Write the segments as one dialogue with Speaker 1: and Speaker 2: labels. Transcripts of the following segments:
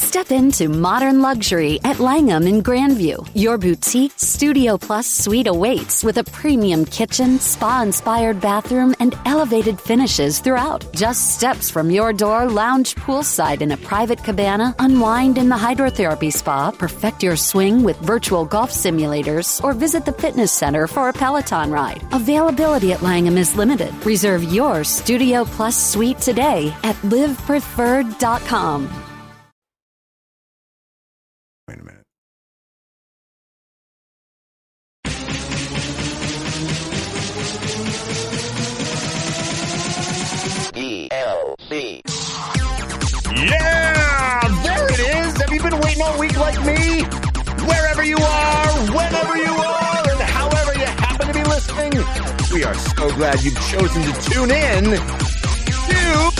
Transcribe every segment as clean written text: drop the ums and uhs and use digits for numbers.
Speaker 1: Step into modern luxury at Langham in Grandview. Your boutique Studio Plus suite awaits with a premium kitchen, spa-inspired bathroom, and elevated finishes throughout. Just steps from your door, lounge poolside in a private cabana, unwind in the hydrotherapy spa, perfect your swing with virtual golf simulators, or visit the fitness center for a Peloton ride. Availability at Langham is limited. Reserve your Studio Plus suite today at livepreferred.com.
Speaker 2: Wait a minute.
Speaker 3: DLC.
Speaker 2: Yeah! There it is! Have you been waiting all week like me? Wherever you are, whenever you are, and however you happen to be listening, we are so glad you've chosen to tune in to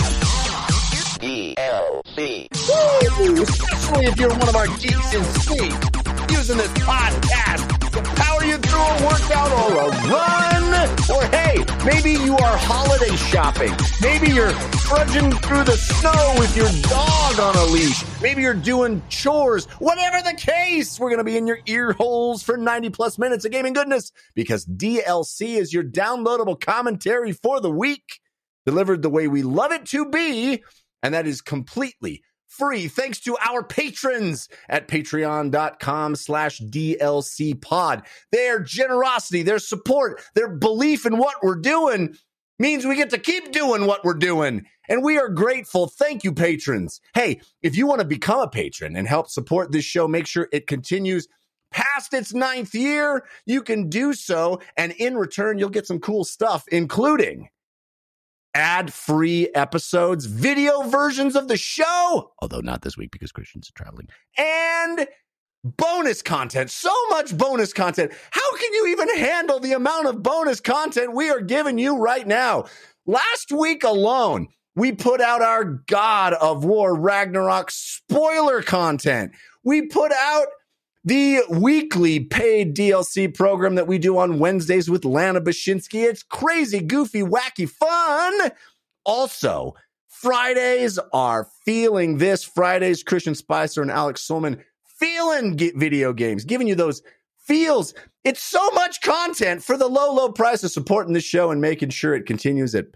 Speaker 3: DLC.
Speaker 2: Woo! Especially if you're one of our geeks in sleep, using this podcast to power you through a workout or a run. Or hey, maybe you are holiday shopping. Maybe you're trudging through the snow with your dog on a leash. Maybe you're doing chores. Whatever the case, we're going to be in your ear holes for 90 plus minutes of gaming goodness, because DLC is your downloadable commentary for the week, delivered the way we love it to be. And that is completely free thanks to our patrons at patreon.com/DLC pod. Their generosity, their support, their belief in what we're doing means we get to keep doing what we're doing. And we are grateful. Thank you, patrons. Hey, if you want to become a patron and help support this show, make sure it continues past its 9th year, you can do so. And in return, you'll get some cool stuff, including ad-free episodes, video versions of the show, although not this week because Christian's traveling, and bonus content. So much bonus content. How can you even handle the amount of bonus content we are giving you right now? Last week alone, we put out our God of War Ragnarok spoiler content. We put out the weekly paid DLC program that we do on Wednesdays with Lana Bashinsky. It's crazy, goofy, wacky fun. Also, Fridays are Feeling This. Fridays, Christian Spicer and Alex Solman feeling video games, giving you those feels. It's so much content for the low, low price of supporting this show and making sure it continues at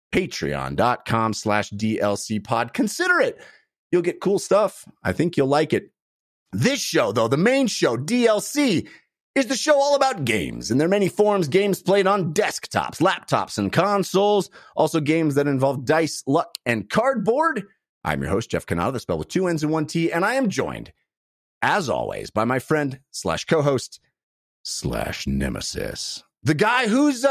Speaker 2: patreon.com/DLC pod. Consider it. You'll get cool stuff. I think you'll like it. This show, though, the main show, DLC, is the show all about games. In their many forms, games played on desktops, laptops, and consoles. Also games that involve dice, luck, and cardboard. I'm your host, Jeff Cannata, the spell with 2 N's and 1 T, and I am joined, as always, by my friend / co-host / nemesis. The guy who's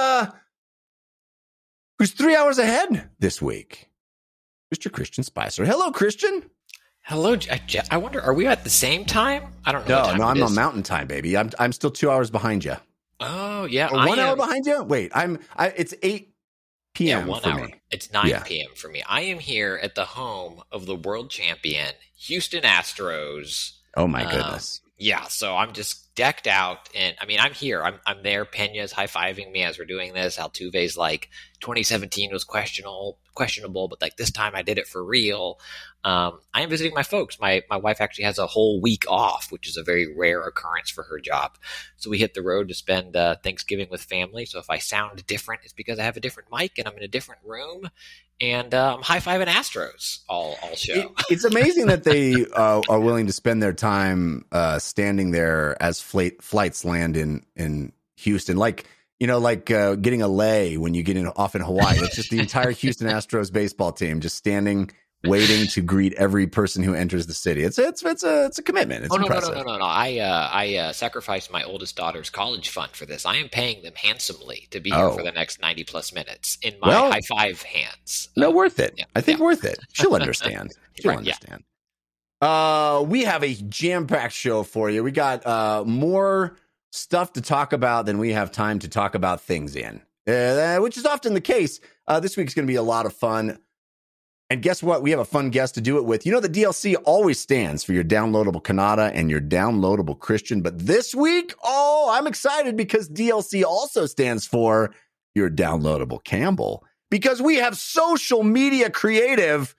Speaker 2: 3 hours ahead this week, Mr. Christian Spicer. Hello, Christian.
Speaker 4: Hello, Jeff. I wonder, are we at the same time? I don't know.
Speaker 2: No, I'm on Mountain Time, baby. I'm still 2 hours behind you.
Speaker 4: Oh, yeah.
Speaker 2: Or 1 hour behind you? Wait, it's 8 p.m.
Speaker 4: Yeah, 1
Speaker 2: for
Speaker 4: hour.
Speaker 2: me.
Speaker 4: It's 9 p.m. for me. I am here at the home of the world champion, Houston Astros.
Speaker 2: Oh, my goodness.
Speaker 4: Yeah, so I'm just decked out, and I mean, I'm here. I'm there. Pena's high-fiving me as we're doing this. Altuve's like, 2017 was questionable, but like this time I did it for real. I am visiting my folks. My wife actually has a whole week off, which is a very rare occurrence for her job. So we hit the road to spend Thanksgiving with family. So if I sound different, it's because I have a different mic and I'm in a different room. And I'm high-fiving Astros all show.
Speaker 2: It's amazing that they are willing to spend their time standing there as flights land in Houston. Like getting a lay when you get off in Hawaii. It's just the entire Houston Astros baseball team just standing, waiting to greet every person who enters the city. It's a commitment. It's impressive.
Speaker 4: No. I sacrificed my oldest daughter's college fund for this. I am paying them handsomely to be here for the next 90 plus minutes in my high five hands.
Speaker 2: Worth it.
Speaker 4: Yeah,
Speaker 2: I think worth it. She'll understand. She'll understand. We have a jam-packed show for you. We got more stuff to talk about than we have time to talk about things in, which is often the case. This week's going to be a lot of fun. And guess what? We have a fun guest to do it with. You know, the DLC always stands for your downloadable Cannata and your downloadable Christian. But this week, I'm excited because DLC also stands for your downloadable Campbell. Because we have social media creative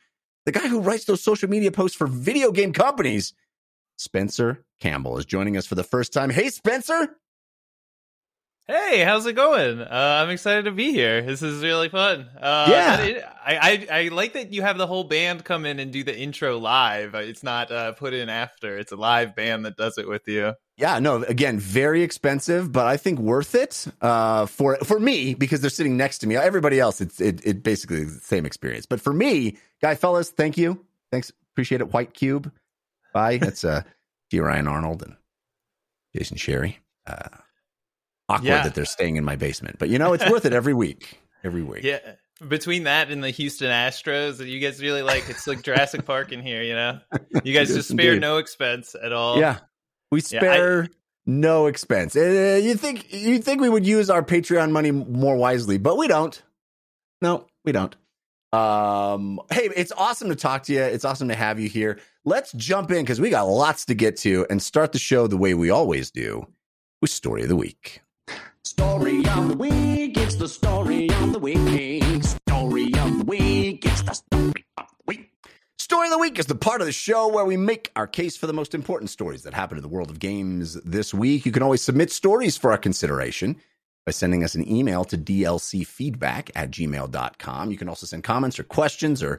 Speaker 2: the guy who writes those social media posts for video game companies. Spencer Campbell is joining us for the first time. Hey, Spencer.
Speaker 5: Hey, how's it going? I'm excited to be here. This is really fun. I like that you have the whole band come in and do the intro live. It's not put in after. It's a live band that does it with you.
Speaker 2: Yeah, no, again, very expensive, but I think worth it for me because they're sitting next to me. Everybody else, it basically is the same experience. But for me, Guy Fellas, thank you. Thanks. Appreciate it. White Cube. Bye. That's G. Ryan Arnold and Jason Sherry. Awkward that they're staying in my basement, but it's worth it every week. Yeah.
Speaker 5: Between that and the Houston Astros that you guys really like, it's like Jurassic Park in here, You guys just spare no expense at all.
Speaker 2: Yeah. We spare no expense. You think we would use our Patreon money more wisely, but we don't. No, we don't. Hey, it's awesome to talk to you. It's awesome to have you here. Let's jump in because we got lots to get to and start the show the way we always do with Story of the Week.
Speaker 6: Story of the week, it's the story of the week. Story of the week, it's the story of the week.
Speaker 2: Story of the Week is the part of the show where we make our case for the most important stories that happen in the world of games this week. You can always submit stories for our consideration by sending us an email to dlcfeedback@gmail.com. You can also send comments or questions or,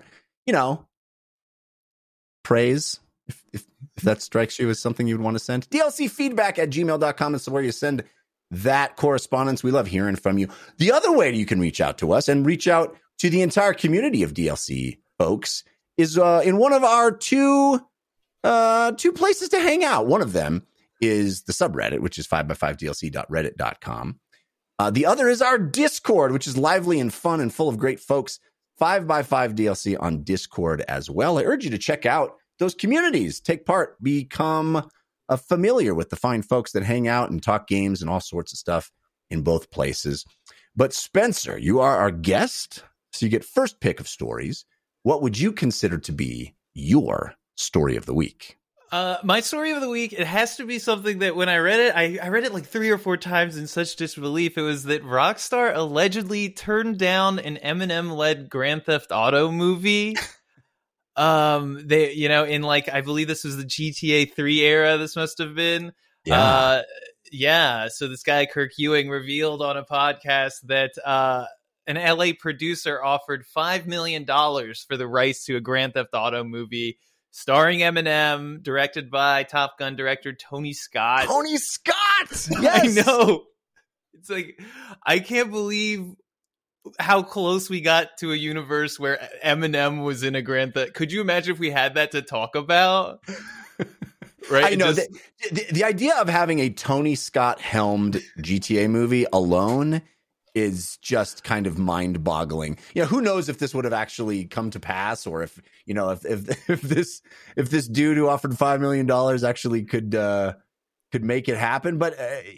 Speaker 2: praise if that strikes you as something you'd want to send. dlcfeedback@gmail.com is where you send that correspondence. We love hearing from you. The other way you can reach out to us and reach out to the entire community of DLC folks is in one of our two places to hang out. One of them is the subreddit, which is 5x5dlc.reddit.com. The other is our Discord, which is lively and fun and full of great folks. 5x5DLC on Discord as well. I urge you to check out those communities, take part, become familiar with the fine folks that hang out and talk games and all sorts of stuff in both places. But Spencer, you are our guest, so you get first pick of stories. What would you consider to be your story of the week?
Speaker 5: My story of the week, it has to be something that when I read it, I read it like 3 or 4 times in such disbelief. It was that Rockstar allegedly turned down an Eminem-led Grand Theft Auto movie. They, in I believe this was the GTA 3 era. This must have been. Yeah. So this guy, Kirk Ewing, revealed on a podcast that an LA producer offered $5 million for the rights to a Grand Theft Auto movie starring Eminem, directed by Top Gun director Tony Scott.
Speaker 2: Tony Scott! Yes!
Speaker 5: I know. It's like, I can't believe how close we got to a universe where Eminem was in a Grand Theft. Could you imagine if we had that to talk about? Right?
Speaker 2: I know. The idea of having a Tony Scott helmed GTA movie alone is just kind of mind-boggling. Who knows if this would have actually come to pass, or if this dude who offered $5 million actually could make it happen. But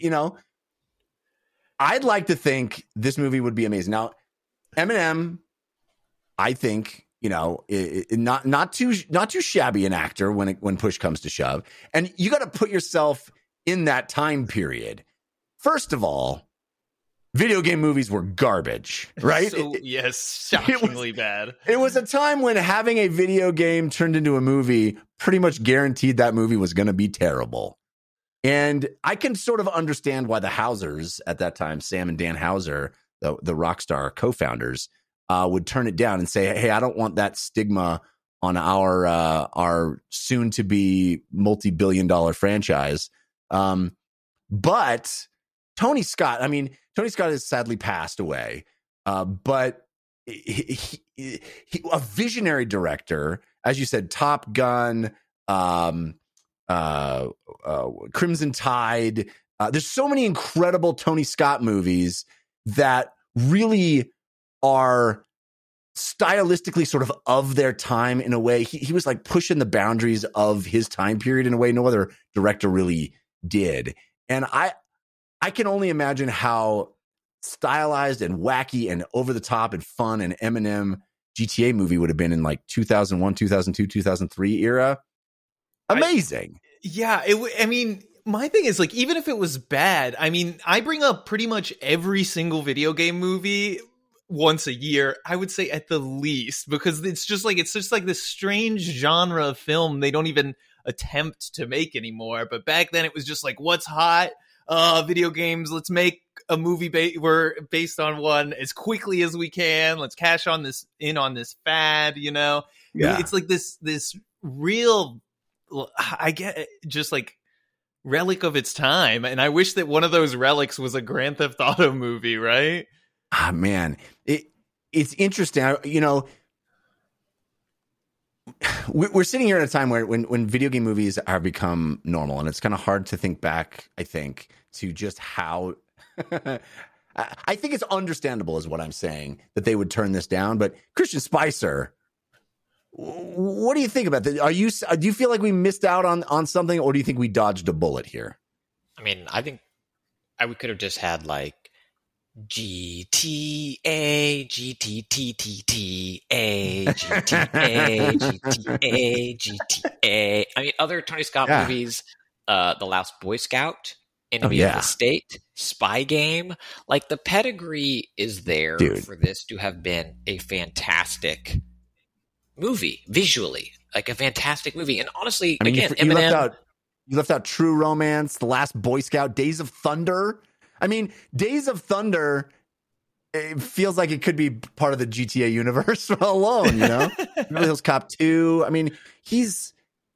Speaker 2: I'd like to think this movie would be amazing. Now, Eminem, I think, not too shabby an actor when push comes to shove, and you got to put yourself in that time period. First of all, video game movies were garbage, right?
Speaker 5: Yes, shockingly bad.
Speaker 2: It was a time when having a video game turned into a movie pretty much guaranteed that movie was going to be terrible. And I can sort of understand why the Housers at that time, Sam and Dan Houser, the Rockstar co-founders, would turn it down and say, hey, I don't want that stigma on our soon-to-be multi-billion-dollar franchise. But Tony Scott has sadly passed away, but he, a visionary director, as you said, Top Gun, Crimson Tide. There's so many incredible Tony Scott movies that really are stylistically sort of their time in a way. He was like pushing the boundaries of his time period in a way no other director really did. And I can only imagine how stylized and wacky and over the top and fun an Eminem GTA movie would have been in like 2001, 2002, 2003 era. Amazing.
Speaker 5: My thing is, like, even if it was bad, I bring up pretty much every single video game movie once a year, I would say at the least, because it's just like this strange genre of film they don't even attempt to make anymore. But back then it was just like, what's hot? Video games, let's make a movie based on one as quickly as we can. Let's cash on this fad, you know?
Speaker 2: Yeah.
Speaker 5: It's like this real, I get just like relic of its time. And I wish that one of those relics was a Grand Theft Auto movie, right?
Speaker 2: Ah, man, it's interesting. You know, we're sitting here at a time where when video game movies are become normal, and it's kind of hard to think back, I think, to just how I think it's understandable is what I'm saying, that they would turn this down. But Christian Spicer, what do you think about that? Do you feel like we missed out on something, or do you think we dodged a bullet here?
Speaker 4: I mean, I think we could have just had like GTA, GTTTTA, GTA, GTA, GTA. I mean, other Tony Scott movies, The Last Boy Scout, Enemy of the State, Spy Game. Like, the pedigree is there for this to have been a fantastic movie, visually. Like, a fantastic movie. And honestly, I mean, again, Eminem...
Speaker 2: You left out True Romance, The Last Boy Scout, Days of Thunder. I mean, Days of Thunder, it feels like it could be part of the GTA universe alone, you know? Beverly Hills Cop 2. I mean, it's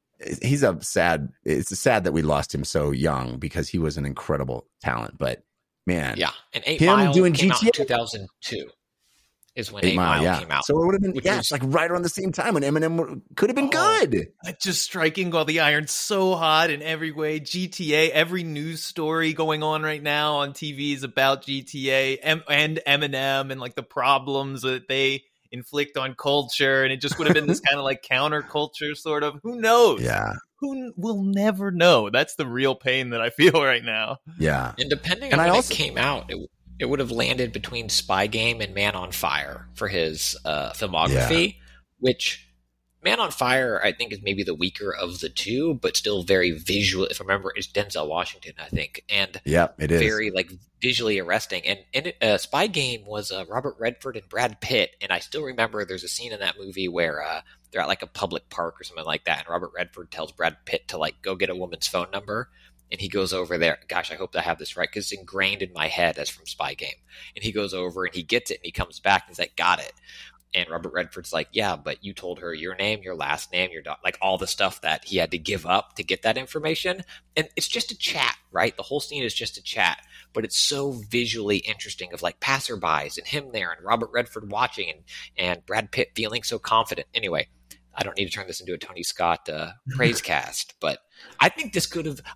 Speaker 2: sad that we lost him so young, because he was an incredible talent. But, man.
Speaker 4: Yeah, and 8 Mile came out in 2002. Is when 8 Mile came out.
Speaker 2: So it would have been, it's like right around the same time when Eminem could have been good.
Speaker 5: Just striking while the iron's so hot in every way. GTA, every news story going on right now on TV is about GTA and Eminem and like the problems that they inflict on culture. And it just would have been this kind of like counterculture sort of. Who knows?
Speaker 2: Yeah.
Speaker 5: We'll never know. That's the real pain that I feel right now.
Speaker 4: Yeah. And depending on when it came out, it would have landed between Spy Game and Man on Fire for his filmography, which Man on Fire, I think, is maybe the weaker of the two, but still very visual. If I remember, it's Denzel Washington, I think. And
Speaker 2: it is.
Speaker 4: Very like visually arresting. And Spy Game was Robert Redford and Brad Pitt. And I still remember there's a scene in that movie where they're at like a public park or something like that. And Robert Redford tells Brad Pitt to like go get a woman's phone number. And he goes over there. Gosh, I hope I have this right, because it's ingrained in my head as from Spy Game. And he goes over and he gets it and he comes back and he's like, got it. And Robert Redford's like, yeah, but you told her your name, your last name, your like all the stuff that he had to give up to get that information. And it's just a chat, right? The whole scene is just a chat, but it's so visually interesting of like passerbys and him there and Robert Redford watching and Brad Pitt feeling so confident. Anyway, I don't need to turn this into a Tony Scott praise cast, but I think this could have.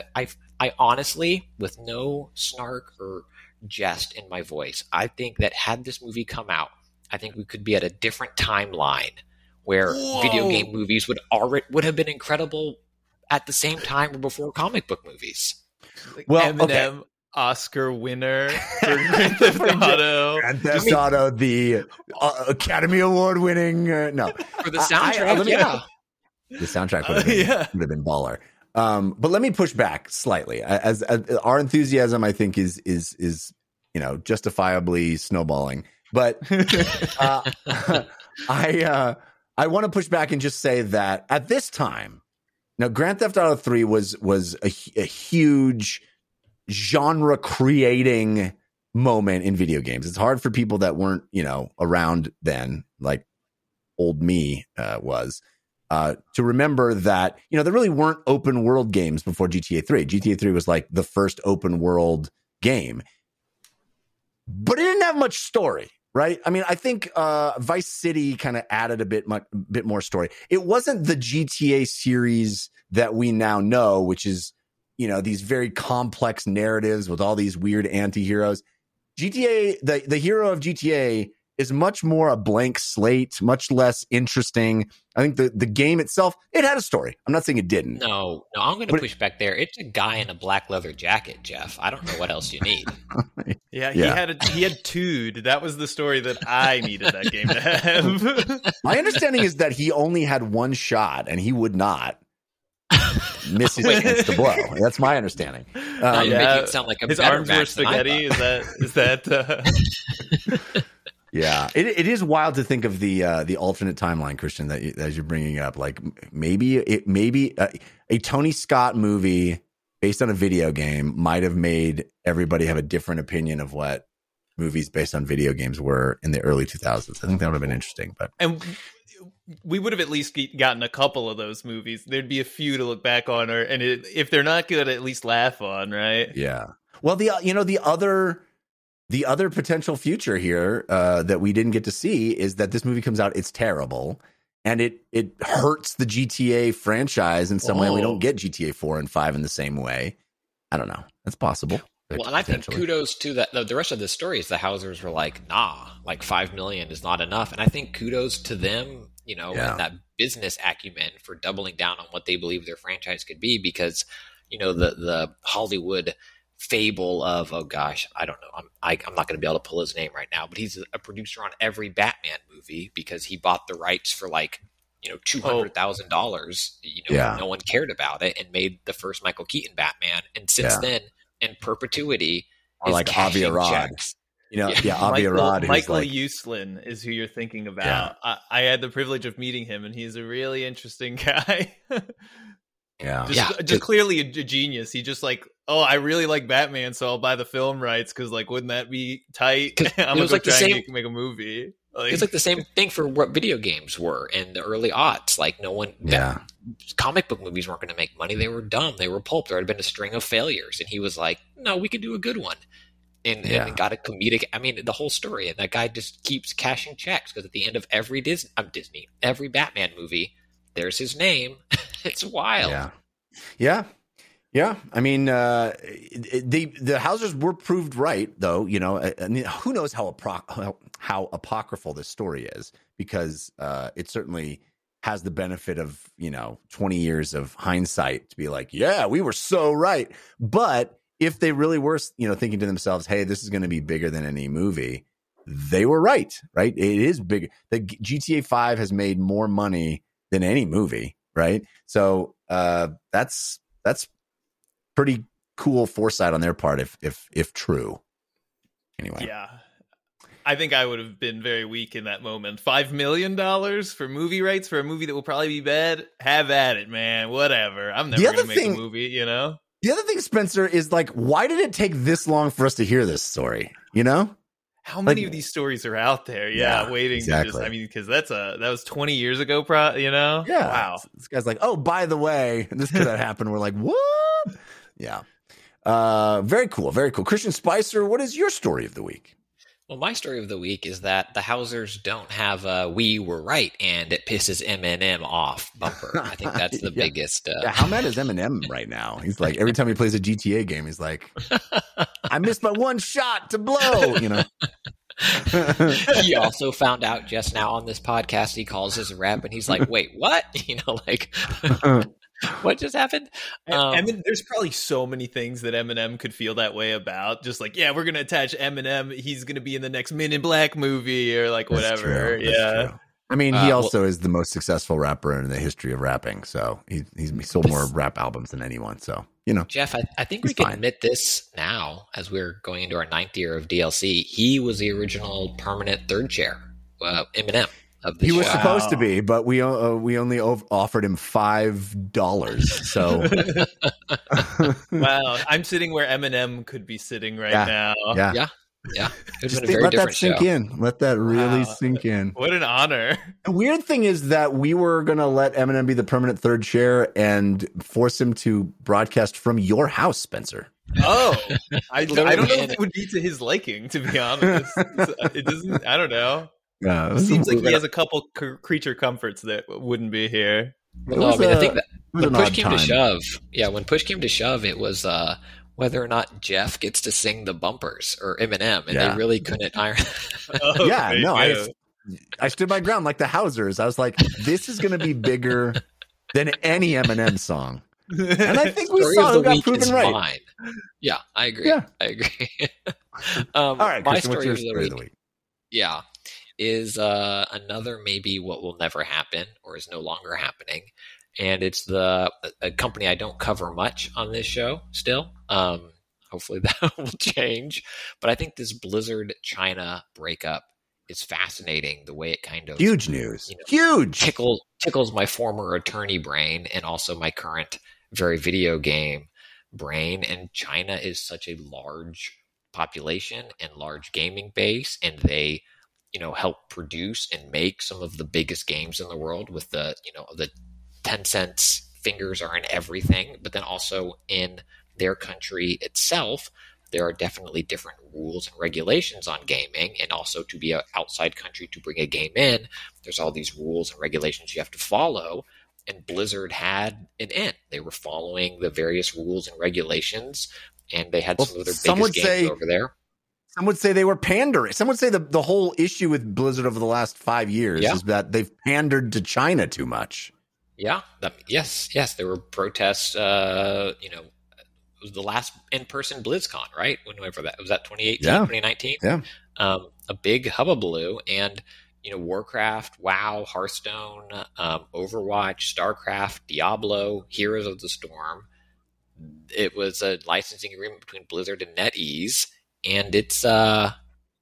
Speaker 4: I honestly, with no snark or jest in my voice, I think that had this movie come out, I think we could be at a different timeline where video game movies would have been incredible at the same time or before comic book movies.
Speaker 5: Like Eminem, Oscar winner for Grand Theft Auto.
Speaker 2: Grand Theft Auto, the Academy Award winning. No,
Speaker 4: for the soundtrack.
Speaker 2: The soundtrack would have been baller. But let me push back slightly. As our enthusiasm, I think, is justifiably snowballing. But I want to push back and just say that at this time, now Grand Theft Auto 3 was a huge genre creating moment in video games. It's hard for people that weren't, around then, like old me was, to remember that, there really weren't open world games before GTA 3. GTA 3 was like the first open world game, but it didn't have much story, right? I mean, I think Vice City kind of added a bit more story. It wasn't the GTA series that we now know, which is, these very complex narratives with all these weird anti-heroes. GTA, the hero of GTA is much more a blank slate, much less interesting. I think the game itself, it had a story. I'm not saying it didn't.
Speaker 4: No, I'm going to push back there. It's a guy in a black leather jacket, Jeff. I don't know what else you need.
Speaker 5: He had Tood. That was the story that I needed that game to have.
Speaker 2: My understanding is that he only had one shot and he would not miss his chance to blow. That's my understanding.
Speaker 4: You're making it sound like his arms were spaghetti.
Speaker 5: Is that?
Speaker 2: Yeah, it is wild to think of the alternate timeline, Christian, that as you're bringing up. Like maybe a Tony Scott movie based on a video game might have made everybody have a different opinion of what movies based on video games were in the early 2000s. I think that would have been interesting. And
Speaker 5: we would have at least gotten a couple of those movies. There'd be a few to look back on, if they're not good, at least laugh on, right?
Speaker 2: Yeah. Well, the other potential future here that we didn't get to see is that this movie comes out, it's terrible, and it hurts the GTA franchise in some way. We don't get GTA 4 and 5 in the same way. I don't know. That's possible.
Speaker 4: Well, and I think kudos to that. The rest of the story is the Housers were like, nah, like $5 million is not enough. And I think kudos to them, and that business acumen for doubling down on what they believe their franchise could be, because, the Hollywood fable of, oh gosh, I don't know. I'm not going to be able to pull his name right now, but he's a producer on every Batman movie because he bought the rights for like, $200,000. No one cared about it and made the first Michael Keaton Batman. And since then, in perpetuity,
Speaker 2: or like Avi Arad.
Speaker 4: Checks.
Speaker 2: Avi Arad.
Speaker 5: Michael Uslan is who you're thinking about. Yeah. I had the privilege of meeting him, and he's a really interesting guy. Just clearly a genius. He just like, I really like Batman, so I'll buy the film rights because, like, wouldn't that be tight? I'm gonna try and make a movie.
Speaker 4: It's like the same thing for what video games were in the early aughts. Like comic book movies weren't going to make money. They were dumb. They were pulp. There had been a string of failures, and he was like, "No, we could do a good one." And got a comedic. I mean, the whole story. And that guy just keeps cashing checks because at the end of every every Batman movie, there's his name. It's wild.
Speaker 2: Yeah. I mean, the Housers were proved right, though. I mean, who knows how apocryphal this story is, because it certainly has the benefit of 20 years of hindsight to be like, yeah, we were so right. But if they really were, thinking to themselves, hey, this is going to be bigger than any movie, they were right? It is big. The GTA 5 has made more money than any movie, right? So that's pretty cool foresight on their part, if true. Anyway,
Speaker 5: yeah, I think I would have been very weak in that moment. $5 million for movie rights for a movie that will probably be bad. Have at it, man. Whatever. I'm never going to make a movie.
Speaker 2: The other thing, Spencer, is like, why did it take this long for us to hear this story?
Speaker 5: How many of these stories are out there? Yeah, waiting.
Speaker 2: Exactly.
Speaker 5: Because that was 20 years ago. Yeah.
Speaker 2: Wow. This guy's like, oh, by the way, this could have happened. We're like, what? Yeah. Very cool. Very cool. Christian Spicer, what is your story of the week?
Speaker 4: Well, my story of the week is that the Housers don't have a "we were right" and it pisses Eminem off bumper. I think that's the biggest.
Speaker 2: How mad is Eminem right now? He's like, every time he plays a GTA game, he's like, I missed my one shot to blow,
Speaker 4: He also found out just now on this podcast, he calls his rep and he's like, wait, what? What just happened?
Speaker 5: And then there's probably so many things that Eminem could feel that way about. Just like, yeah, we're going to attach Eminem. He's going to be in the next Men in Black movie or like whatever. That's true.
Speaker 2: I mean, he also is the most successful rapper in the history of rapping. So he's sold more rap albums than anyone. So,
Speaker 4: Jeff, I think we can admit this now as we're going into our 9th year of DLC. He was the original permanent third chair, Eminem.
Speaker 2: He was supposed to be, but we only offered him $5. So,
Speaker 5: wow, I'm sitting where Eminem could be sitting right now.
Speaker 4: Yeah. It's been a very
Speaker 2: let
Speaker 4: different
Speaker 2: that sink
Speaker 4: show.
Speaker 2: in. Let that really sink in.
Speaker 5: What an honor.
Speaker 2: The weird thing is that we were going to let Eminem be the permanent third chair and force him to broadcast from your house, Spencer.
Speaker 5: Oh, I don't know if it would be to his liking, to be honest. It doesn't. I don't know. It seems like he has a couple creature comforts that wouldn't be here.
Speaker 4: Well, I think that when push came to shove, when push came to shove, it was whether or not Jeff gets to sing the bumpers or Eminem, and they really couldn't iron.
Speaker 2: I stood my ground like the Housers. I was like, this is going to be bigger than any Eminem song. And I think we saw who got proven right.
Speaker 4: Mine. Yeah, I agree.
Speaker 2: Yeah.
Speaker 4: I agree.
Speaker 2: All right,
Speaker 4: my
Speaker 2: Christian,
Speaker 4: story
Speaker 2: what's your story of the week?
Speaker 4: Yeah, is another maybe what will never happen or is no longer happening. And it's a company I don't cover much on this show still. Hopefully that will change. But I think this Blizzard China breakup is fascinating. The way it kind of
Speaker 2: huge news, huge
Speaker 4: tickles my former attorney brain and also my current very video game brain. And China is such a large population and large gaming base, and they help produce and make some of the biggest games in the world with the Tencent's fingers are in everything. But then also in their country itself, there are definitely different rules and regulations on gaming. And also, to be an outside country to bring a game in, there's all these rules and regulations you have to follow. And Blizzard had an in. They were following the various rules and regulations, and they had some of their biggest games over there.
Speaker 2: Some would say they were pandering. Some would say the whole issue with Blizzard over the last 5 years is that they've pandered to China too much.
Speaker 4: Yeah. Yes. There were protests. It was the last in-person BlizzCon, right? Whenever that was, that 2018, 2019.
Speaker 2: Yeah.
Speaker 4: A big hubbubaloo, and Warcraft, WoW, Hearthstone, Overwatch, StarCraft, Diablo, Heroes of the Storm. It was a licensing agreement between Blizzard and NetEase. And it's done.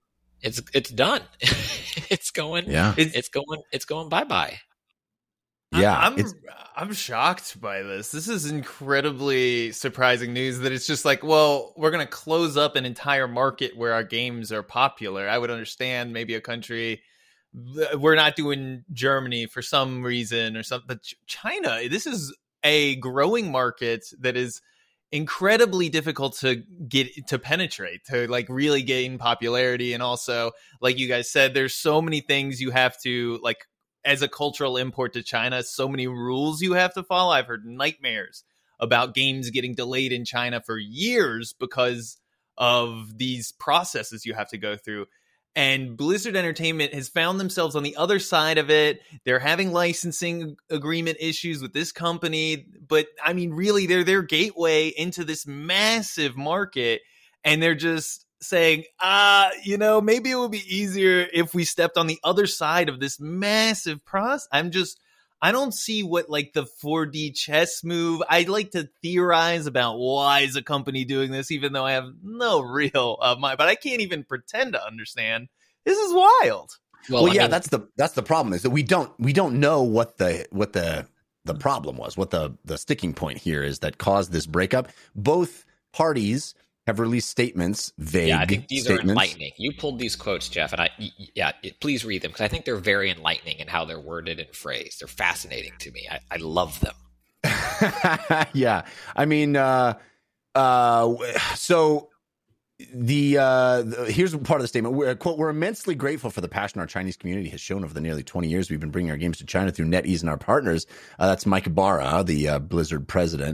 Speaker 4: It's going. Yeah. It's going bye-bye.
Speaker 2: Yeah.
Speaker 5: I'm shocked by this. This is incredibly surprising news that it's just like, well, we're going to close up an entire market where our games are popular. I would understand maybe a country, we're not doing Germany for some reason or something, but China, this is a growing market that is incredibly difficult to get to penetrate, to like really gain popularity. And also, like you guys said, there's so many things you have to, like, as a cultural import to China, so many rules you have to follow. I've heard nightmares about games getting delayed in China for years because of these processes you have to go through. And Blizzard Entertainment has found themselves on the other side of it. They're having licensing agreement issues with this company. But, I mean, really, they're their gateway into this massive market. And they're just saying, maybe it would be easier if we stepped on the other side of this massive process. I don't see what, like, the 4D chess move. I'd like to theorize about why is a company doing this, even though I have no real mind, but I can't even pretend to understand. This is wild.
Speaker 2: Well, that's the problem, is that we don't know what the problem was, what the sticking point here is that caused this breakup. Both parties have released statements, vague
Speaker 4: I think these
Speaker 2: statements.
Speaker 4: are enlightening. You pulled these quotes, Jeff, and please read them, because I think they're very enlightening in how they're worded and phrased. They're fascinating to me. I love them.
Speaker 2: Yeah. I mean, so here's part of the statement. Quote, "We're immensely grateful for the passion our Chinese community has shown over the nearly 20 years we've been bringing our games to China through NetEase and our partners." That's Mike Ibarra, the Blizzard president.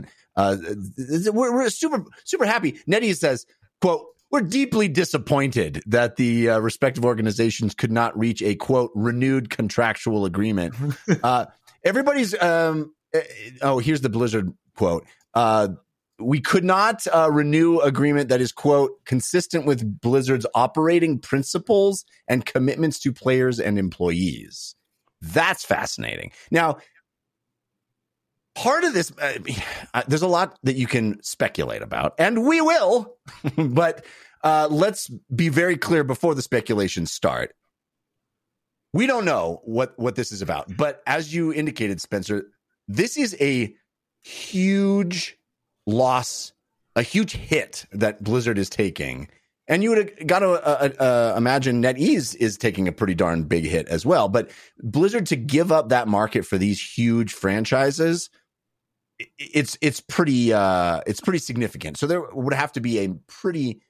Speaker 2: We're super, super happy. NetEase says, quote, "We're deeply disappointed that the respective organizations could not reach a, quote, renewed contractual agreement." Everybody's, here's the Blizzard quote. "We could not renew agreement that is, quote, consistent with Blizzard's operating principles and commitments to players and employees." That's fascinating. Now, part of this, there's a lot that you can speculate about, and we will, but let's be very clear before the speculations start. We don't know what this is about, but as you indicated, Spencer, this is a huge loss, a huge hit that Blizzard is taking. And you would have got to imagine NetEase is taking a pretty darn big hit as well. But Blizzard to give up that market for these huge franchises, it's pretty significant. So there would have to be a pretty,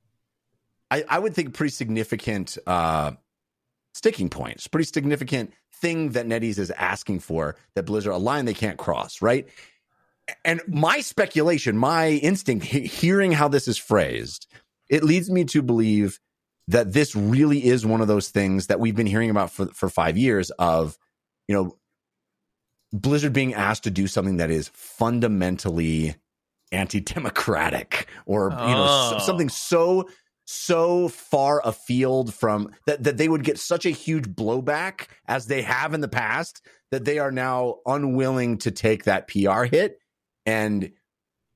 Speaker 2: I would think, pretty significant sticking points, pretty significant thing that NetEase is asking for, that Blizzard, a line they can't cross, right? And my speculation, my instinct, hearing how this is phrased, it leads me to believe that this really is one of those things that we've been hearing about for 5 years of, Blizzard being asked to do something that is fundamentally anti-democratic, or something so far afield from that they would get such a huge blowback as they have in the past, that they are now unwilling to take that PR hit. And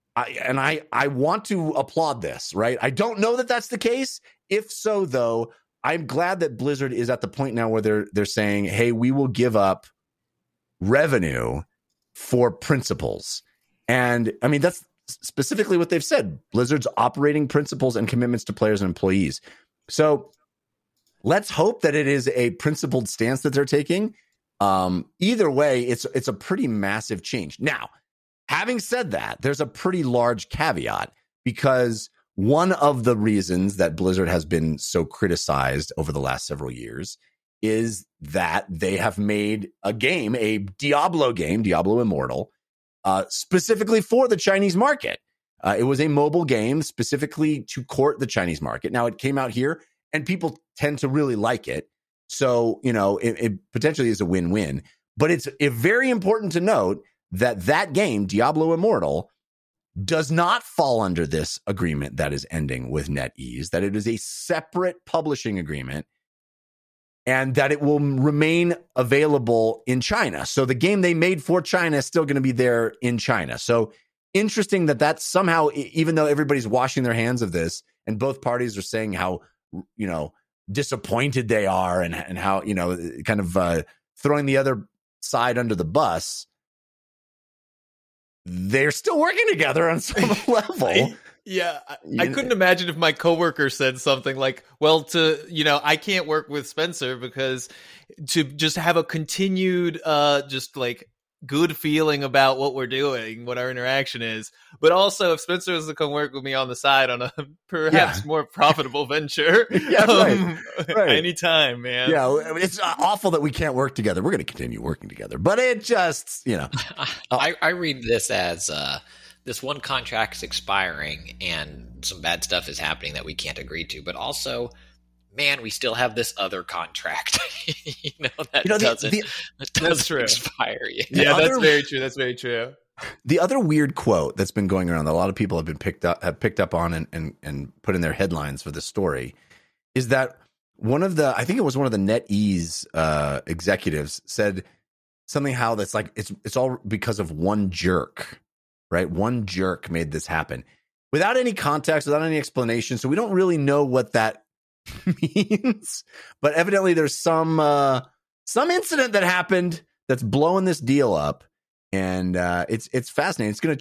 Speaker 2: I want to applaud this, right? I don't know that that's the case. If so, though, I'm glad that Blizzard is at the point now where they're saying, hey, we will give up revenue for principles. And I mean, that's specifically what they've said. Blizzard's operating principles and commitments to players and employees. So let's hope that it is a principled stance that they're taking. Either way, it's a pretty massive change. Now, having said that, there's a pretty large caveat, because one of the reasons that Blizzard has been so criticized over the last several years is that they have made a game, a Diablo game, Diablo Immortal, specifically for the Chinese market. It was a mobile game specifically to court the Chinese market. Now, it came out here and people tend to really like it. So, it potentially is a win-win. But it's very important to note that that game, Diablo Immortal, does not fall under this agreement that is ending with NetEase, that it is a separate publishing agreement, and that it will remain available in China. So the game they made for China is still going to be there in China. So interesting that somehow, even though everybody's washing their hands of this and both parties are saying how, disappointed they are and how, kind of throwing the other side under the bus, they're still working together on some level.
Speaker 5: I couldn't imagine if my coworker said something like, well, I can't work with Spencer because to just have a continued, just like good feeling about what we're doing, what our interaction is. But also if Spencer was to come work with me on the side on a perhaps more profitable venture, right. Anytime, man.
Speaker 2: Yeah, it's awful that we can't work together. We're going to continue working together. But it just,
Speaker 4: I read this as this one contract's expiring and some bad stuff is happening that we can't agree to. But also, man, we still have this other contract,
Speaker 5: that's true.
Speaker 4: Expire.
Speaker 5: Yeah, that's very true. That's very true.
Speaker 2: The other weird quote that's been going around that a lot of people have picked up on and put in their headlines for this story is that I think it was one of the NetEase executives said something how that's like it's all because of one jerk, right? One jerk made this happen without any context, without any explanation. So we don't really know what that means, but evidently there's some incident that happened that's blowing this deal up, and it's fascinating. It's going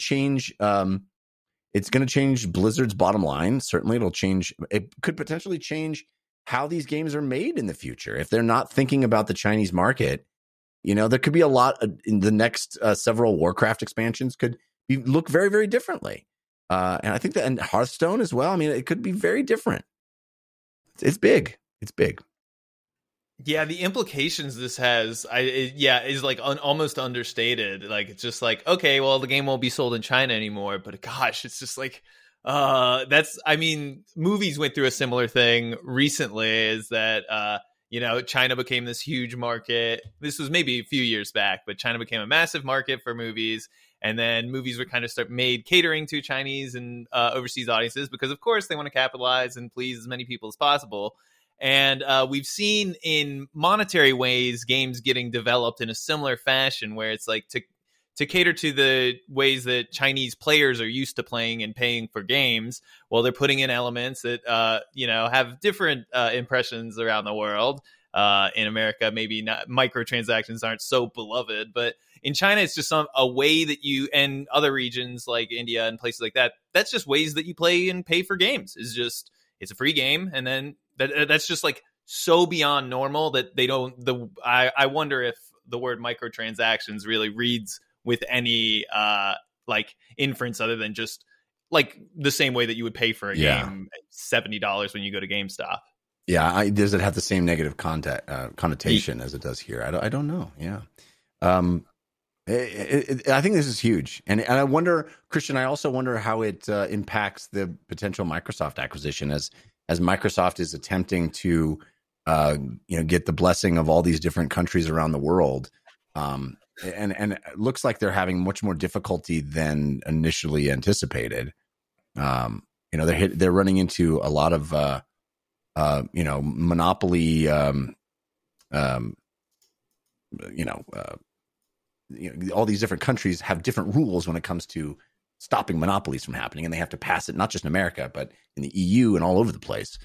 Speaker 2: to change Blizzard's bottom line. Certainly, it could potentially change how these games are made in the future if they're not thinking about the Chinese market. There could be a lot in the next several Warcraft expansions could look very, very differently, and I think that and Hearthstone as well. I mean, it could be very different. It's big. It's big.
Speaker 5: Yeah, the implications this has, is like almost understated. Like, it's just like, okay, well, the game won't be sold in China anymore. But gosh, it's just like, movies went through a similar thing recently. Is that China became this huge market. This was maybe a few years back, but China became a massive market for movies. And then movies were kind of made catering to Chinese and overseas audiences because, of course, they want to capitalize and please as many people as possible. And we've seen in monetary ways games getting developed in a similar fashion where it's like to cater to the ways that Chinese players are used to playing and paying for games. Well, they're putting in elements that, have different impressions around the world. In America, maybe not microtransactions aren't so beloved, but in China, it's just a way that you and other regions like India and places like that. That's just ways that you play and pay for games. It's a free game, and then that's just like so beyond normal that they don't. I wonder if the word microtransactions really reads with any inference other than just like the same way that you would pay for a game $70 when you go to GameStop.
Speaker 2: Yeah, does it have the same negative connotation as it does here? I don't know. Yeah. I think this is huge. And I wonder, Christian, I also wonder how it impacts the potential Microsoft acquisition as Microsoft is attempting to get the blessing of all these different countries around the world. And it looks like they're having much more difficulty than initially anticipated. They're running into a lot of monopoly, all these different countries have different rules when it comes to stopping monopolies from happening, and they have to pass it not just in America, but in the EU and all over the place.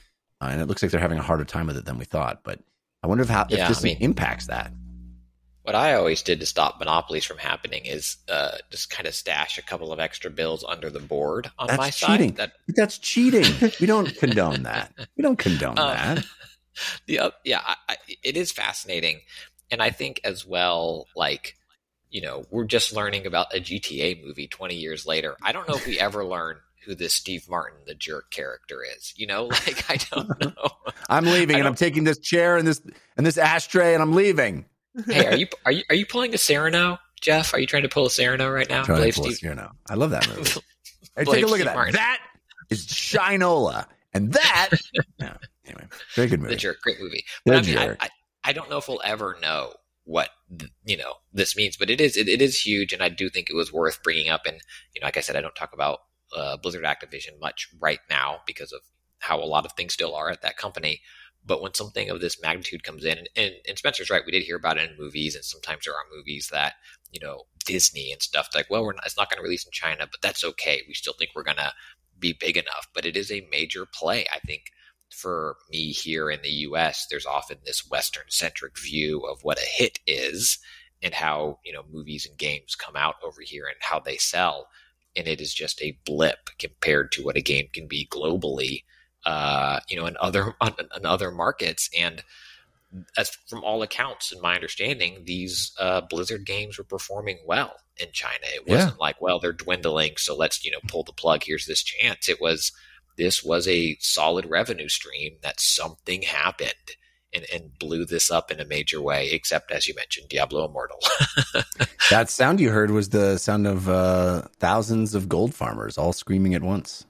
Speaker 2: and it looks like they're having a harder time with it than we thought. But I wonder if this impacts that.
Speaker 4: What I always did to stop monopolies from happening is just kind of stash a couple of extra bills under the board on my
Speaker 2: cheating.
Speaker 4: side.
Speaker 2: That's cheating. We don't condone that. We don't condone that.
Speaker 4: It is fascinating. And I think as well, like, we're just learning about a GTA movie 20 years later. I don't know if we ever learn who this Steve Martin, the jerk character is. Like, I don't know.
Speaker 2: I'm leaving and I'm taking this chair and this ashtray and I'm leaving.
Speaker 4: Hey, are you pulling a Cyrano, Jeff? Are you trying to pull a Cyrano right now?
Speaker 2: I love that movie. Hey, take a look at that.
Speaker 4: Martin.
Speaker 2: That is Shinola. And that anyway, very good movie.
Speaker 4: The Jerk, great movie. But I don't know if we'll ever know what this means, but it is huge, and I do think it was worth bringing up. And like I said, I don't talk about Blizzard Activision much right now because of how a lot of things still are at that company. But when something of this magnitude comes in, and Spencer's right, we did hear about it in movies, and sometimes there are movies that Disney and stuff like, well, it's not going to release in China, but that's okay. We still think we're going to be big enough. But it is a major play, I think. For me here in the US, there's often this Western-centric view of what a hit is and how, movies and games come out over here and how they sell. And it is just a blip compared to what a game can be globally, in other markets. And as from all accounts, in my understanding, these Blizzard games were performing well in China. It wasn't like, well, they're dwindling, so let's, pull the plug. Here's this chance. This was a solid revenue stream that something happened and blew this up in a major way, except, as you mentioned, Diablo Immortal.
Speaker 2: That sound you heard was the sound of thousands of gold farmers all screaming at once.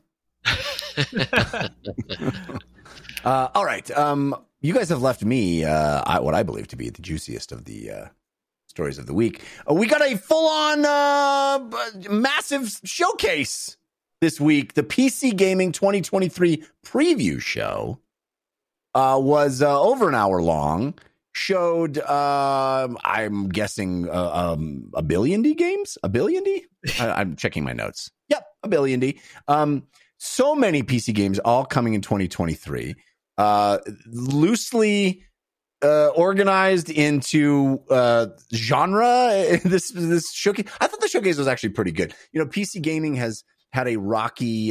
Speaker 2: All right. You guys have left me what I believe to be the juiciest of the stories of the week. We got a full-on massive showcase this week. The PC Gaming 2023 preview show was over an hour long. Showed, I'm guessing, a billion D games? A billion D? I'm checking my notes. Yep, a billion D. So many PC games all coming in 2023. Loosely organized into genre. This showcase, I thought the showcase was actually pretty good. PC Gaming has had a rocky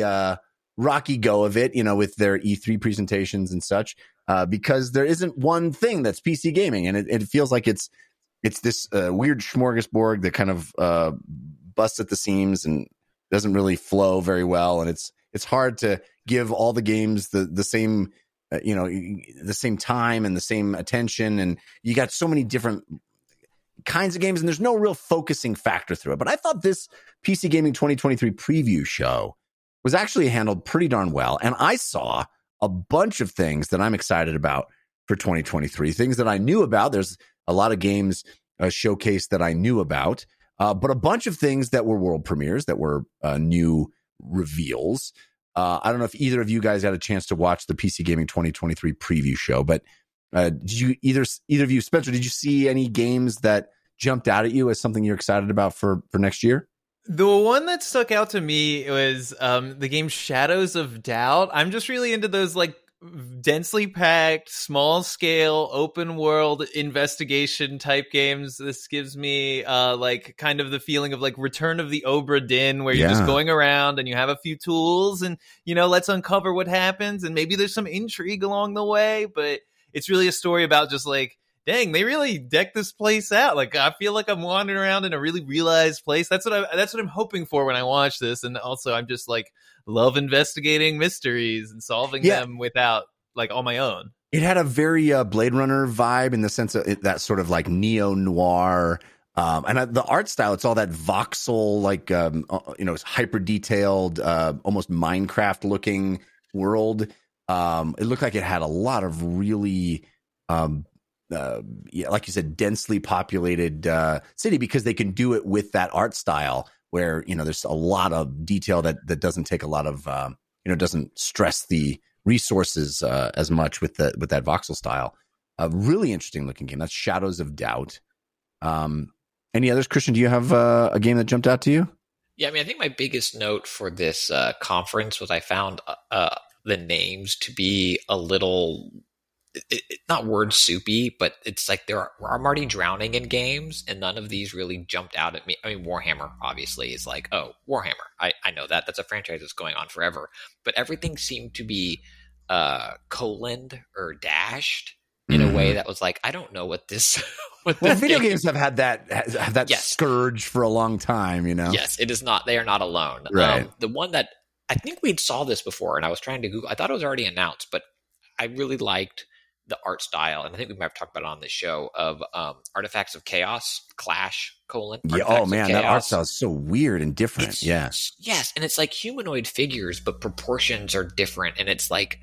Speaker 2: go of it, with their E3 presentations and such, because there isn't one thing that's PC gaming, and it feels like it's this weird smorgasbord that kind of busts at the seams and doesn't really flow very well, and it's hard to give all the games the same the same time and the same attention, and you got so many different kinds of games, and there's no real focusing factor through it. But I thought this PC Gaming 2023 preview show was actually handled pretty darn well, and I saw a bunch of things that I'm excited about for 2023, things that I knew about. There's a lot of games showcased that I knew about, but a bunch of things that were world premieres, that were new reveals. I don't know if either of you guys had a chance to watch the PC Gaming 2023 preview show, but did you either of you, Spencer, did you see any games that jumped out at you as something you're excited about for next year?
Speaker 5: The one that stuck out to me was the game Shadows of Doubt. I'm just really into those like densely packed, small scale, open world investigation type games. This gives me like kind of the feeling of like Return of the Obra Dinn, where you're just going around and you have a few tools and, let's uncover what happens. And maybe there's some intrigue along the way, but it's really a story about just like, dang, they really decked this place out. Like, I feel like I'm wandering around in a really realized place. That's what I'm hoping for when I watch this. And also, I'm just like love investigating mysteries and solving them without like on my own.
Speaker 2: It had a very Blade Runner vibe in the sense of that sort of like neo noir. And the art style, it's all that voxel, like, it's hyper detailed, almost Minecraft looking world. It looked like it had a lot of really, like you said, densely populated city, because they can do it with that art style where, there's a lot of detail that doesn't take a lot of, doesn't stress the resources as much with that voxel style. A really interesting looking game. That's Shadows of Doubt. Any others, Christian? Do you have a game that jumped out to you?
Speaker 4: Yeah, I mean, I think my biggest note for this conference was I found the names to be a little not word soupy, but it's like I'm already drowning in games, and none of these really jumped out at me. I mean, Warhammer obviously is like, oh, Warhammer. I know that's a franchise that's going on forever, but everything seemed to be coloned or dashed in a way that was like, I don't know what this.
Speaker 2: Well, video games have had that
Speaker 4: Yes.
Speaker 2: scourge for a long time, you know.
Speaker 4: Yes, it is not. They are not alone.
Speaker 2: Right.
Speaker 4: The one that I think we'd saw this before, and I was trying to Google. I thought it was already announced, but I really liked the art style, and I think we might have talked about it on this show of Artifacts of Chaos, Clash,
Speaker 2: Yeah. Oh man, that art style is so weird and different. Yes.
Speaker 4: Yes, and it's like humanoid figures, but proportions are different, and it's like,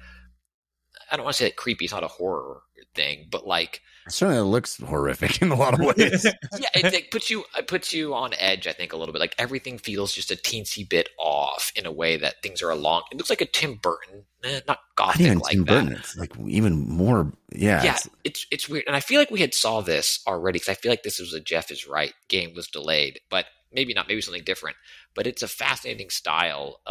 Speaker 4: I don't want to say that creepy. It's not a horror thing, but like,
Speaker 2: it certainly looks horrific in a lot of ways.
Speaker 4: yeah, it puts you on edge, I think, a little bit. Like everything feels just a teensy bit off in a way that things are along. It looks like a Tim Burton, not gothic
Speaker 2: even
Speaker 4: like
Speaker 2: Tim
Speaker 4: that.
Speaker 2: Burton. It's like even more. Yeah.
Speaker 4: Yeah, it's weird, and I feel like we had saw this already because I feel like this was a Jeff is Right game was delayed, but maybe not, maybe something different. But it's a fascinating style.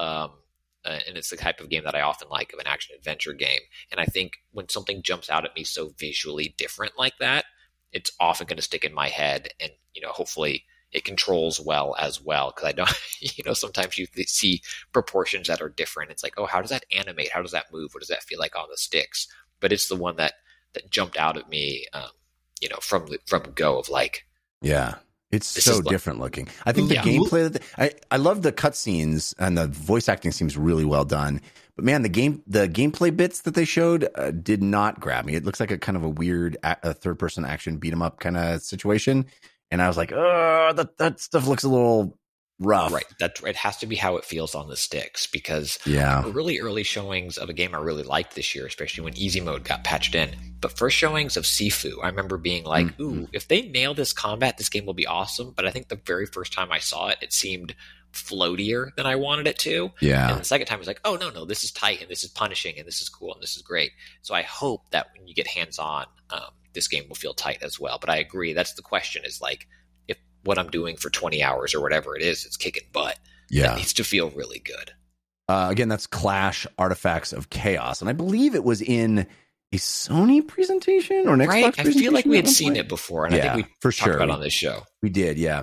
Speaker 4: And it's the type of game that I often like, of an action adventure game. And I think when something jumps out at me so visually different like that, it's often going to stick in my head. And, hopefully it controls well as well. Cause I don't, sometimes you see proportions that are different. It's like, oh, how does that animate? How does that move? What does that feel like on the sticks? But it's the one that jumped out at me, from go of like,
Speaker 2: yeah. It's so different looking. I think the gameplay, I love the cutscenes, and the voice acting seems really well done. But man, the gameplay bits that they showed did not grab me. It looks like a kind of a weird third person action beat 'em up kind of situation, and I was like, oh, that stuff looks a little rough.
Speaker 4: Right. It has to be how it feels on the sticks, because really early showings of a game I really liked this year, especially when easy mode got patched in. But first showings of Sifu, I remember being like, ooh, if they nail this combat, this game will be awesome. But I think the very first time I saw it, it seemed floatier than I wanted it to.
Speaker 2: Yeah.
Speaker 4: And the second time I was like, oh, no, this is tight, and this is punishing, and this is cool, and this is great. So I hope that when you get hands-on, this game will feel tight as well. But I agree. That's the question, is like, what I'm doing for 20 hours or whatever it is, it's kicking butt.
Speaker 2: Yeah.
Speaker 4: It needs to feel really good.
Speaker 2: Again, that's Clash Artifacts of Chaos. And I believe it was in a Sony presentation or an Xbox presentation.
Speaker 4: I feel like we had seen it before, and I think we
Speaker 2: for
Speaker 4: talked
Speaker 2: sure
Speaker 4: about it on this show. We
Speaker 2: did, yeah.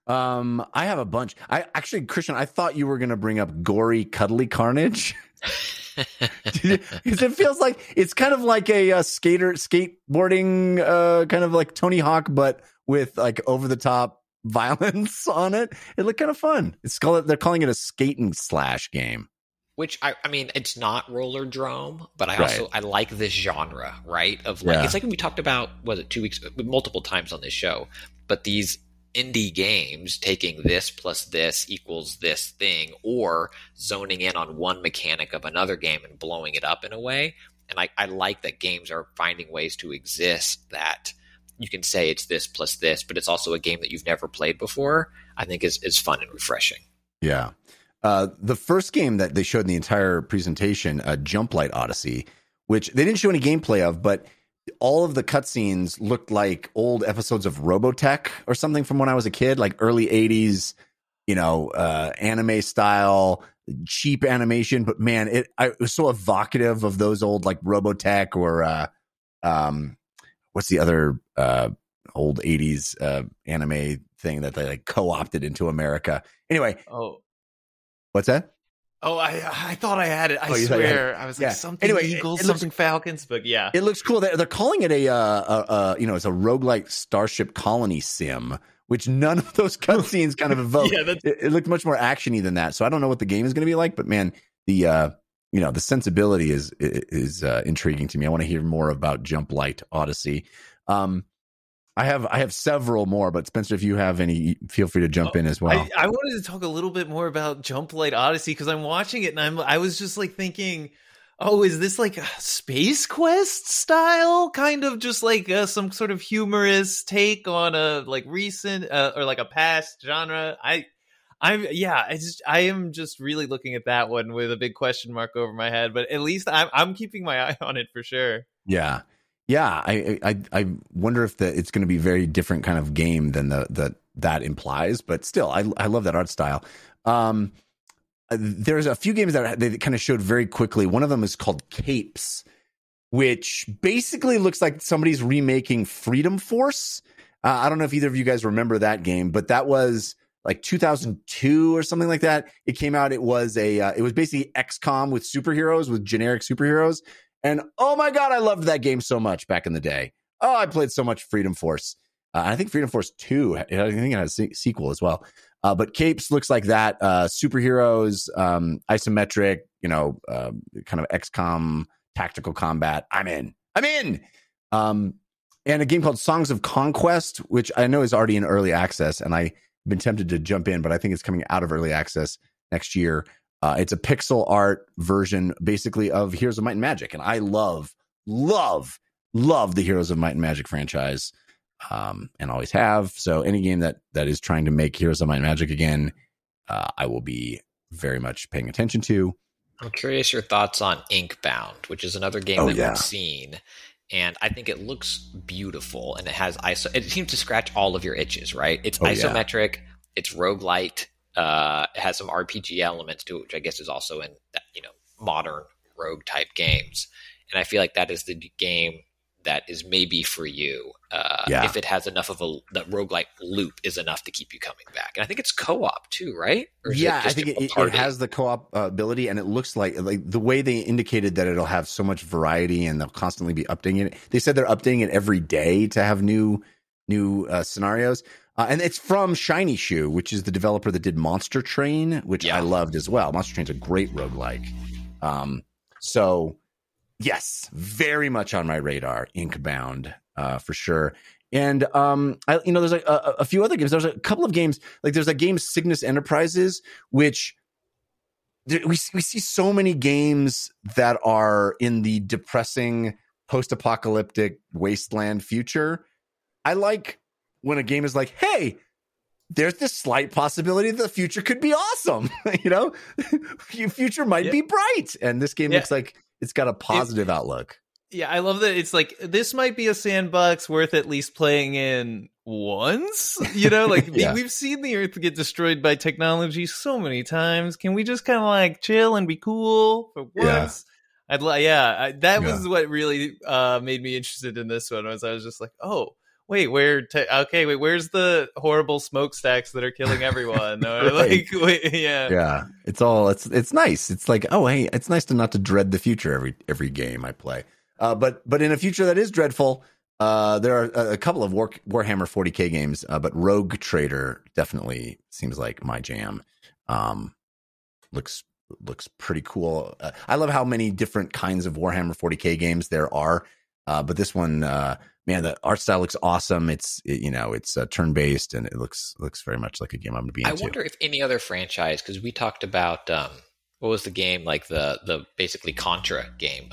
Speaker 2: I have a bunch. Christian, I thought you were going to bring up Gory Cuddly Carnage. Because it feels like it's kind of like a skateboarding, kind of like Tony Hawk, but with like over the top violence on it. It looked kind of fun. They're calling it a skate and slash game.
Speaker 4: Which I mean, it's not Roller Drome, but I like this genre, right? Of like, it's like we talked about, was it 2 weeks, multiple times on this show, but these indie games taking this plus this equals this thing, or zoning in on one mechanic of another game and blowing it up in a way. And I like that games are finding ways to exist that you can say it's this plus this, but it's also a game that you've never played before. I think is fun and refreshing.
Speaker 2: Yeah. The first game that they showed in the entire presentation, Jump Light Odyssey, which they didn't show any gameplay of, but all of the cutscenes looked like old episodes of Robotech or something from when I was a kid, like early 80s, anime style, cheap animation. But man, it was so evocative of those old like Robotech or what's the other old 80s anime thing that they like co-opted into America. Anyway.
Speaker 5: Oh.
Speaker 2: What's that?
Speaker 5: Oh, I thought I had it. I swear. I was like, something Eagles, something Falcons, but yeah.
Speaker 2: It looks cool. They're calling it it's a roguelike Starship Colony sim, which none of those cutscenes kind of evoke. It looked much more actiony than that. So I don't know what the game is going to be like, but man, the sensibility is intriguing to me. I want to hear more about Jump Light Odyssey. I have several more, but Spencer, if you have any, feel free to jump in as well.
Speaker 5: I wanted to talk a little bit more about Jump Light Odyssey because I'm watching it and I was just like thinking, oh, is this like a Space Quest style, kind of just like some sort of humorous take on a like recent or like a past genre? I am just really looking at that one with a big question mark over my head, but at least I'm keeping my eye on it for sure.
Speaker 2: Yeah. Yeah, I wonder if it's going to be a very different kind of game than that implies, but still, I love that art style. there's a few games that they kind of showed very quickly. One of them is called Capes, which basically looks like somebody's remaking Freedom Force. I don't know if either of you guys remember that game, but that was like 2002 or something like that. It came out. It was basically XCOM with superheroes, with generic superheroes. And oh my God, I loved that game so much back in the day. Oh, I played so much Freedom Force. I think Freedom Force 2, I think it has a sequel as well. But Capes looks like that. Superheroes, isometric, kind of XCOM tactical combat. I'm in. And a game called Songs of Conquest, which I know is already in early access. And I've been tempted to jump in, but I think it's coming out of early access next year. It's a pixel art version basically of Heroes of Might and Magic. And I love the Heroes of Might and Magic franchise. And always have. So any game that is trying to make Heroes of Might and Magic again, I will be very much paying attention to.
Speaker 4: I'm curious your thoughts on Inkbound, which is another game that we've seen. And I think it looks beautiful, and it has it seems to scratch all of your itches, right? It's isometric, it's roguelite, it has some RPG elements to it, which I guess is also in modern rogue type games. And I feel like that is the game that is maybe for you if it has enough of that roguelike loop is enough to keep you coming back. And I think it's co-op too, right? Or
Speaker 2: I think it has the co-op ability, and it looks like the way they indicated that it'll have so much variety and they'll constantly be updating it. They said they're updating it every day to have new scenarios. And it's from Shiny Shoe, which is the developer that did Monster Train, which I loved as well. Monster Train's a great roguelike. So yes, very much on my radar, Inkbound, for sure. And there's a few other games. There's a couple of games, like there's a game Cygnus Enterprises, which we see so many games that are in the depressing post-apocalyptic wasteland future. I like when a game is like, hey, there's this slight possibility that the future could be awesome. Future might be bright, and this game looks like it's got a positive outlook.
Speaker 5: Yeah, I love that it's like, this might be a sandbox worth at least playing in once. We've seen the Earth get destroyed by technology so many times. Can we just kind of like chill and be cool for once? Yeah. That was what really made me interested in this one. I was just like, oh, wait, where's the horrible smokestacks that are killing everyone?
Speaker 2: Right. Yeah. It's nice. It's like, oh, hey, it's nice not to dread the future every game I play. But in a future that is dreadful, there are a couple of Warhammer 40K games, but Rogue Trader definitely seems like my jam. Looks pretty cool. I love how many different kinds of Warhammer 40K games there are. But this one, man, the art style looks awesome. It's turn-based, and it looks very much like a game I'm going to be into.
Speaker 4: I wonder if any other franchise, because we talked about what was the game, like the basically Contra game?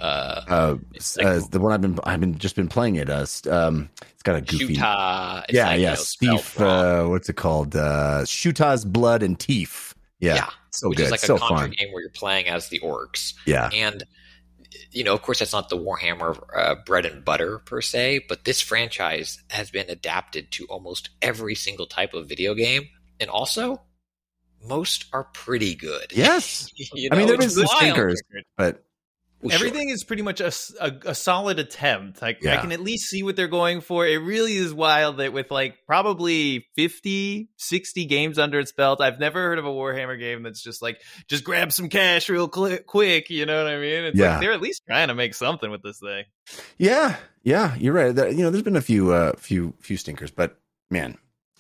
Speaker 2: The one I've been playing it. It's got a goofy.
Speaker 4: Shuta.
Speaker 2: Thief. What's it called? Shuta's Blood and Teeth. Yeah. So
Speaker 4: which
Speaker 2: good.
Speaker 4: Is like
Speaker 2: so
Speaker 4: a Contra
Speaker 2: fun
Speaker 4: game where you're playing as the orcs.
Speaker 2: Yeah.
Speaker 4: And of course, that's not the Warhammer bread and butter per se, but this franchise has been adapted to almost every single type of video game, and also most are pretty good.
Speaker 2: Yes, I mean there is some stinkers, but
Speaker 5: everything is pretty much a solid attempt. I can at least see what they're going for. It really is wild that with like probably 50, 60 games under its belt, I've never heard of a Warhammer game that's just like, just grab some cash real quick. You know what I mean? It's like they're at least trying to make something with this thing. Yeah,
Speaker 2: you're right. There's been a few stinkers, but man,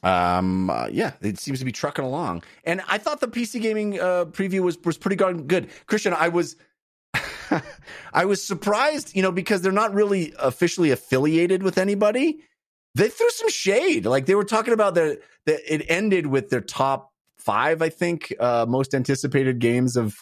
Speaker 2: it seems to be trucking along. And I thought the PC gaming preview was pretty darn good. Christian, I was surprised, because they're not really officially affiliated with anybody. They threw some shade. Like they were talking about that it ended with their top 5, I think, most anticipated games of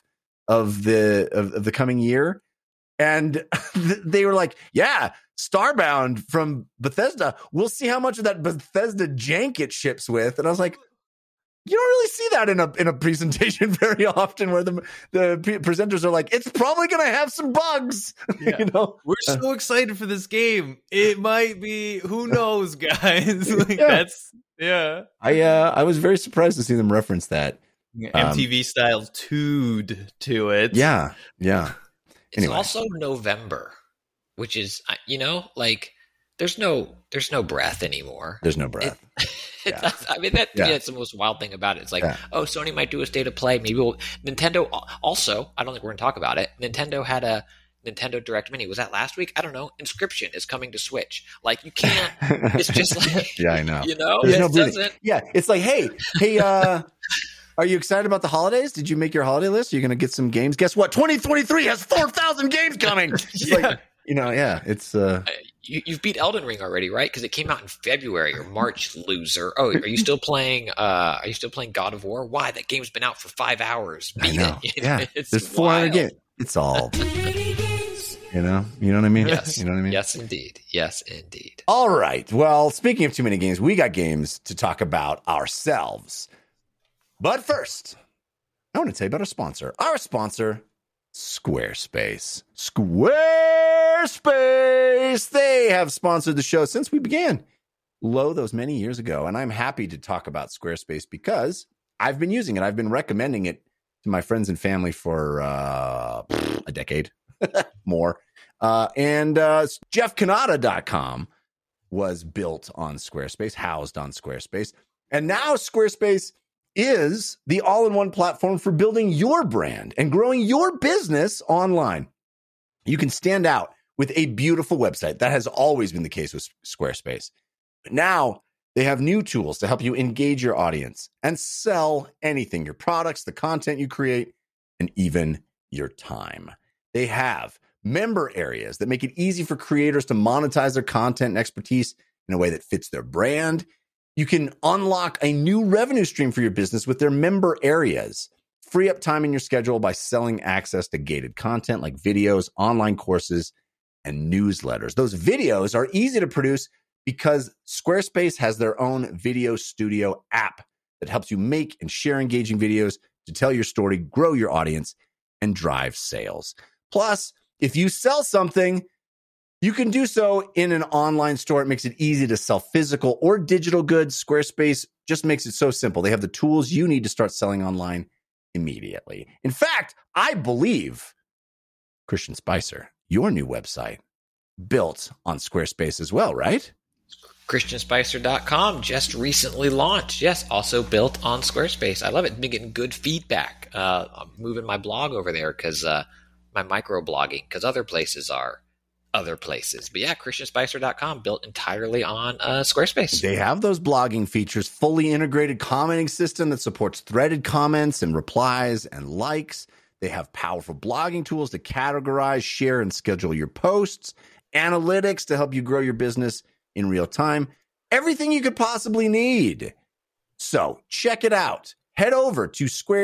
Speaker 2: the coming year. And they were like, yeah, Starbound from Bethesda. We'll see how much of that Bethesda jank it ships with. And I was like, you don't really see that in a presentation very often, where the presenters are like, it's probably going to have some bugs.
Speaker 5: Yeah. We're so excited for this game. It might be, who knows, guys? I was
Speaker 2: very surprised to see them reference that.
Speaker 5: MTV style tood to it.
Speaker 2: Yeah.
Speaker 4: It's
Speaker 2: Anyway.
Speaker 4: also November, which is, like there's no breath anymore.
Speaker 2: There's no breath. Yeah.
Speaker 4: I mean, to me, that's the most wild thing about it. It's like, Sony might do a state of play. Maybe Nintendo also, I don't think we're going to talk about it. Nintendo had a Nintendo Direct Mini. Was that last week? I don't know. Inscription is coming to Switch. Like, you can't. It's just like,
Speaker 2: yeah, I know.
Speaker 4: There's
Speaker 2: no breathing. Yeah, it's like, hey, are you excited about the holidays? Did you make your holiday list? You're going to get some games. Guess what? 2023 has 4,000 games coming. It's like, it's.
Speaker 4: You've beat Elden Ring already, right? Because it came out in February or March, loser. Oh, are you still playing? Are you still playing God of War? Why? That game's been out for 5 hours.
Speaker 2: I know. Yeah,
Speaker 4: it's
Speaker 2: there's 400 games. It's all. You know what I mean?
Speaker 4: Yes.
Speaker 2: You know what I mean?
Speaker 4: Yes, indeed. Yes, indeed.
Speaker 2: All right. Well, speaking of too many games, we got games to talk about ourselves. But first, I want to tell you about our sponsor. Our sponsor, Squarespace. Squarespace! They have sponsored the show since we began. Those many years ago. And I'm happy to talk about Squarespace because I've been using it. I've been recommending it to my friends and family for a decade. More. And JeffCanada.com was built on Squarespace, housed on Squarespace. And now Squarespace is the all-in-one platform for building your brand and growing your business online. You can stand out with a beautiful website. That has always been the case with Squarespace. But now they have new tools to help you engage your audience and sell anything, your products, the content you create, and even your time. They have member areas that make it easy for creators to monetize their content and expertise in a way that fits their brand. You can unlock a new revenue stream for your business with their member areas. Free up time in your schedule by selling access to gated content like videos, online courses, and newsletters. Those videos are easy to produce because Squarespace has their own video studio app that helps you make and share engaging videos to tell your story, grow your audience, and drive sales. Plus, if you sell something, you can do so in an online store. It makes it easy to sell physical or digital goods. Squarespace just makes it so simple. They have the tools you need to start selling online immediately. In fact, I believe, Christian Spicer, your new website built on Squarespace as well, right?
Speaker 4: ChristianSpicer.com just recently launched. Yes, also built on Squarespace. I love it. Been getting good feedback. I'm moving my blog over there because my microblogging, because other places are other places. But yeah, ChristianSpicer.com built entirely on Squarespace.
Speaker 2: They have those blogging features, fully integrated commenting system that supports threaded comments and replies and likes. They have powerful blogging tools to categorize, share, and schedule your posts, analytics to help you grow your business in real time, everything you could possibly need. So check it out. Head over to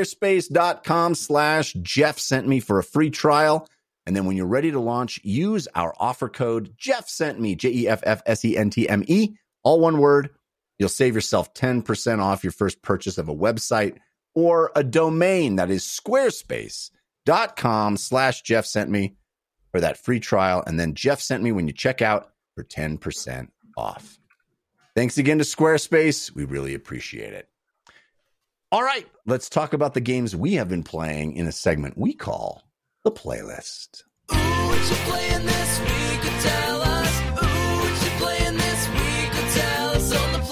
Speaker 2: squarespace.com/Jeff sent me for a free trial. And then when you're ready to launch, use our offer code Jeff sent me, JEFFSENTME, all one word. You'll save yourself 10% off your first purchase of a website or a domain. That is squarespace.com/Jeff sent me for that free trial. And then Jeff sent me when you check out for 10% off. Thanks again to Squarespace. We really appreciate it. All right, let's talk about the games we have been playing in a segment we call The Playlist.
Speaker 7: Ooh, what you playing this week? Tell us. Ooh, what you playing this week? Tell us on the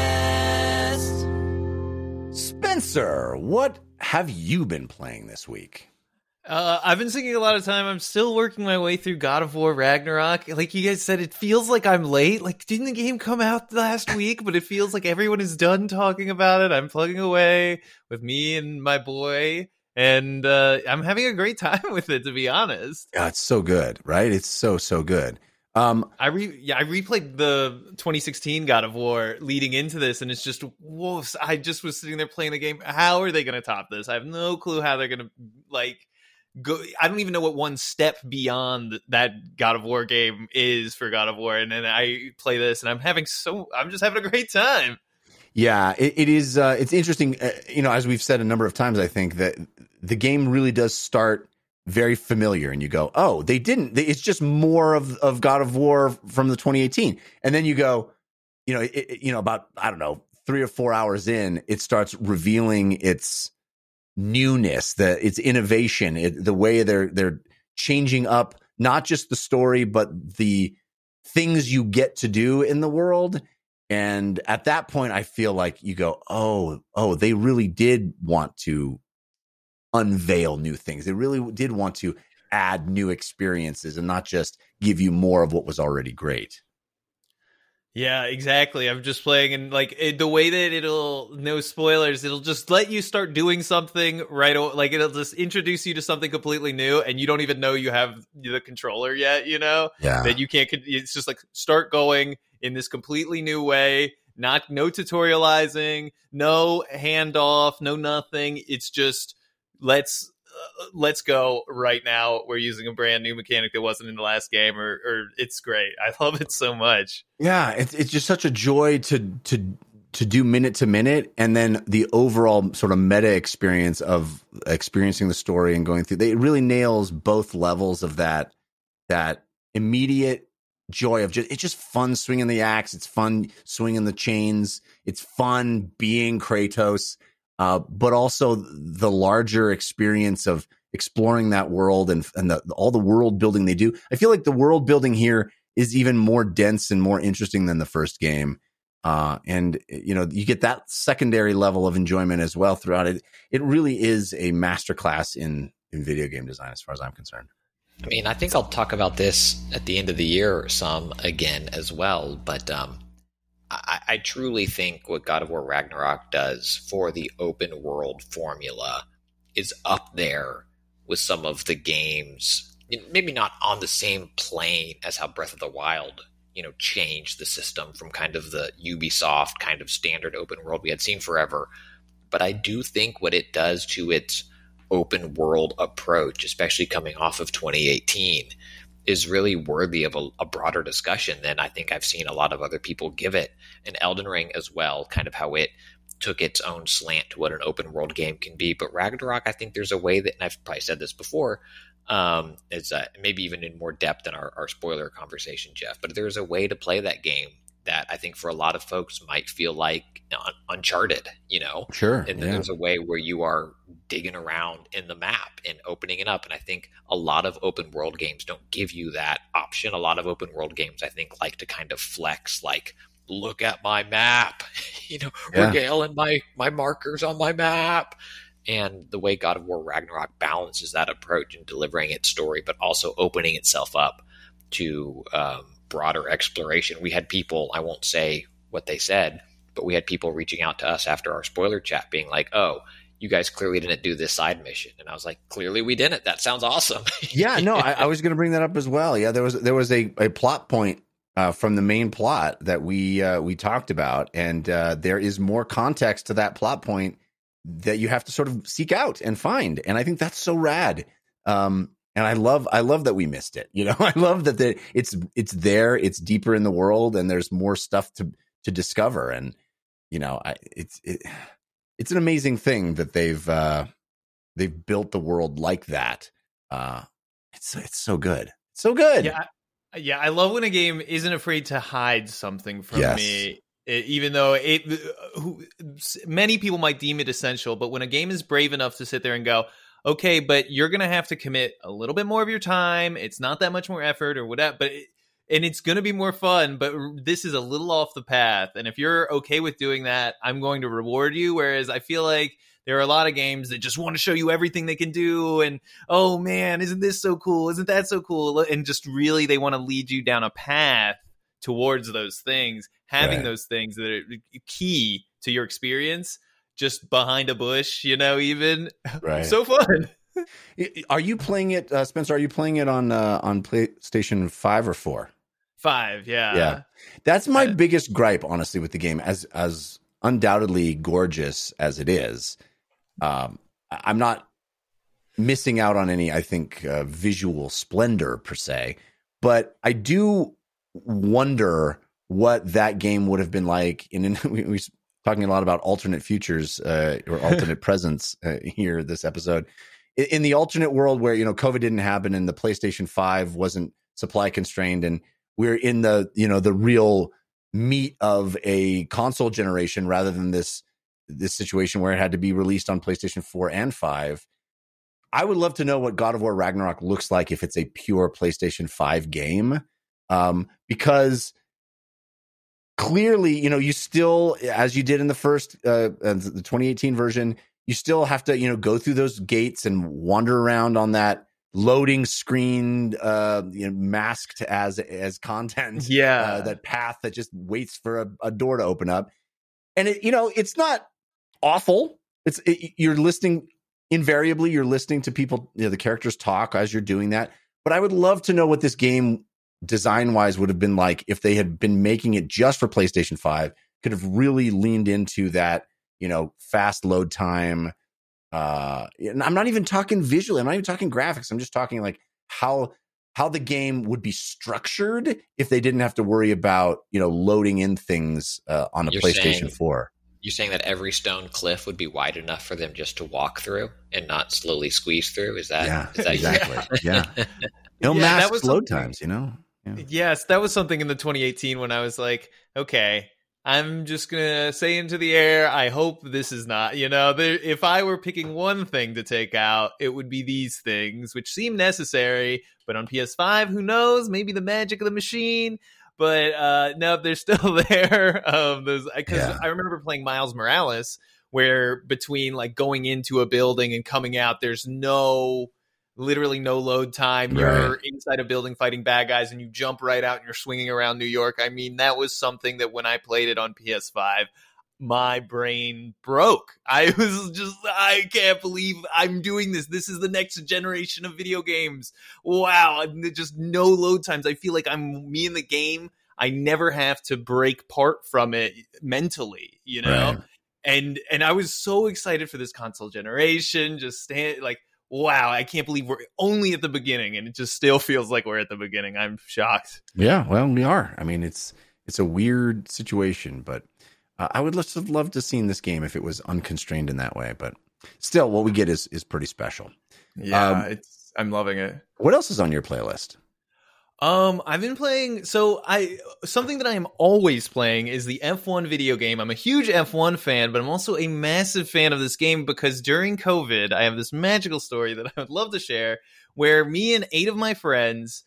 Speaker 7: playlist.
Speaker 2: Spencer, what have you been playing this week?
Speaker 5: I've been taking a lot of time. I'm still working my way through God of War Ragnarok. Like you guys said, it feels like I'm late. Like, didn't the game come out last week? But it feels like everyone is done talking about it. I'm plugging away with me and my boy, and I'm having a great time with it, to be honest.
Speaker 2: Yeah, it's so good, right? It's so good.
Speaker 5: I replayed the 2016 God of War leading into this, and it's just, whoa, I just was sitting there playing the game. How are they going to top this? I have no clue how they're going to, go. I don't even know what one step beyond that God of War game is for God of War, and then I play this, and I'm just having a great time.
Speaker 2: Yeah, it is. It's interesting. As we've said a number of times, I think that the game really does start very familiar, and you go, "Oh, they didn't." It's just more of God of War from the 2018, and then you go, about 3 or 4 hours in, it starts revealing its newness, it's innovation, the way they're changing up not just the story but the things you get to do in the world. And at that point, I feel like you go, oh, they really did want to unveil new things. They really did want to add new experiences and not just give you more of what was already great.
Speaker 5: Yeah, exactly. I'm just playing, and the way that no spoilers, it'll just let you start doing something like it'll just introduce you to something completely new, and you don't even know you have the controller yet, that you can't, it's just like start going in this completely new way, no tutorializing, no handoff, no nothing. It's just, let's go right now. We're using a brand new mechanic that wasn't in the last game, or it's great. I love it so much. Yeah,
Speaker 2: it's just such a joy to do minute to minute, and then the overall sort of meta experience of experiencing the story and going through. It really nails both levels of that immediate joy of it's just fun swinging the axe. It's fun swinging the chains. It's fun being Kratos. But also the larger experience of exploring that world and all the world building they do. I feel like the world building here is even more dense and more interesting than the first game. And you get that secondary level of enjoyment as well throughout it. It really is a masterclass in video game design, as far as I'm concerned.
Speaker 4: I mean, I think I'll talk about this at the end of the year some again as well, but I truly think what God of War Ragnarok does for the open world formula is up there with some of the games, maybe not on the same plane as how Breath of the Wild, changed the system from kind of the Ubisoft kind of standard open world we had seen forever. But I do think what it does to its open world approach, especially coming off of 2018, is really worthy of a broader discussion than I think I've seen a lot of other people give it. And Elden Ring as well, kind of how it took its own slant to what an open world game can be. But Ragnarok, I think there's a way that, and I've probably said this before, it's maybe even in more depth than our spoiler conversation, Jeff, but there's a way to play that game that I think for a lot of folks might feel like Uncharted,
Speaker 2: Sure.
Speaker 4: And then there's a way where you are digging around in the map and opening it up. And I think a lot of open world games don't give you that option. A lot of open world games, I think, like to kind of flex, like, look at my map, regaling my markers on my map. And the way God of War Ragnarok balances that approach in delivering its story, but also opening itself up to broader exploration. We had people, I won't say what they said, but we had people reaching out to us after our spoiler chat being like, oh, you guys clearly didn't do this side mission. And I was like, clearly we didn't. That sounds awesome.
Speaker 2: Yeah, no, I was going to bring that up as well. Yeah, there was a plot point from the main plot that we talked about. And there is more context to that plot point that you have to sort of seek out and find. And I think that's so rad. And I love that we missed it. I love that it's there, it's deeper in the world, and there's more stuff to discover. And it's an amazing thing that they've built the world like that. It's so good, so good.
Speaker 5: Yeah. I love when a game isn't afraid to hide something from me. Even though many people might deem it essential, but when a game is brave enough to sit there and go, okay, but you're going to have to commit a little bit more of your time. It's not that much more effort or whatever, and it's going to be more fun, but this is a little off the path. And if you're okay with doing that, I'm going to reward you. Whereas I feel like there are a lot of games that just want to show you everything they can do. And, oh man, isn't this so cool? Isn't that so cool? And just really, they want to lead you down a path towards those things, having those things that are key to your experience just behind a bush, even. Right. So fun.
Speaker 2: Are you playing it, Spencer? Are you playing it on PlayStation 5 or 4?
Speaker 5: 5, yeah.
Speaker 2: Yeah. That's my biggest gripe, honestly, with the game. As undoubtedly gorgeous as it is, I'm not missing out on any, I think, visual splendor per se, but I do wonder what that game would have been like. We're talking a lot about alternate futures or alternate presents here this episode. In the alternate world where COVID didn't happen and the PlayStation 5 wasn't supply constrained, and we're in the the real meat of a console generation rather than this this situation where it had to be released on PlayStation 4 and 5. I would love to know what God of War Ragnarok looks like if it's a pure PlayStation 5 game, because clearly, you still, as you did in the first, the 2018 version, you still have to, go through those gates and wander around on that loading screen, masked as content.
Speaker 5: Yeah.
Speaker 2: That path that just waits for a door to open up. And it's not awful. You're listening. Invariably, you're listening to people, the characters talk as you're doing that. But I would love to know what this game design-wise would have been like if they had been making it just for PlayStation 5, could have really leaned into that, fast load time. And I'm not even talking visually. I'm not even talking graphics. I'm just talking like how the game would be structured if they didn't have to worry about, loading in things on a PlayStation 4.
Speaker 4: You're saying that every stone cliff would be wide enough for them just to walk through and not slowly squeeze through? Is that
Speaker 2: exactly? Yeah. No
Speaker 5: Yeah,
Speaker 2: mass
Speaker 5: that was
Speaker 2: load times, Yeah.
Speaker 5: Yes, that was something in the 2018 when I was like, okay, I'm just going to say into the air, I hope this is not, if I were picking one thing to take out, it would be these things, which seem necessary. But on PS5, who knows? Maybe the magic of the machine. But no, they're still there. I remember playing Miles Morales, where between like going into a building and coming out, there's literally no load time.
Speaker 2: Right.
Speaker 5: You're inside a building fighting bad guys, and you jump right out and you're swinging around New York. I mean, that was something that when I played it on PS5, my brain broke. I can't believe I'm doing this. This is the next generation of video games. Wow. Just no load times. I feel like I'm me in the game. I never have to break part from it mentally,
Speaker 2: Right.
Speaker 5: And I was so excited for this console generation. Wow, I can't believe we're only at the beginning, and it just still feels like we're at the beginning. I'm shocked.
Speaker 2: Yeah, well, we are. I mean, it's a weird situation, but I would just have loved to have seen this game if it was unconstrained in that way. But still, what we get is pretty special.
Speaker 5: Yeah, I'm loving it.
Speaker 2: What else is on your playlist?
Speaker 5: I've been playing. Something that I am always playing is the F1 video game. I'm a huge F1 fan, but I'm also a massive fan of this game because during COVID, I have this magical story that I would love to share where me and 8 of my friends,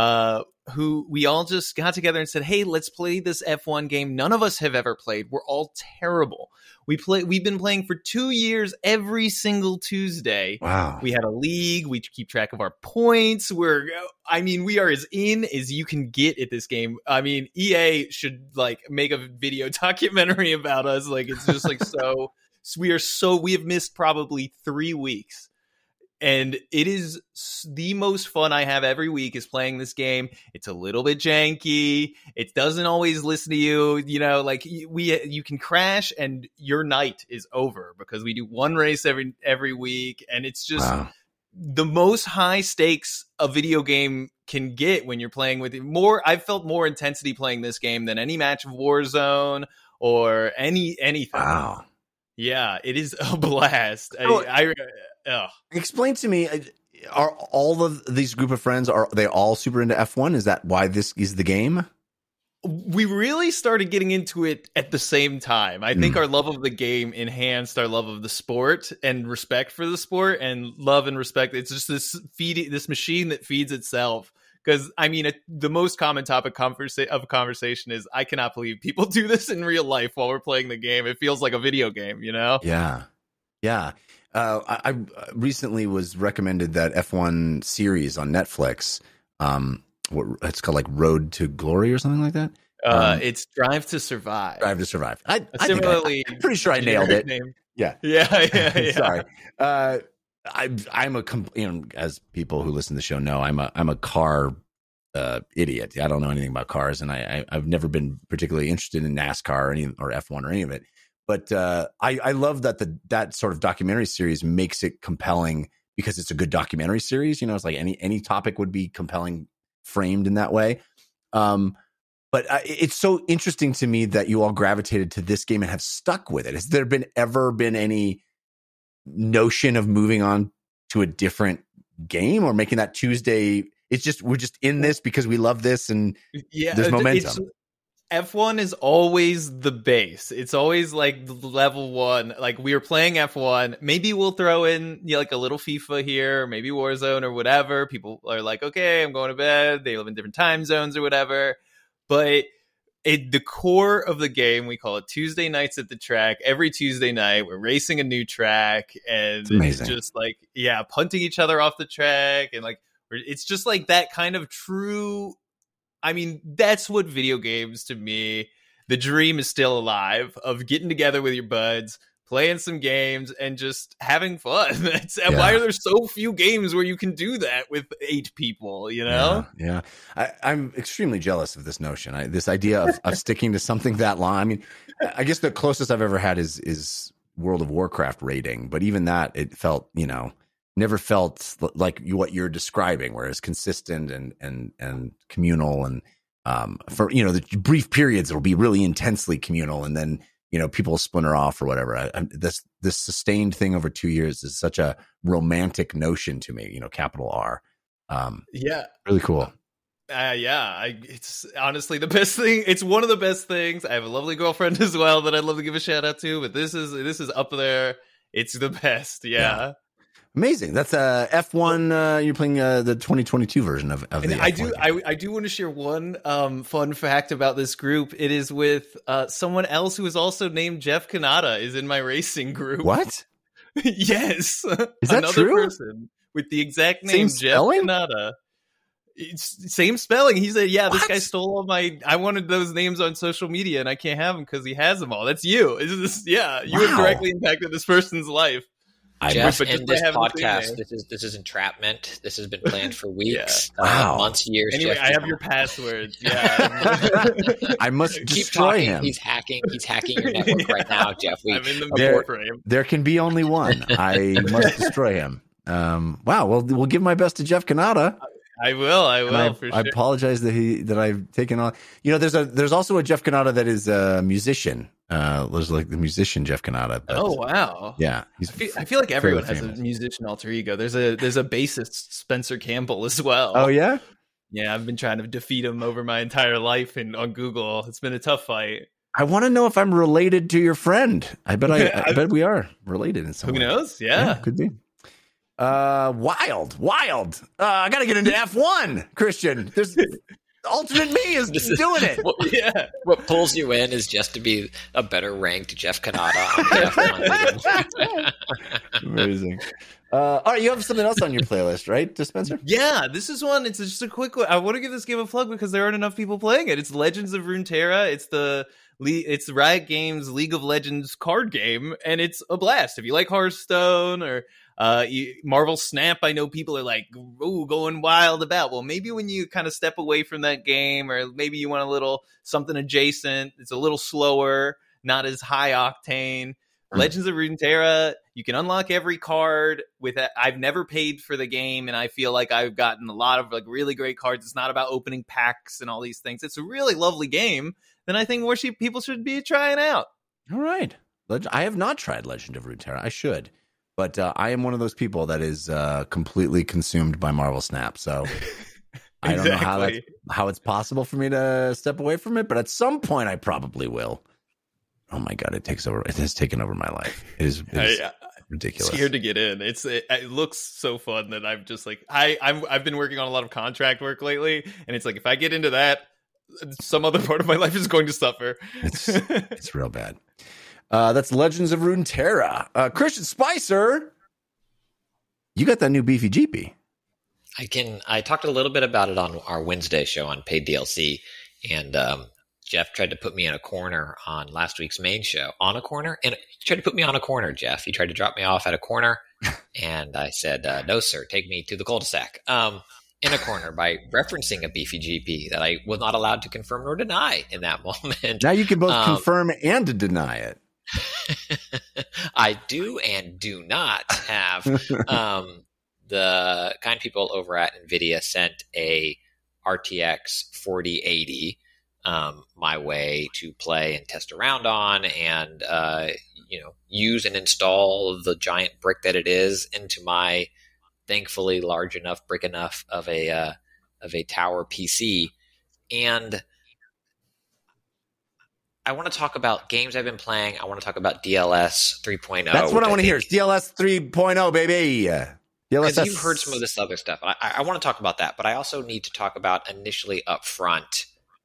Speaker 5: who we all just got together and said, hey, let's play this F1 game none of us have ever played. We're all terrible. We've been playing for 2 years every single Tuesday.
Speaker 2: Wow.
Speaker 5: We had a league. We keep track of our points. We are as in as you can get at this game. I mean, EA should make a video documentary about us. It's just so we have missed probably 3 weeks. And it is the most fun I have every week is playing this game. It's a little bit janky. It doesn't always listen to you. You can crash and your night is over because we do one race every week. And it's just the most high stakes a video game can get when you're playing with it. I've felt more intensity playing this game than any match of Warzone or anything.
Speaker 2: Wow.
Speaker 5: Yeah, it is a blast.
Speaker 2: Explain to me, are all of these group of friends, are they all super into F1? Is that why this is the game?
Speaker 5: We really started getting into it at the same time. I think our love of the game enhanced our love of the sport and respect for the sport, and love and respect. It's just this machine that feeds itself. Because, the most common topic of conversation is, I cannot believe people do this in real life while we're playing the game. It feels like a video game,
Speaker 2: Yeah. Yeah. I recently was recommended that F1 series on Netflix. It's called Road to Glory or something like that.
Speaker 5: It's Drive to Survive.
Speaker 2: Drive to Survive. I'm pretty sure I nailed it.
Speaker 5: Name.
Speaker 2: Yeah.
Speaker 5: Yeah.
Speaker 2: Sorry. I'm as people who listen to the show know, I'm a car idiot. I don't know anything about cars, and I've never been particularly interested in NASCAR or F1 or any of it. But I love that sort of documentary series makes it compelling because it's a good documentary series. It's like any topic would be compelling framed in that way. But it's so interesting to me that you all gravitated to this game and have stuck with it. Has there ever been any notion of moving on to a different game or making that Tuesday? We're just in this because we love this and there's momentum.
Speaker 5: F1 is always the base. It's always like level 1. Like we were playing F1. Maybe we'll throw in like a little FIFA here, maybe Warzone or whatever. People are like, okay, I'm going to bed. They live in different time zones or whatever. But the core of the game, we call it Tuesday nights at the track. Every Tuesday night, we're racing a new track, and it's just like, punting each other off the track, and like it's just like that kind of true. I mean, that's what video games to me. The dream is still alive of getting together with your buds, playing some games, and just having fun. Why are there so few games where you can do that with 8 people, you know?
Speaker 2: Yeah. I'm extremely jealous of this notion. This idea of sticking to something that long. I mean, I guess the closest I've ever had is World of Warcraft raiding, but even that, it felt, never felt like what you're describing, where it's consistent and communal, and for the brief periods it'll be really intensely communal, and then people splinter off or whatever. This sustained thing over 2 years is such a romantic notion to me. Capital R. Really cool.
Speaker 5: It's honestly the best thing. It's one of the best things. I have a lovely girlfriend as well that I'd love to give a shout out to, but this is up there. It's the best. Yeah.
Speaker 2: Amazing. That's F1. You're playing the 2022 version of the F1.
Speaker 5: I do want to share one fun fact about this group. It is with someone else who is also named Jeff Kanata is in my racing group.
Speaker 2: What?
Speaker 5: Yes.
Speaker 2: Is that
Speaker 5: another
Speaker 2: true?
Speaker 5: person with the exact name
Speaker 2: Same
Speaker 5: Jeff
Speaker 2: spelling?
Speaker 5: Kanata. It's same spelling. He said, "Yeah, this
Speaker 2: What?
Speaker 5: guy stole all my. I wanted those names on social media, and I can't have them because he has them all." That's you. You have directly impacted this person's life.
Speaker 4: Jeff, in this podcast, this is entrapment. This has been planned for weeks, months, years.
Speaker 5: Anyway,
Speaker 4: Jeff,
Speaker 5: I have your password. Yeah,
Speaker 2: I must
Speaker 4: keep
Speaker 2: destroy
Speaker 4: talking.
Speaker 2: him.
Speaker 4: He's hacking your network right now, Jeff.
Speaker 5: I'm in the middle frame.
Speaker 2: There can be only one. I must destroy him. Wow. Well, we'll give my best to Jeff Kanata.
Speaker 5: I will. For sure.
Speaker 2: I apologize that I've taken on. There's also a Jeff Kanata that is a musician. There's like the musician Jeff Kanata.
Speaker 5: Oh wow!
Speaker 2: Yeah,
Speaker 5: I feel like everyone has a musician alter ego. There's a bassist Spencer Campbell as well.
Speaker 2: Oh yeah,
Speaker 5: yeah. I've been trying to defeat him over my entire life, and on Google, it's been a tough fight.
Speaker 2: I want to know if I'm related to your friend. I bet we are related in some way.
Speaker 5: Who knows? Yeah,
Speaker 2: could be. Wild. I gotta get into F1, Christian. There's alternate me is doing it.
Speaker 4: Well, yeah. What pulls you in is just to be a better ranked Jeff Kanata on the F1.
Speaker 2: Amazing. All right, you have something else on your playlist, right, Spencer?
Speaker 5: Yeah, this is one. It's just a quick one. I want to give this game a plug because there aren't enough people playing it. It's Legends of Runeterra. It's Riot Games' League of Legends card game, and it's a blast. If you like Hearthstone or Marvel Snap, I know people are like, ooh, going wild about. Well, maybe when you kind of step away from that game, or maybe you want a little something adjacent, it's a little slower, not as high octane. Legends of Runeterra, you can unlock every card with it. I've never paid for the game, and I feel like I've gotten a lot of like really great cards. It's not about opening packs and all these things. It's a really lovely game that I think more people should be trying out.
Speaker 2: All right. I have not tried Legend of Runeterra. I should. But I am one of those people that is completely consumed by Marvel Snap. So I don't know how it's possible for me to step away from it. But at some point, I probably will. Oh, my God. It has taken over my life. It is ridiculous.
Speaker 5: Scared to get in. It looks so fun that I'm just like, I've been working on a lot of contract work lately. And it's like, if I get into that, some other part of my life is going to suffer.
Speaker 2: It's real bad. That's Legends of Runeterra. Christian Spicer, you got that new beefy GP.
Speaker 4: I talked a little bit about it on our Wednesday show on Paid DLC, and Jeff tried to put me in a corner on last week's main show. On a corner? And he tried to put me on a corner, Jeff. He tried to drop me off at a corner, and I said, no, sir, take me to the cul-de-sac. In a corner by referencing a beefy GP that I was not allowed to confirm nor deny in that moment.
Speaker 2: Now you can both confirm and deny it.
Speaker 4: I do and do not have. The kind people over at NVIDIA sent a RTX 4080 my way to play and test around on, and use and install the giant brick that it is into my thankfully large enough brick enough of a tower PC. And I want to talk about games I've been playing. I want to talk about DLS 3.0.
Speaker 2: That's what I want to hear. It's DLS 3.0, baby.
Speaker 4: Because
Speaker 2: DLSS.
Speaker 4: you've heard some of this other stuff. I want to talk about that, but I also need to talk about initially up front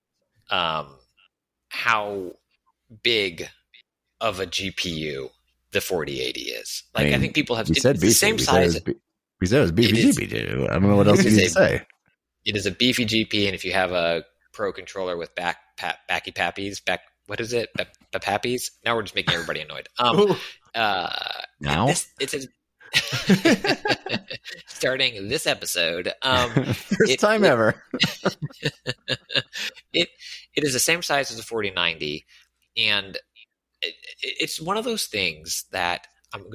Speaker 4: how big of a GPU the 4080 is. Like, I think people have
Speaker 2: We said
Speaker 4: it's the
Speaker 2: beefy.
Speaker 4: same size.
Speaker 2: We said it was beefy
Speaker 4: It is-
Speaker 2: GPU. I don't know what else you need to say.
Speaker 4: It is a beefy GP, and if you have a Pro controller with backy pappies, what is it? Pappies? Now we're just making everybody annoyed.
Speaker 2: Now?
Speaker 4: It's starting this episode.
Speaker 2: First time ever.
Speaker 4: It is the same size as the 4090, and it's one of those things that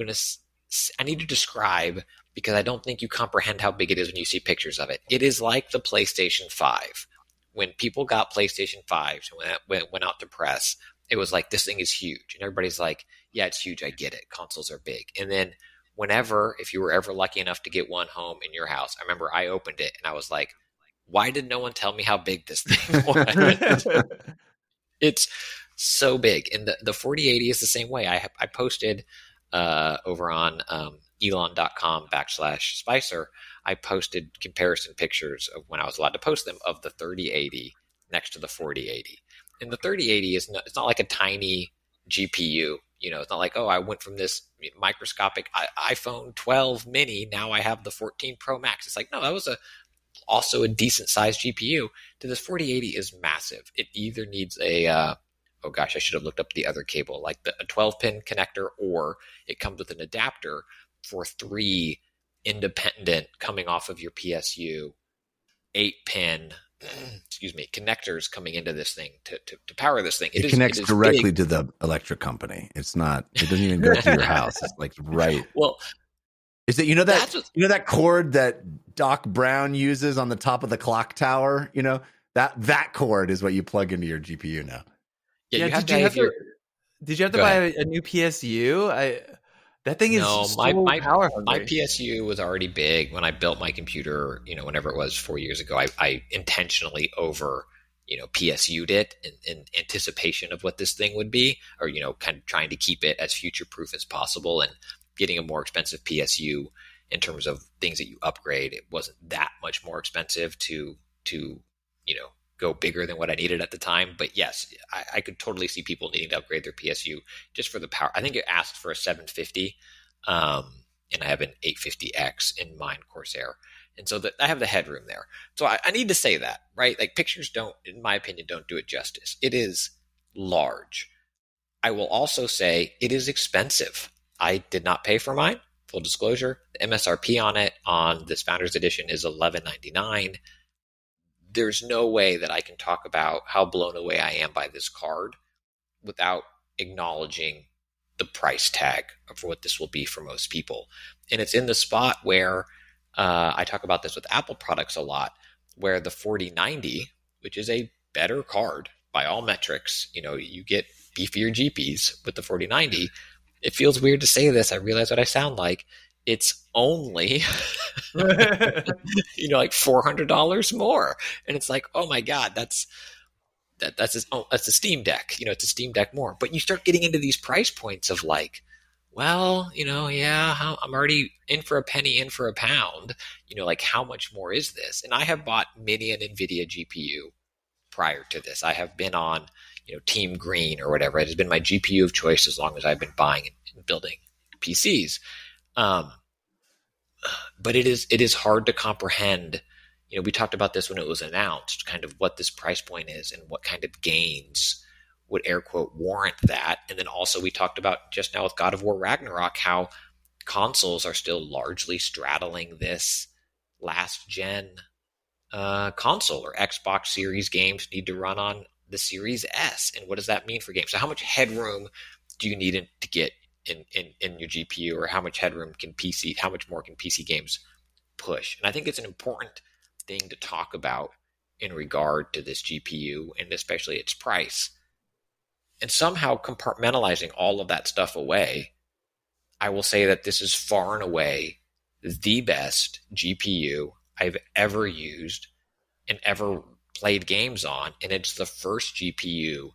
Speaker 4: I need to describe because I don't think you comprehend how big it is when you see pictures of it. It is like the PlayStation 5. When people got PlayStation 5s and went out to press, it was like, this thing is huge. And everybody's like, yeah, it's huge. I get it. Consoles are big. And then if you were ever lucky enough to get one home in your house, I remember I opened it and I was like, why did no one tell me how big this thing was? It's so big. And the 4080 is the same way. I posted over on elon.com/Spicer, I posted comparison pictures of when I was allowed to post them of the 3080 next to the 4080. And the 3080 it's not like a tiny GPU. You know, it's not like, oh, I went from this microscopic iPhone 12 mini, now I have the 14 Pro Max. It's like, no, that was also a decent sized GPU. To this 4080 is massive. It either needs I should have looked up the other cable, like a 12-pin connector, or it comes with an adapter for 3 independent coming off of your PSU 8-pin connectors coming into this thing to power this thing.
Speaker 2: It connects directly to the electric company. It doesn't even go to your house. It's like right.
Speaker 4: Well,
Speaker 2: is it that cord that Doc Brown uses on the top of the clock tower? You know, that cord is what you plug into your GPU now.
Speaker 4: Yeah,
Speaker 5: did you have to buy a new PSU? That thing is
Speaker 4: my
Speaker 5: power hungry.
Speaker 4: My PSU was already big when I built my computer. You know, whenever it was 4 years ago, I intentionally PSU'd it in anticipation of what this thing would be, or kind of trying to keep it as future proof as possible. And getting a more expensive PSU in terms of things that you upgrade, it wasn't that much more expensive to go bigger than what I needed at the time. But yes, I could totally see people needing to upgrade their PSU just for the power. I think it asked for a 750, and I have an 850X in mine, Corsair. And so I have the headroom there. So I need to say that, right? Like, pictures don't, in my opinion, don't do it justice. It is large. I will also say it is expensive. I did not pay for mine, full disclosure. The MSRP on it on this Founders Edition is $11.99. There's no way that I can talk about how blown away I am by this card without acknowledging the price tag for what this will be for most people. And it's in the spot where I talk about this with Apple products a lot, where the 4090, which is a better card by all metrics, you get beefier GPs with the 4090. It feels weird to say this. I realize what I sound like. It's only, like $400 more. And it's like, oh my God, that's a Steam Deck. It's a Steam Deck more. But you start getting into these price points of like, well, I'm already in for a penny, in for a pound. Like, how much more is this? And I have bought many an NVIDIA GPU prior to this. I have been on, Team Green or whatever. It has been my GPU of choice as long as I've been buying and building PCs. But it is hard to comprehend. We talked about this when it was announced, kind of what this price point is and what kind of gains would air quote warrant that. And then also we talked about just now with God of War Ragnarok, how consoles are still largely straddling this last gen console, or Xbox Series games need to run on the Series S. And what does that mean for games? So how much headroom do you need to get in your GPU, or how much headroom how much more can PC games push? And I think it's an important thing to talk about in regard to this GPU, and especially its price. And somehow compartmentalizing all of that stuff away, I will say that this is far and away the best GPU I've ever used and ever played games on. And it's the first GPU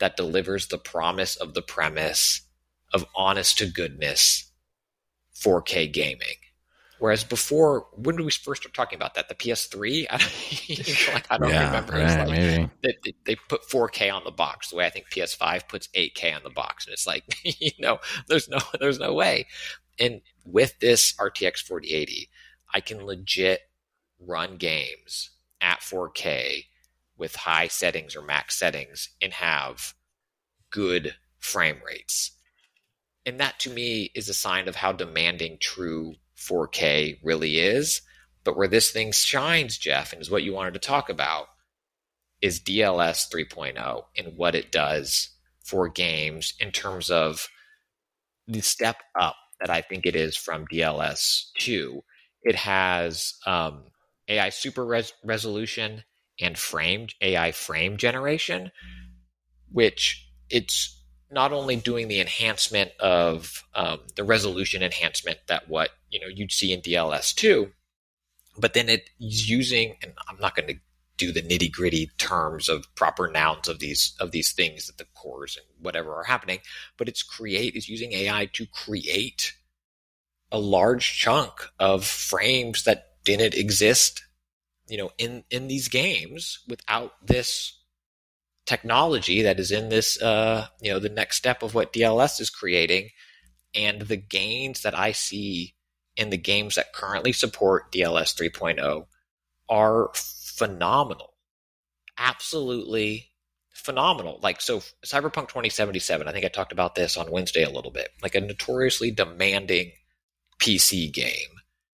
Speaker 4: that delivers the promise of the premise of honest to goodness 4K gaming. Whereas before, when did we first start talking about that? The PS3? I don't remember.
Speaker 8: Right,
Speaker 4: It's
Speaker 8: maybe.
Speaker 4: they put 4K on the box the way I think PS5 puts 8K on the box. And it's like, there's no way. And with this RTX 4080, I can legit run games at 4K with high settings or max settings and have good frame rates. And that to me is a sign of how demanding true 4K really is. But where this thing shines, Jeff, and is what you wanted to talk about, is DLS 3.0 and what it does for games in terms of the step up that I think it is from DLS 2. It has AI super resolution and AI frame generation, which it's not only doing the enhancement of the resolution enhancement that what you'd see in DLS 2, but then it's using, and I'm not going to do the nitty gritty terms of proper nouns of these things that the cores and whatever are happening, but is using AI to create a large chunk of frames that didn't exist, in these games without this technology that is in this, the next step of what DLS is creating. And the gains that I see in the games that currently support DLS 3.0 are phenomenal. Absolutely phenomenal. Like, so Cyberpunk 2077, I think I talked about this on Wednesday a little bit, like a notoriously demanding PC game.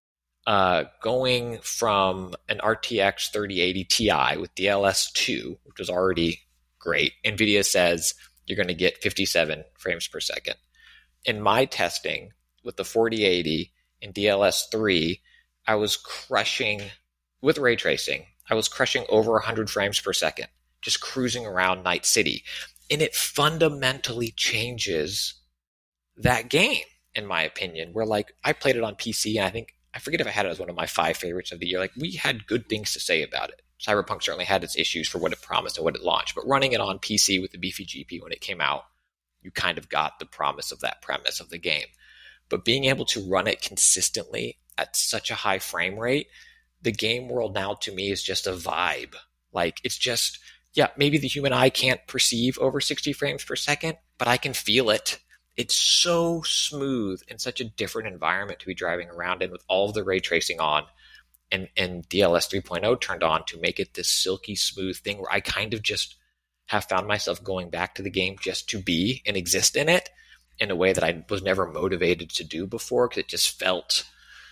Speaker 4: Going from an RTX 3080 Ti with DLS 2, which was already great. NVIDIA says you're going to get 57 frames per second. In my testing with the 4080 and DLS 3, I was crushing, with ray tracing, I was crushing over 100 frames per second, just cruising around Night City. And it fundamentally changes that game, in my opinion, where like I played it on PC, and I forget if I had it as one of my 5 favorites of the year. Like, we had good things to say about it. Cyberpunk certainly had its issues for what it promised and what it launched, but running it on PC with the beefy GPU when it came out, you kind of got the promise of that premise of the game. But being able to run it consistently at such a high frame rate, the game world now to me is just a vibe. Like, it's just, yeah, maybe the human eye can't perceive over 60 frames per second, but I can feel it. It's so smooth and such a different environment to be driving around in with all of the ray tracing on and DLS 3.0 turned on to make it this silky smooth thing where I kind of just have found myself going back to the game just to be and exist in it in a way that I was never motivated to do before, because it just felt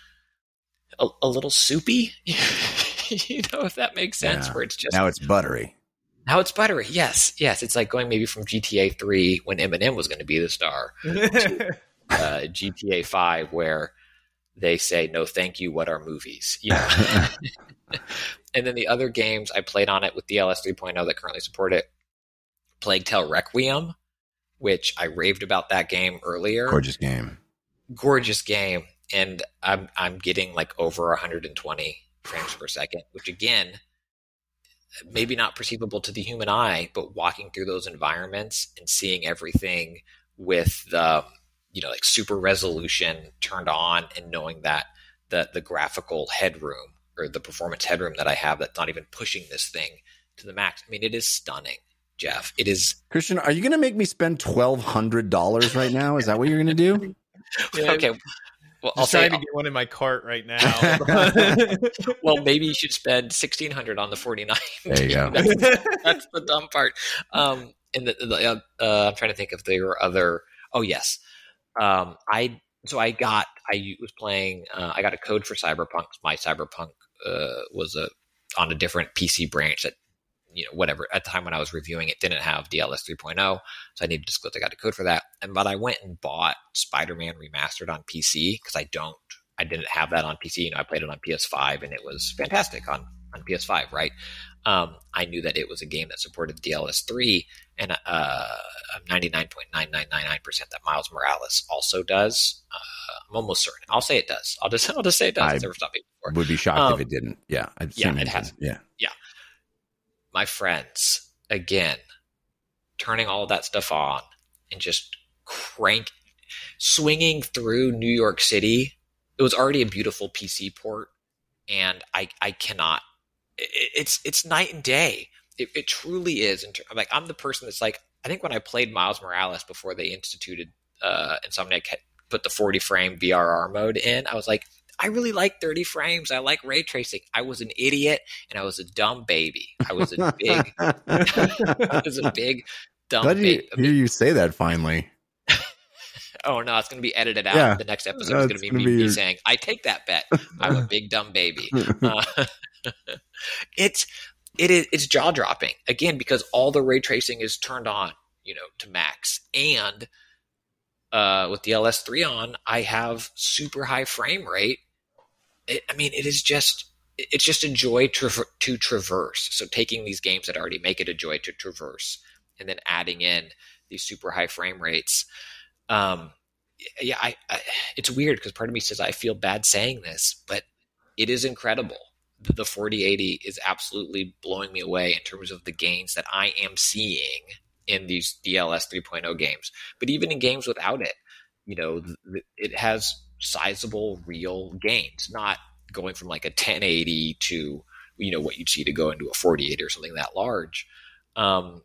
Speaker 4: a little soupy, if that makes sense, where it's just...
Speaker 8: Now it's buttery.
Speaker 4: Now it's buttery. Yes. It's like going maybe from GTA 3 when Eminem was going to be the star to GTA 5 where they say, no, thank you, what are movies? And then the other games I played on it with DLS 3.0 that currently support it, Plague Tale Requiem, which I raved about that game earlier.
Speaker 8: Gorgeous game.
Speaker 4: And I'm getting like over 120 frames per second, which again, maybe not perceivable to the human eye, but walking through those environments and seeing everything with the, like super resolution turned on, and knowing that the graphical headroom or the performance headroom that I have that's not even pushing this thing to the max. I mean, it is stunning, Jeff. It is.
Speaker 2: Christian, are you going to make me spend $1,200 right now? Is that what you're going to do?
Speaker 5: Yeah,
Speaker 4: okay. Well,
Speaker 5: I'm trying to get one in my cart right now.
Speaker 4: Well, maybe you should spend $1,600 on the 49.
Speaker 8: There you go.
Speaker 4: That's the dumb part. And I'm trying to think if there were other. Oh yes. I got a code for Cyberpunk. My Cyberpunk was on a different PC branch that, whatever, at the time when I was reviewing it, didn't have DLS 3.0. So I needed to split. I got a code for that. But I went and bought Spider-Man Remastered on PC because I didn't have that on PC. I played it on PS5 and it was fantastic on PS5, right? I knew that it was a game that supported DLS 3, and 99.9999% that Miles Morales also does. I'm almost certain. I'll say it does. I'll just say it does. It's never stopped me before.
Speaker 8: Would be shocked if it didn't. Yeah,
Speaker 4: it has.
Speaker 8: Yeah.
Speaker 4: My friends, again, turning all of that stuff on and just swinging through New York City. It was already a beautiful PC port, and I cannot. It's night and day. It truly is. Like, I'm the person that's like, I think when I played Miles Morales before they instituted Insomniac put the 40 frame VRR mode in, I was like, I really like 30 frames. I like ray tracing. I was an idiot and I was a dumb baby. I was a big, dumb
Speaker 2: Glad
Speaker 4: baby.
Speaker 2: to hear you say that finally.
Speaker 4: Oh no, it's going to be edited out.
Speaker 2: Yeah.
Speaker 4: The next episode is going to be me saying, I take that bet. I'm a big dumb baby. It's jaw dropping again, because all the ray tracing is turned on, to max. And with DLS3 on, I have super high frame rate. It's just a joy to traverse. So taking these games that already make it a joy to traverse and then adding in these super high frame rates. It's weird because part of me says I feel bad saying this, but it is incredible. The 4080 is absolutely blowing me away in terms of the gains that I am seeing in these DLS 3.0 games. But even in games without it, it has sizable real gains, not going from like a 1080 to, what you'd see to go into a 4080 or something that large. But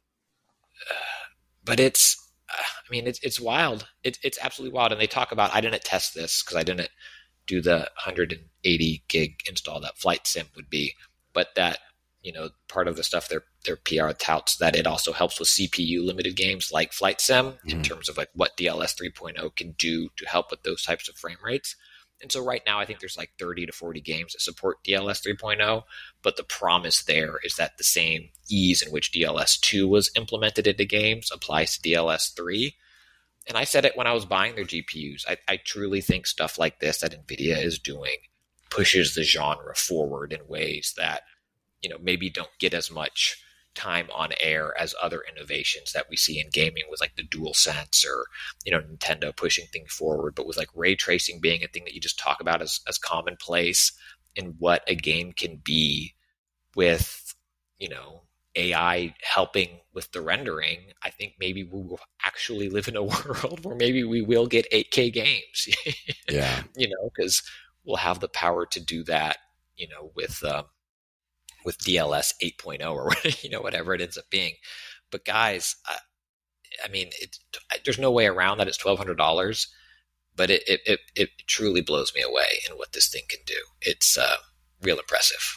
Speaker 4: it's wild. It's absolutely wild. And they talk about, I didn't test this because I didn't do the 180 gig install that Flight Sim would be, but that, part of the stuff their PR touts that it also helps with CPU limited games like Flight Sim in terms of like what DLS 3.0 can do to help with those types of frame rates. And so right now I think there's like 30 to 40 games that support DLS 3.0, but the promise there is that the same ease in which DLS 2 was implemented into games applies to DLS 3. And I said it when I was buying their GPUs. I truly think stuff like this that NVIDIA is doing pushes the genre forward in ways that, maybe don't get as much time on air as other innovations that we see in gaming with like the DualSense or, Nintendo pushing things forward, but with like ray tracing being a thing that you just talk about as commonplace in what a game can be with, AI helping with the rendering. I think maybe we will actually live in a world where maybe we will get 8K games.
Speaker 2: Yeah.
Speaker 4: Because we'll have the power to do that, with DLS 8.0 or whatever it ends up being. But guys, there's no way around that. It's $1,200, but it truly blows me away in what this thing can do. It's real impressive.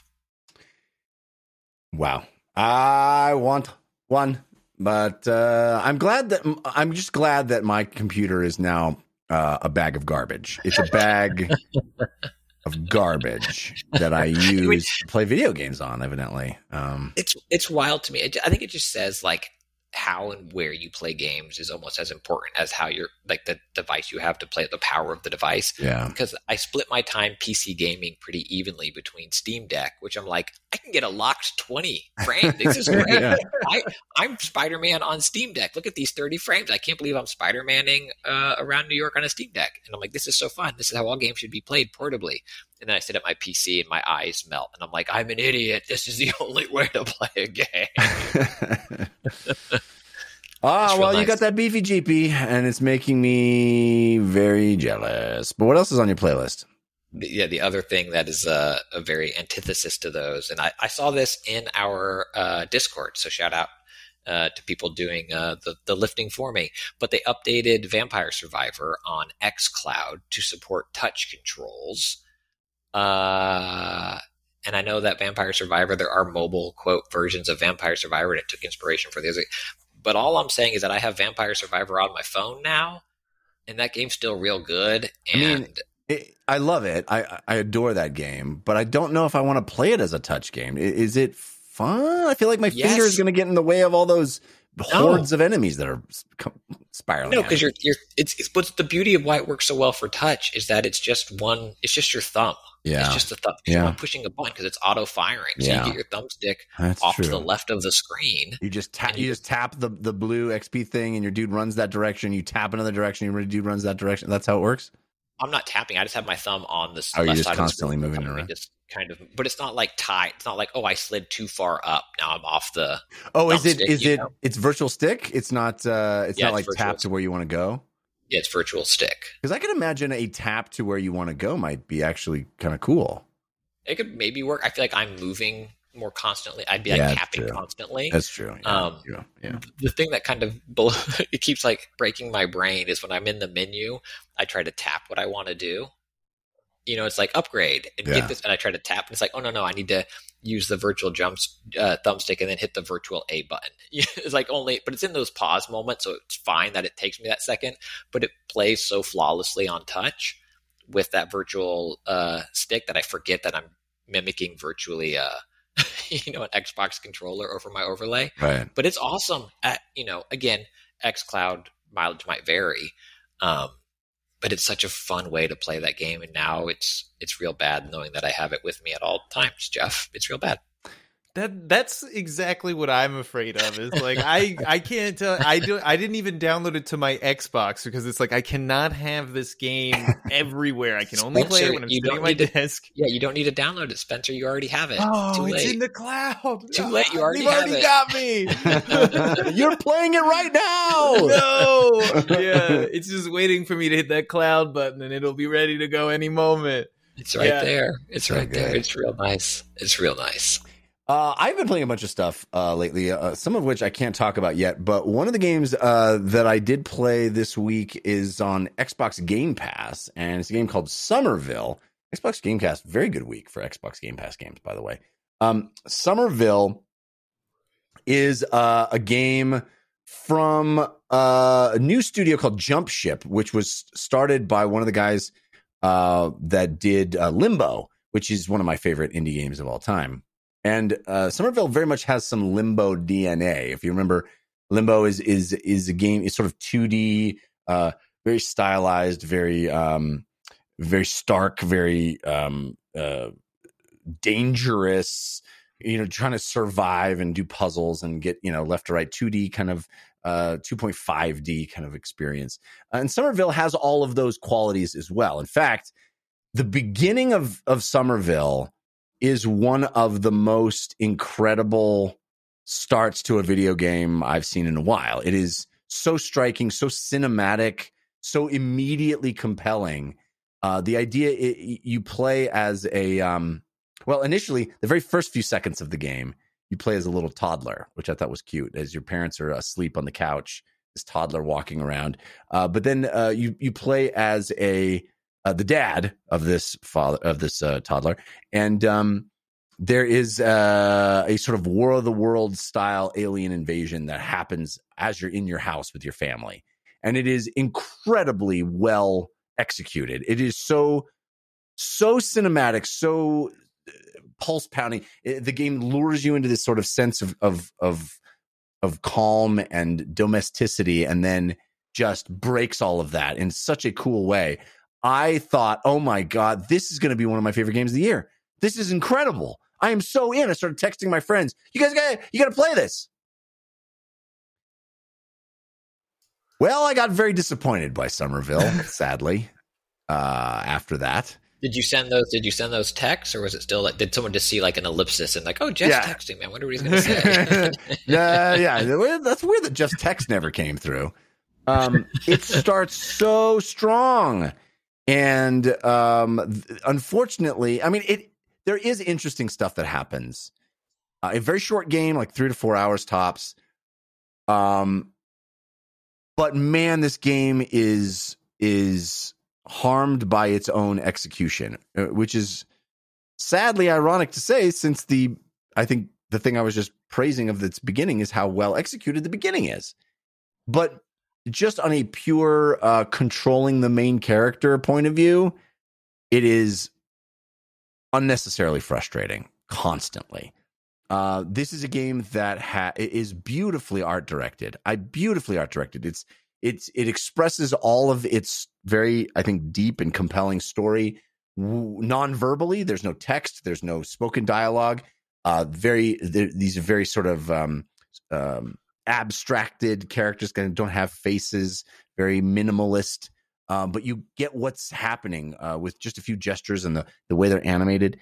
Speaker 2: Wow. I want one, but I'm just glad that my computer is now a bag of garbage. It's a bag of garbage that I use to play video games on, evidently.
Speaker 4: It's wild to me. I think it just says like how and where you play games is almost as important as how you're like the device you have to play, the power of the device.
Speaker 2: Yeah.
Speaker 4: Because I split my time PC gaming pretty evenly between Steam Deck, which I'm like, I can get a locked 20 frames. This is great.
Speaker 2: Yeah.
Speaker 4: I'm Spider-Man on Steam Deck. Look at these 30 frames. I can't believe I'm Spider-Manning around New York on a Steam Deck. And I'm like, this is so fun. This is how all games should be played portably. And then I sit at my PC and my eyes melt. And I'm like, I'm an idiot. This is the only way to play a game.
Speaker 2: Well,
Speaker 4: nice.
Speaker 2: You got that beefy GP, and it's making me very jealous. But what else is on your playlist?
Speaker 4: The other thing that is a very antithesis to those, and I saw this in our Discord, so shout out to people doing the lifting for me. But they updated Vampire Survivor on xCloud to support touch controls. And I know that Vampire Survivor, there are mobile quote versions of Vampire Survivor, and it took inspiration for the other. But all I'm saying is that I have Vampire Survivor on my phone now, and that game's still real good. And
Speaker 2: I love it. I adore that game, but I don't know if I want to play it as a touch game. Is it fun? I feel like my finger is going to get in the way of all those hordes of enemies that are spiraling.
Speaker 4: No, because it's what's the beauty of why it works so well for touch is that it's just your thumb.
Speaker 2: Yeah.
Speaker 4: It's just the thumb. You're not pushing a button because it's auto firing. So you get your thumbstick off to the left of the screen.
Speaker 2: You just tap the blue XP thing and your dude runs that direction. You tap another direction, your dude runs that direction. That's how it works?
Speaker 4: I'm not tapping. I just have my thumb on the
Speaker 2: Oh, you're
Speaker 4: left
Speaker 2: just
Speaker 4: side of the
Speaker 2: constantly
Speaker 4: screen.
Speaker 2: moving
Speaker 4: I'm
Speaker 2: around.
Speaker 4: just kind of, but it's not like tight. It's not like, oh, I slid too far up. Now I'm off the.
Speaker 2: Oh, is it?
Speaker 4: thumbstick,
Speaker 2: Is
Speaker 4: you
Speaker 2: it?
Speaker 4: know?
Speaker 2: It's virtual stick. It's not. It's
Speaker 4: Yeah,
Speaker 2: not
Speaker 4: it's
Speaker 2: like
Speaker 4: virtual
Speaker 2: tap to where you want to go.
Speaker 4: Yeah, it's virtual stick.
Speaker 2: Because I can imagine a tap to where you want to go might be actually kind of cool.
Speaker 4: It could maybe work. I feel like I'm moving more constantly. I'd be
Speaker 2: Yeah,
Speaker 4: like
Speaker 2: that's
Speaker 4: tapping
Speaker 2: true.
Speaker 4: constantly.
Speaker 2: That's true. Yeah.
Speaker 4: The thing that kind of it keeps like breaking my brain is when I'm in the menu, I try to tap what I want to do. You know, it's like upgrade and
Speaker 2: Yeah.
Speaker 4: get this, and I try to tap, and it's like, oh no, I need to use the virtual thumbstick and then hit the virtual A button. It's like but it's in those pause moments, so it's fine that it takes me that second, but it plays so flawlessly on touch with that virtual stick that I forget that I'm mimicking virtually an Xbox controller over my overlay.
Speaker 2: Right.
Speaker 4: But it's awesome at, again, xCloud mileage might vary. But it's such a fun way to play that game. And now it's real bad knowing that I have it with me at all times, Jeff. It's real bad.
Speaker 5: That's exactly what I'm afraid of. Is like I can't tell. I didn't even download it to my Xbox because it's like I cannot have this game everywhere. I can only play it when I'm sitting at my desk.
Speaker 4: Yeah, you don't need to download it, Spencer. You already have it.
Speaker 5: Oh,
Speaker 4: Too late.
Speaker 5: it's in the cloud.
Speaker 4: Too late. You already
Speaker 5: You've
Speaker 4: have
Speaker 5: already
Speaker 4: it.
Speaker 5: got me.
Speaker 2: You're playing it right now.
Speaker 5: No. Yeah, it's just waiting for me to hit that cloud button, and it'll be ready to go any moment.
Speaker 4: It's right there. It's
Speaker 2: So
Speaker 4: right there.
Speaker 2: good.
Speaker 4: It's real nice. It's real nice.
Speaker 2: I've been playing a bunch of stuff lately, some of which I can't talk about yet. But one of the games that I did play this week is on Xbox Game Pass, and it's a game called Somerville. Xbox Game Pass, very good week for Xbox Game Pass games, by the way. Somerville is a game from a new studio called Jump Ship, which was started by one of the guys that did Limbo, which is one of my favorite indie games of all time. And Somerville very much has some Limbo DNA. If you remember, Limbo is a game. It's sort of 2D, very stylized, very stark, very dangerous. Trying to survive and do puzzles and get left to right. 2D kind of 2.5D kind of experience. And Somerville has all of those qualities as well. In fact, the beginning of Somerville is one of the most incredible starts to a video game I've seen in a while. It is so striking, so cinematic, so immediately compelling. The idea you play as initially, the very first few seconds of the game, you play as a little toddler, which I thought was cute, as your parents are asleep on the couch, this toddler walking around. But then you play as the dad of this toddler, and there is a sort of War of the Worlds style alien invasion that happens as you're in your house with your family, and it is incredibly well executed. It is so cinematic, so pulse pounding. The game lures you into this sort of sense of calm and domesticity, and then just breaks all of that in such a cool way. I thought, oh my God, this is going to be one of my favorite games of the year. This is incredible. I am so in. I started texting my friends. You got to play this. Well, I got very disappointed by Somerville, sadly, after that.
Speaker 4: Did you send those texts, or was it still like, did someone just see like an ellipsis and like, oh, Jeff's texting me, I wonder what he's going to say?
Speaker 2: Yeah. That's weird that Jeff's text never came through. It starts so strong. And unfortunately, I mean, there is interesting stuff that happens. A very short game, like 3 to 4 hours tops. But man, this game is harmed by its own execution, which is sadly ironic to say, since I think the thing I was just praising of its beginning is how well executed the beginning is. But just on a pure controlling the main character point of view, it is unnecessarily frustrating constantly. This is a game that is beautifully art directed. It expresses all of its very, I think, deep and compelling story non-verbally. There's no text. There's no spoken dialogue. These are very sort of abstracted characters, don't have faces, very minimalist but you get what's happening with just a few gestures and the way they're animated.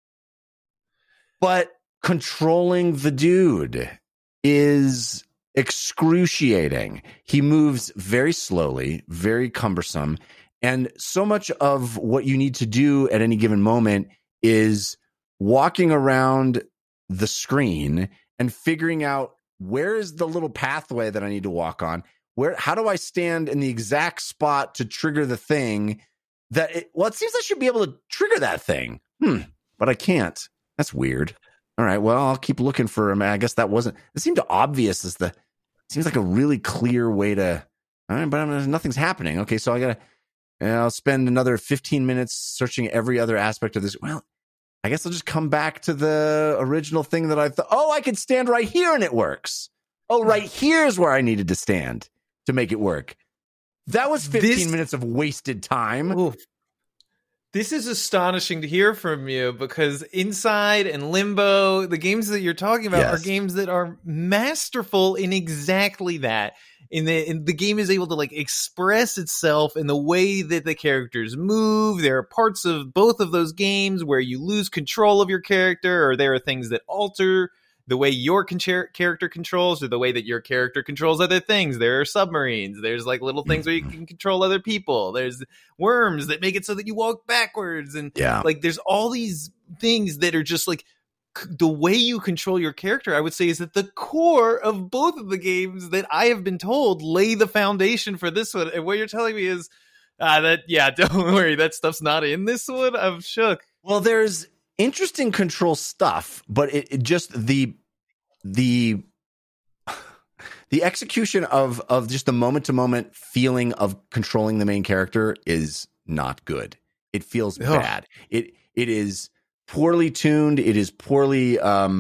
Speaker 2: But controlling the dude is excruciating. He moves very slowly, very cumbersome, and so much of what you need to do at any given moment is walking around the screen and figuring out where is the little pathway that I need to walk on. How do I stand in the exact spot to trigger the thing it seems I should be able to trigger that thing. But I can't. That's weird. All right, well, I'll keep looking for him. I guess it seemed obvious seems like a really clear way to, all right, but nothing's happening. Okay, so I'll spend another 15 minutes searching every other aspect of this. Well, I guess I'll just come back to the original thing that I thought, I could stand right here and it works. Oh, right here's where I needed to stand to make it work. That was 15 minutes of wasted time.
Speaker 5: Oof. This is astonishing to hear from you because Inside and Limbo, the games that you're talking about, are games that are masterful in exactly that. The game is able to express itself in the way that the characters move. There are parts of both of those games where you lose control of your character, or there are things that alter the way your character controls, or the way that your character controls other things. There are submarines. There's little things where you can control other people. There's worms that make it so that you walk backwards. And there's all these things that are just the way you control your character, I would say, is at the core of both of the games that I have been told lay the foundation for this one. And what you're telling me is don't worry, that stuff's not in this one. I'm shook.
Speaker 2: Well, there's interesting control stuff, but it just the execution of just the moment to moment feeling of controlling the main character is not good. It feels bad. It is poorly tuned. It is poorly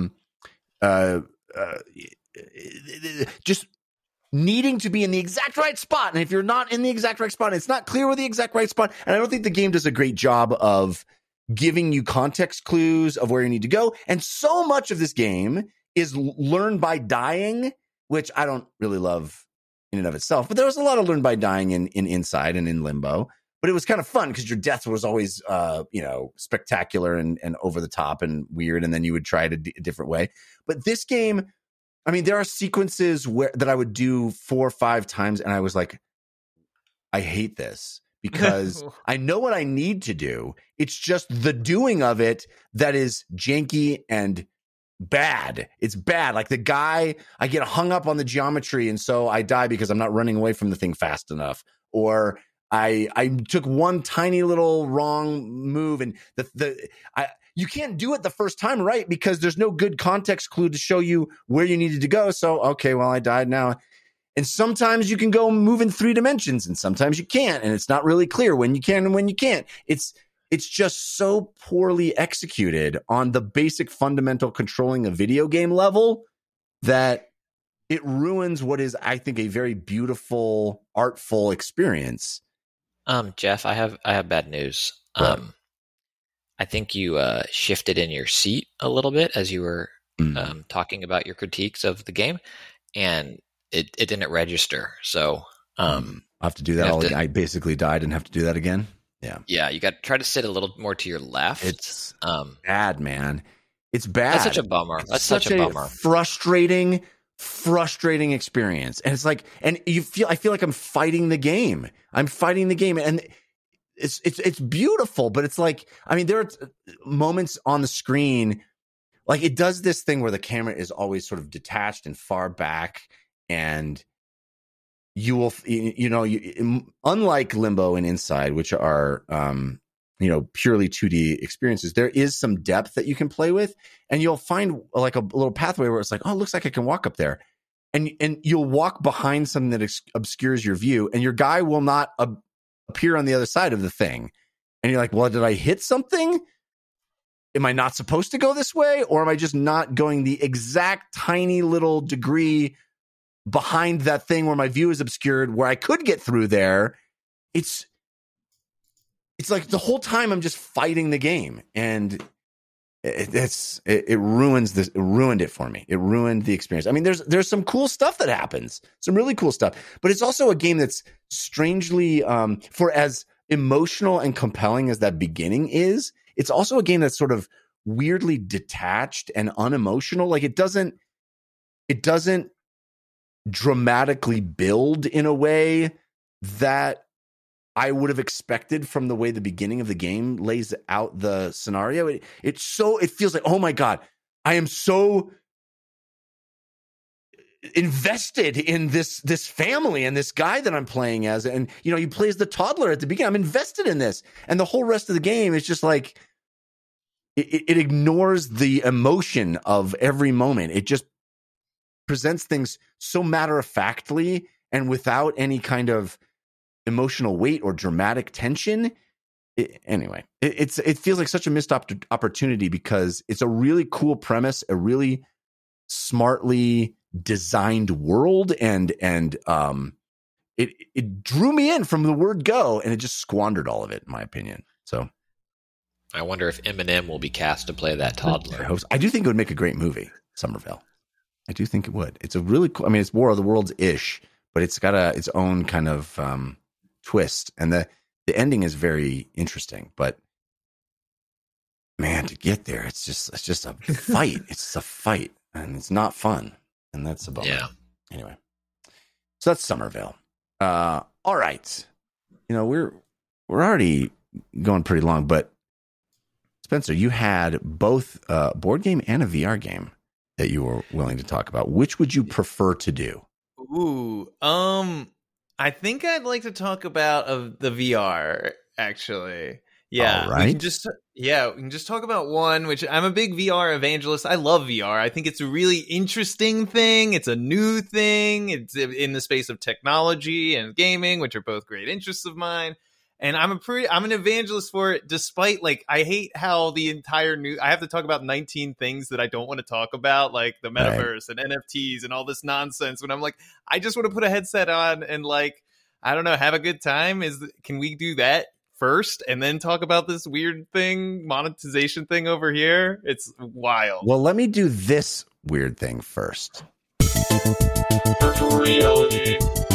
Speaker 2: just needing to be in the exact right spot. And if you're not in the exact right spot, it's not clear where the exact right spot. And I don't think the game does a great job of giving you context clues of where you need to go. And so much of this game is learned by dying, which I don't really love in and of itself. But there was a lot of learn by dying in Inside and in Limbo. But it was kind of fun because your death was always, spectacular and over the top and weird. And then you would try it a different way. But this game, I mean, there are sequences that I would do 4 or 5 times. And I was like, I hate this. Because I know what I need to do. It's just the doing of it that is janky and bad. It's bad. Like the guy, I get hung up on the geometry, and so I die because I'm not running away from the thing fast enough. Or I took one tiny little wrong move, and you can't do it the first time right because there's no good context clue to show you where you needed to go. So, okay, well, I died now. And sometimes you can go move in 3 dimensions and sometimes you can't. And it's not really clear when you can and when you can't. It's just so poorly executed on the basic fundamental controlling a video game level that it ruins what is, I think, a very beautiful, artful experience.
Speaker 4: Jeff, I have bad news. I think you shifted in your seat a little bit as you were talking about your critiques of the game. And it didn't register, so
Speaker 2: I'll have to do that. I basically died and have to do that again. Yeah. You
Speaker 4: got to try to sit a little more to your left.
Speaker 2: It's bad, man. It's bad.
Speaker 4: That's such a bummer. That's such a bummer.
Speaker 2: Frustrating experience. And it's and I feel like I'm fighting the game. And it's beautiful, but it's there are moments on the screen. It does this thing where the camera is always sort of detached and far back. And you will, unlike Limbo and Inside, which are, purely 2D experiences, there is some depth that you can play with, and you'll find a little pathway where it's it looks like I can walk up there, and you'll walk behind something that obscures your view, and your guy will not appear on the other side of the thing, and you're like, well, did I hit something? Am I not supposed to go this way, or am I just not going the exact tiny little degree behind that thing where my view is obscured, where I could get through there? It's like the whole time I'm just fighting the game, and it ruins this. It ruined it for me. It ruined the experience. I mean, there's some cool stuff that happens, some really cool stuff, but it's also a game that's strangely, for as emotional and compelling as that beginning is, it's also a game that's sort of weirdly detached and unemotional. Like it doesn't dramatically build in a way that I would have expected from the way the beginning of the game lays out the scenario. It feels like, oh my God, I am so invested in this family and this guy that I'm playing as. And, you know, you play as the toddler at the beginning. I'm invested in this. And the whole rest of the game is just like, it ignores the emotion of every moment. It just presents things so matter-of-factly and without any kind of emotional weight or dramatic tension. It feels like such a missed opportunity because it's a really cool premise, a really smartly designed world, and it drew me in from the word go, and it just squandered all of it, in my opinion. So
Speaker 4: I wonder if Eminem will be cast to play that toddler.
Speaker 2: I do think it would make a great movie, Somerville. I do think it would. It's a really cool. I mean, it's War of the Worlds-ish, but it's got its own kind of twist, and the ending is very interesting. But man, to get there, it's just a fight. It's a fight, and it's not fun, and that's a bummer.
Speaker 4: Yeah.
Speaker 2: Anyway, so that's Somerville. All right, you know we're already going pretty long, but Spencer, you had both a board game and a VR game that you were willing to talk about. Which would you prefer to do?
Speaker 5: Ooh, I think I'd like to talk about the VR, actually. Yeah,
Speaker 2: all right.
Speaker 5: We can just talk about one, which I'm a big VR evangelist. I love VR. I think it's a really interesting thing. It's a new thing. It's in the space of technology and gaming, which are both great interests of mine. And I'm an evangelist for it, despite, like, I hate how the entire I have to talk about 19 things that I don't want to talk about, like the metaverse and NFTs and all this nonsense, when I'm like, I just want to put a headset on and, like, I don't know, have a good time. Can we do that first and then talk about this weird thing, monetization thing over here? It's wild.
Speaker 2: Well, let me do this weird thing first.
Speaker 9: Virtual reality.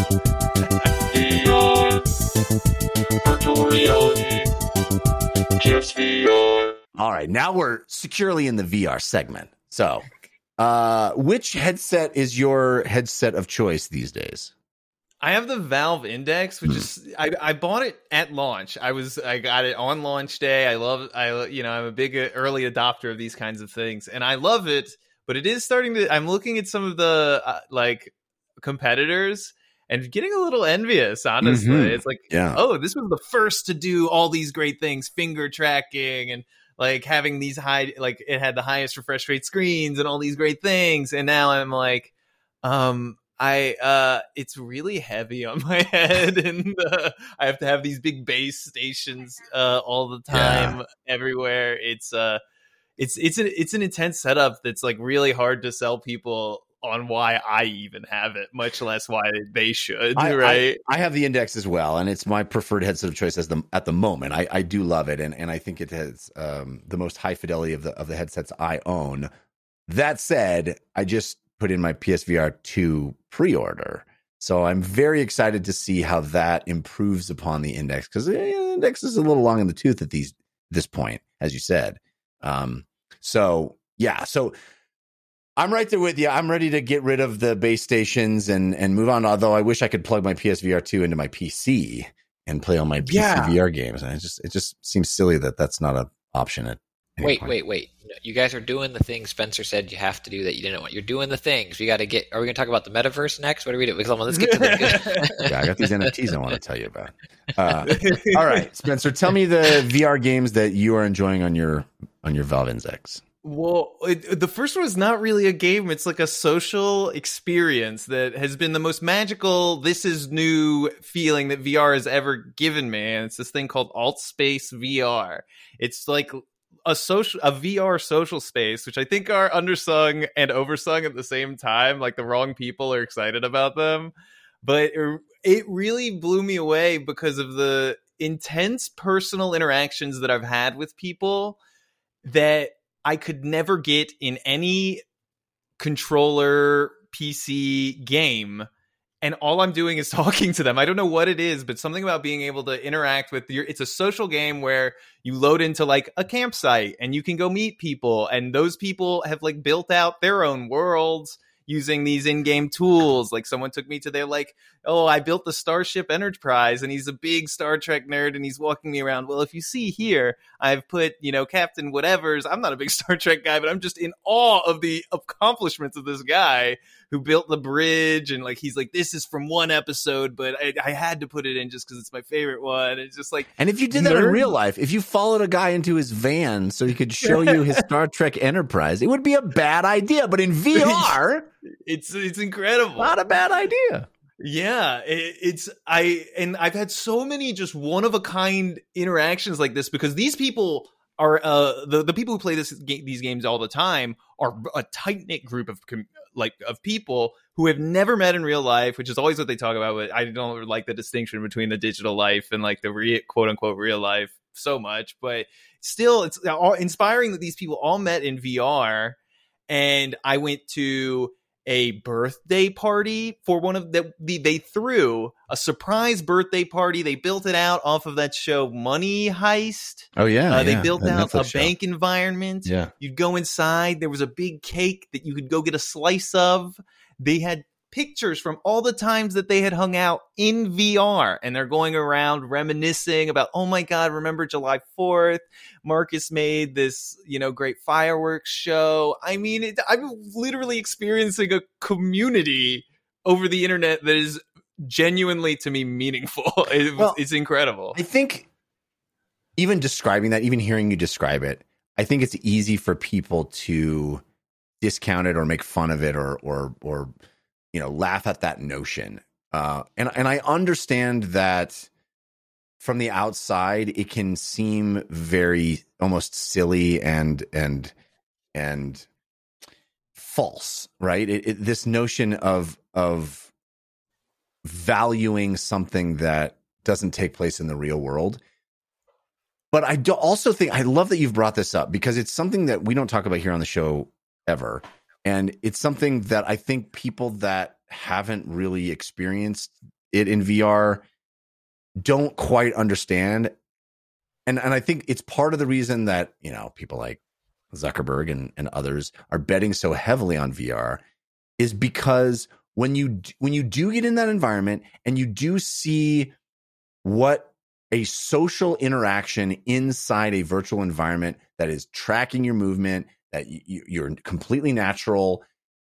Speaker 9: VR. Virtual reality. Just VR.
Speaker 2: All right, now we're securely in the VR segment. So, which headset is your headset of choice these days?
Speaker 5: I have the Valve Index, which is I bought it at launch. I got it on launch day. I'm a big early adopter of these kinds of things, and I love it. But it is starting to. I'm looking at some of the competitors and getting a little envious. Honestly, It's like, oh, this was the first to do all these great things, finger tracking and like having these high, like it had the highest refresh rate screens and all these great things, and now I'm like, it's really heavy on my head, and I have to have these big base stations all the time, everywhere. It's an intense setup that's like really hard to sell people on why I even have it, much less why they should. Right?
Speaker 2: I have the Index as well, and it's my preferred headset of choice at the moment. I do love it, and I think it has the most high fidelity of the headsets I own. That said, I just put in my PSVR 2 pre-order, so I'm very excited to see how that improves upon the Index, because the Index is a little long in the tooth at this point, as you said. So I'm right there with you. I'm ready to get rid of the base stations and move on. Although I wish I could plug my PSVR 2 into my PC and play all my PC VR games, and it just seems silly that that's not an option at.
Speaker 4: Wait. You guys are doing the things Spencer said you have to do that you didn't want. You're doing the things. Are we going to talk about the metaverse next? What are we doing? Let's get to the
Speaker 2: I got these NFTs I want to tell you about. All right, Spencer, tell me the VR games that you are enjoying on your Valve Index.
Speaker 5: Well, the first one is not really a game. It's like a social experience that has been the most magical, this is new feeling that VR has ever given me. And it's this thing called AltSpace VR. It's like a VR social space, which I think are undersung and oversung at the same time. Like the wrong people are excited about them. But it really blew me away because of the intense personal interactions that I've had with people that I could never get in any controller PC game. And all I'm doing is talking to them. I don't know what it is, but something about being able to interact with it's a social game where you load into like a campsite and you can go meet people. And those people have like built out their own worlds using these in-game tools. Like someone took me to their like, oh, I built the Starship Enterprise and he's a big Star Trek nerd and he's walking me around. Well, if you see here, I've put, Captain Whatever's. I'm not a big Star Trek guy, but I'm just in awe of the accomplishments of this guy who built the bridge. And like, he's like, this is from one episode, but I had to put it in just because it's my favorite one. It's just like,
Speaker 2: and if you did that in real life, if you followed a guy into his van so he could show you his Star Trek Enterprise, it would be a bad idea. But in VR,
Speaker 5: it's incredible.
Speaker 2: Not a bad idea.
Speaker 5: Yeah, I've had so many just one of a kind interactions like this because these people are the people who play these games all the time are a tight knit group of people who have never met in real life, which is always what they talk about. But I don't like the distinction between the digital life and like the quote unquote real life so much. But still, it's all inspiring that these people all met in VR. And I went to a birthday party for one of they threw a surprise birthday party. They built it out off of that show Money Heist.
Speaker 2: Oh yeah.
Speaker 5: They built out
Speaker 2: Netflix
Speaker 5: a
Speaker 2: show.
Speaker 5: bank environment.
Speaker 2: Yeah.
Speaker 5: You'd go inside. There was a big cake that you could go get a slice of. They had pictures from all the times that they had hung out in VR, and they're going around reminiscing about, oh my God, remember July 4th? Marcus made this, great fireworks show. I mean, I'm literally experiencing a community over the internet that is genuinely, to me, meaningful. It's incredible.
Speaker 2: I think even describing that, even hearing you describe it, I think it's easy for people to discount it or make fun of it or laugh at that notion. And I understand that from the outside, it can seem very almost silly and false, right? This notion of valuing something that doesn't take place in the real world. But I also think, I love that you've brought this up because it's something that we don't talk about here on the show ever. And it's something that I think people that haven't really experienced it in VR don't quite understand. And I think it's part of the reason that, people like Zuckerberg and others are betting so heavily on VR is because when you do get in that environment and you do see what a social interaction inside a virtual environment that is tracking your movement, that you're completely natural,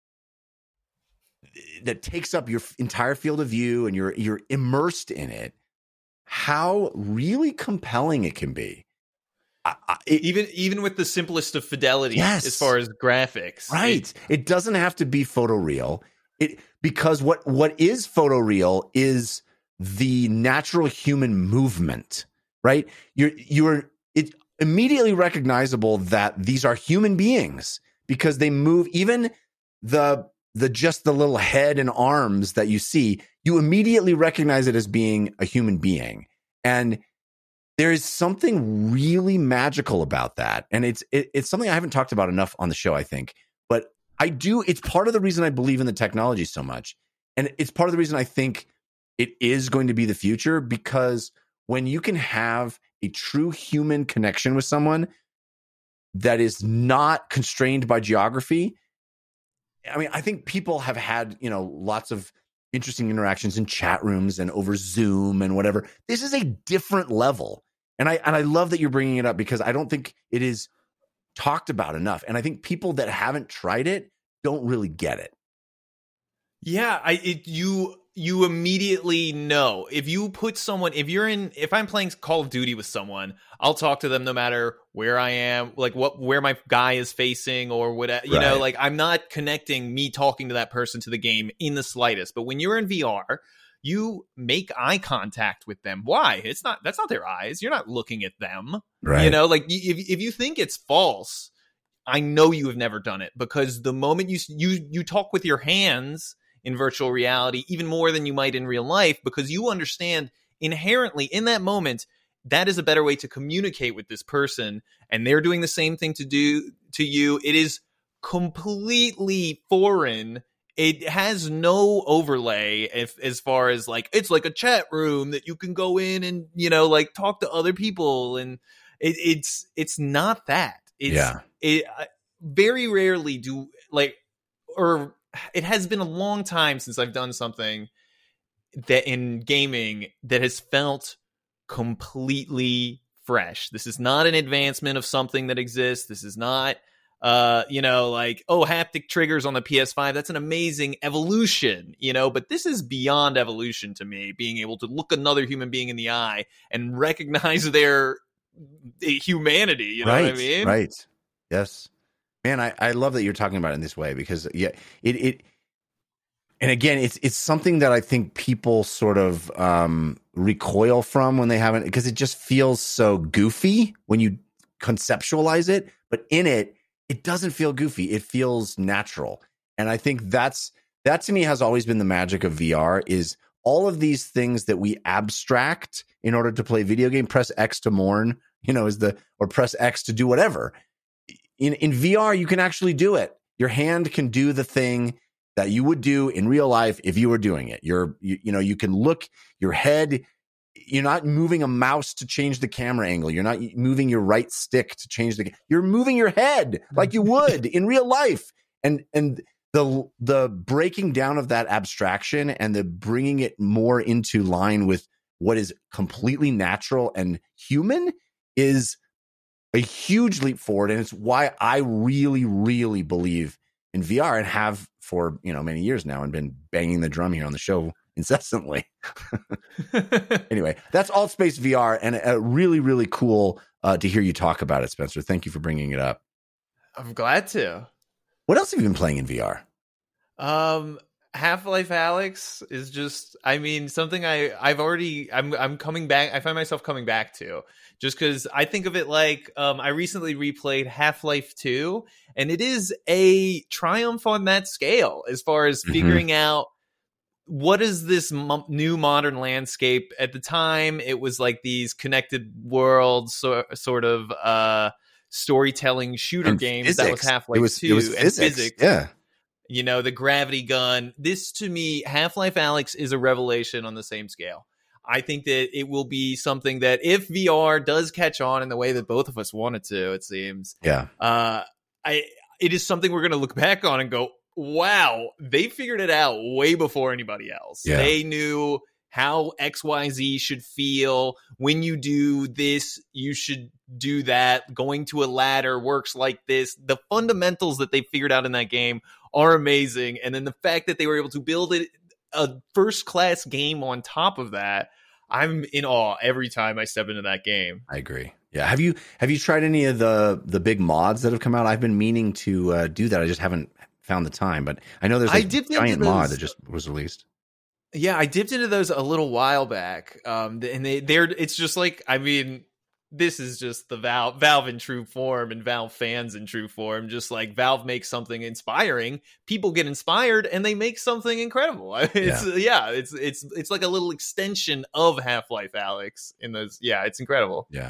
Speaker 2: that takes up your entire field of view and you're immersed in it, how really compelling it can be.
Speaker 5: Even with the simplest of fidelity,
Speaker 2: yes,
Speaker 5: as far as graphics.
Speaker 2: Right. It doesn't have to be photoreal. Because what is photoreal is the natural human movement, right? It's immediately recognizable that these are human beings because they move. Even the little head and arms that you see, you immediately recognize it as being a human being. And there is something really magical about that. And it's something I haven't talked about enough on the show, I think. But I do. It's part of the reason I believe in the technology so much. And it's part of the reason I think it is going to be the future, because when you can have a true human connection with someone that is not constrained by geography, I mean, I think people have had, lots of interesting interactions in chat rooms and over Zoom and whatever. This is a different level. And I love that you're bringing it up because I don't think it is talked about enough. And I think people that haven't tried it don't really get it.
Speaker 5: Yeah, you immediately know. If I'm playing Call of Duty with someone, I'll talk to them no matter where I am, like where my guy is facing or whatever.
Speaker 2: Right.
Speaker 5: Like I'm not connecting me talking to that person to the game in the slightest. But when you're in VR, you make eye contact with them. Why? That's not their eyes. You're not looking at them.
Speaker 2: Right.
Speaker 5: Like if you think it's false, I know you have never done it, because the moment you talk with your hands in virtual reality even more than you might in real life, because you understand inherently in that moment that is a better way to communicate with this person, and they're doing the same thing to you. It is completely foreign. It has no overlay as far as like, it's like a chat room that you can go in and, you know, like talk to other people. And it's not that. It very rarely do like, or it has been a long time since I've done something that in gaming that has felt completely fresh. This is not an advancement of something that exists. This is not, you know, like, oh, haptic triggers on the PS5. That's an amazing evolution, you know, but this is beyond evolution to me, being able to look another human being in the eye and recognize their humanity. You know what I mean?
Speaker 2: Right. Yes. Man, I love that you're talking about it in this way, because it and again, it's something that I think people sort of recoil from when they haven't, because it just feels so goofy when you conceptualize it, but in it doesn't feel goofy. It feels natural. And I think that to me has always been the magic of VR, is all of these things that we abstract in order to play video game. Press X to mourn, you know, or press X to do whatever. In VR, you can actually do it. Your hand can do the thing that you would do in real life if you were doing it. You can look, your head, you're not moving a mouse to change the camera angle. You're not moving your right stick to change you're moving your head like you would in real life. And the breaking down of that abstraction and the bringing it more into line with what is completely natural and human is a huge leap forward. And it's why I really, really believe in VR, and have for, you know, many years now, and been banging the drum here on the show incessantly. Anyway, that's Alt Space VR, and really, really cool to hear you talk about it, Spencer. Thank you for bringing it up.
Speaker 5: I'm glad to.
Speaker 2: What else have you been playing in VR?
Speaker 5: Half-Life Alyx is just, I mean, something I'm coming back. I find myself coming back to, just because I think of it like, I recently replayed Half-Life 2, and it is a triumph on that scale as far as figuring out what is this new modern landscape. At the time, it was like these connected worlds, sort of storytelling shooter
Speaker 2: and
Speaker 5: games.
Speaker 2: Physics.
Speaker 5: That was Half-Life 2.
Speaker 2: It was physics. Yeah.
Speaker 5: You know, the gravity gun. This, to me, Half-Life Alyx is a revelation on the same scale. I think that it will be something that, if VR does catch on in the way that both of us want it to, it seems.
Speaker 2: Yeah.
Speaker 5: It is something we're going to look back on and go, wow, they figured it out way before anybody else.
Speaker 2: Yeah.
Speaker 5: They knew how XYZ should feel. When you do this, you should do that. Going to a ladder works like this. The fundamentals that they figured out in that game are amazing. And then the fact that they were able to build a first-class game on top of that, I'm in awe every time I step into that game.
Speaker 2: I agree. Yeah. Have you tried any of the big mods that have come out? I've been meaning to do that. I just haven't found the time, but I know there's a giant mod that just was released.
Speaker 5: Yeah, I dipped into those a little while back. And it's just like, I mean, this is just the Valve in true form, and Valve fans in true form. Just like Valve makes something inspiring, people get inspired and they make something incredible. It's like a little extension of Half-Life Alyx in those. Yeah, it's incredible.
Speaker 2: Yeah.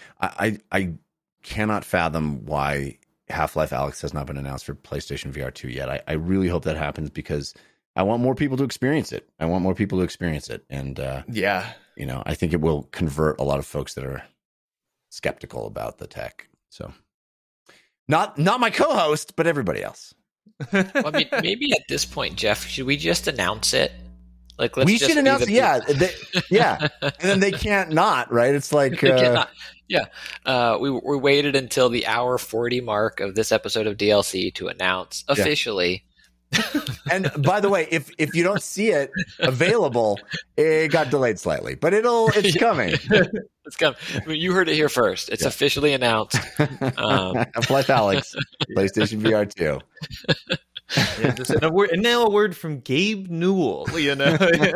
Speaker 2: I cannot fathom why Half-Life Alyx has not been announced for PlayStation VR 2 yet. I really hope that happens, because I want more people to experience it. And you know, I think it will convert a lot of folks that are skeptical about the tech. So not my co-host, but everybody else.
Speaker 4: Well, I mean, maybe at this point, Jeff, should we just announce it? Like,
Speaker 2: we should announce it. Yeah. And then they can't not, right? It's like,
Speaker 4: we waited until the hour 40 mark of this episode of DLC to announce officially.
Speaker 2: And by the way, if you don't see it available, it got delayed slightly, but it's coming.
Speaker 4: It's coming. I mean, you heard it here first. It's officially announced.
Speaker 2: Half-Life Alyx, PlayStation VR 2.
Speaker 5: And now a word from Gabe Newell. You know.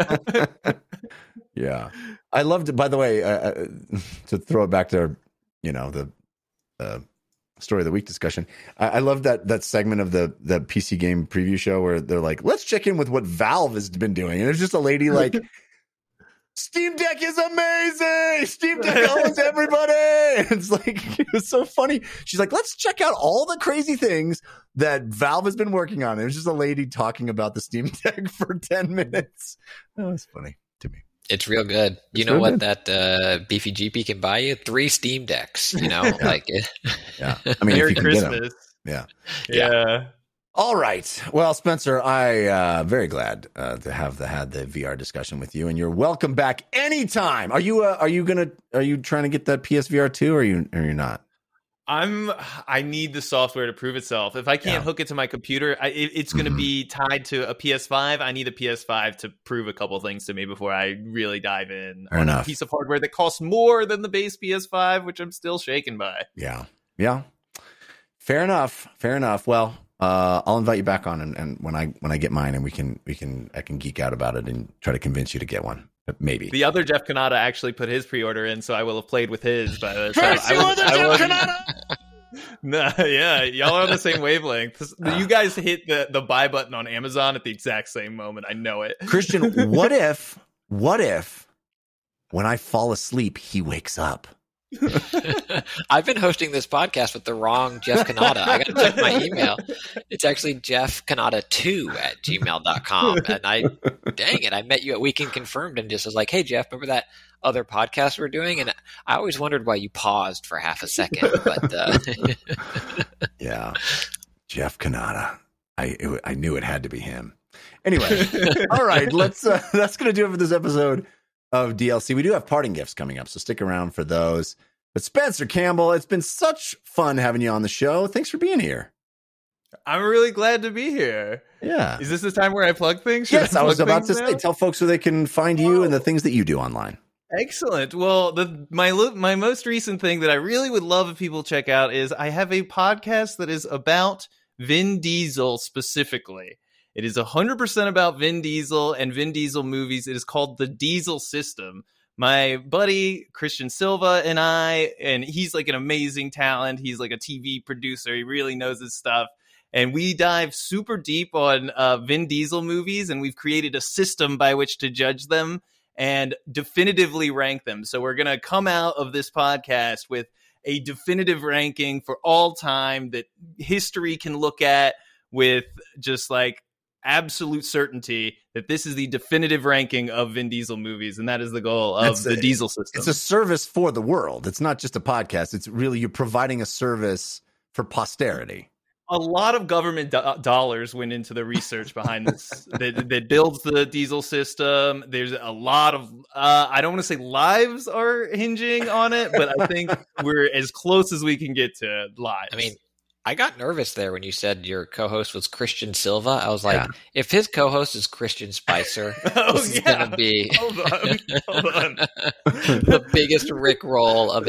Speaker 2: Yeah, I loved it. By the way, to throw it back to, you know, the story of the week discussion, I love that segment of the PC game preview show where they're like, let's check in with what Valve has been doing, and it's just a lady like Steam Deck is amazing. Steam Deck owns everybody. It's like, it was so funny. She's like, let's check out all the crazy things that Valve has been working on. It was just a lady talking about the Steam Deck for 10 minutes. That was funny to me.
Speaker 4: It's real good. You know what that Beefy GP can buy you? 3 Steam Decks, you know? Like,
Speaker 2: Yeah. I mean,
Speaker 5: Merry
Speaker 2: if you can get 'em.
Speaker 5: Christmas.
Speaker 2: Yeah.
Speaker 5: Yeah.
Speaker 2: All right. Well, Spencer, I very glad to have had the VR discussion with you, and you're welcome back anytime. Are you trying to get that PSVR 2 or you're not?
Speaker 5: I need the software to prove itself. If I can't hook it to my computer, it's going to be tied to a PS5. I need a PS5 to prove a couple things to me before I really dive in
Speaker 2: Fair
Speaker 5: on
Speaker 2: enough.
Speaker 5: a piece of hardware that costs more than the base PS5, which I'm still shaken by.
Speaker 2: Yeah. Yeah. Fair enough. Well, I'll invite you back on, and when I get mine, and I can geek out about it and try to convince you to get one. Maybe
Speaker 5: The other Jeff Kanata actually put his pre-order in, so I will have played with his. But No, yeah, y'all are on the same wavelength. You guys hit the buy button on Amazon at the exact same moment. I know it.
Speaker 2: Christian, what if when I fall asleep, he wakes up?
Speaker 4: I've been hosting this podcast with the wrong Jeff Kanata. I got to check my email. It's actually jeffkanata2@gmail.com. And dang it, I met you at Weekend Confirmed and just was like, hey, Jeff, remember that other podcast we're doing? And I always wondered why you paused for half a second. But
Speaker 2: Yeah, Jeff Kanata. I knew it had to be him. Anyway, all right, that's going to do it for this episode of DLC. We do have parting gifts coming up, so stick around for those. But Spencer Campbell, it's been such fun having you on the show. Thanks for being here.
Speaker 5: I'm really glad to be here.
Speaker 2: Yeah.
Speaker 5: Is this the time where I plug things? Should
Speaker 2: Yes, I was
Speaker 5: plug
Speaker 2: about to
Speaker 5: things
Speaker 2: say,
Speaker 5: now?
Speaker 2: tell folks where they can find you and the things that you do online.
Speaker 5: Excellent. Well, my most recent thing that I really would love if people check out is I have a podcast that is about Vin Diesel specifically. It is 100% about Vin Diesel and Vin Diesel movies. It is called The Diesel System. My buddy Christian Silva and he's like an amazing talent. He's like a TV producer. He really knows his stuff. And we dive super deep on Vin Diesel movies, and we've created a system by which to judge them and definitively rank them. So we're going to come out of this podcast with a definitive ranking for all time that history can look at with just like absolute certainty that this is the definitive ranking of Vin Diesel movies, and that is the goal of the Diesel System.
Speaker 2: It's a service for the world. It's not just a podcast. It's really, you're providing a service for posterity.
Speaker 5: A lot of government dollars went into the research behind this that builds the Diesel System. There's a lot of, I don't want to say lives are hinging on it, but I think we're as close as we can get to lives.
Speaker 4: I mean, I got nervous there when you said your co-host was Christian Silva. I was like, if his co-host is Christian Spicer, this is going to be
Speaker 5: Hold on.
Speaker 4: the biggest Rickroll of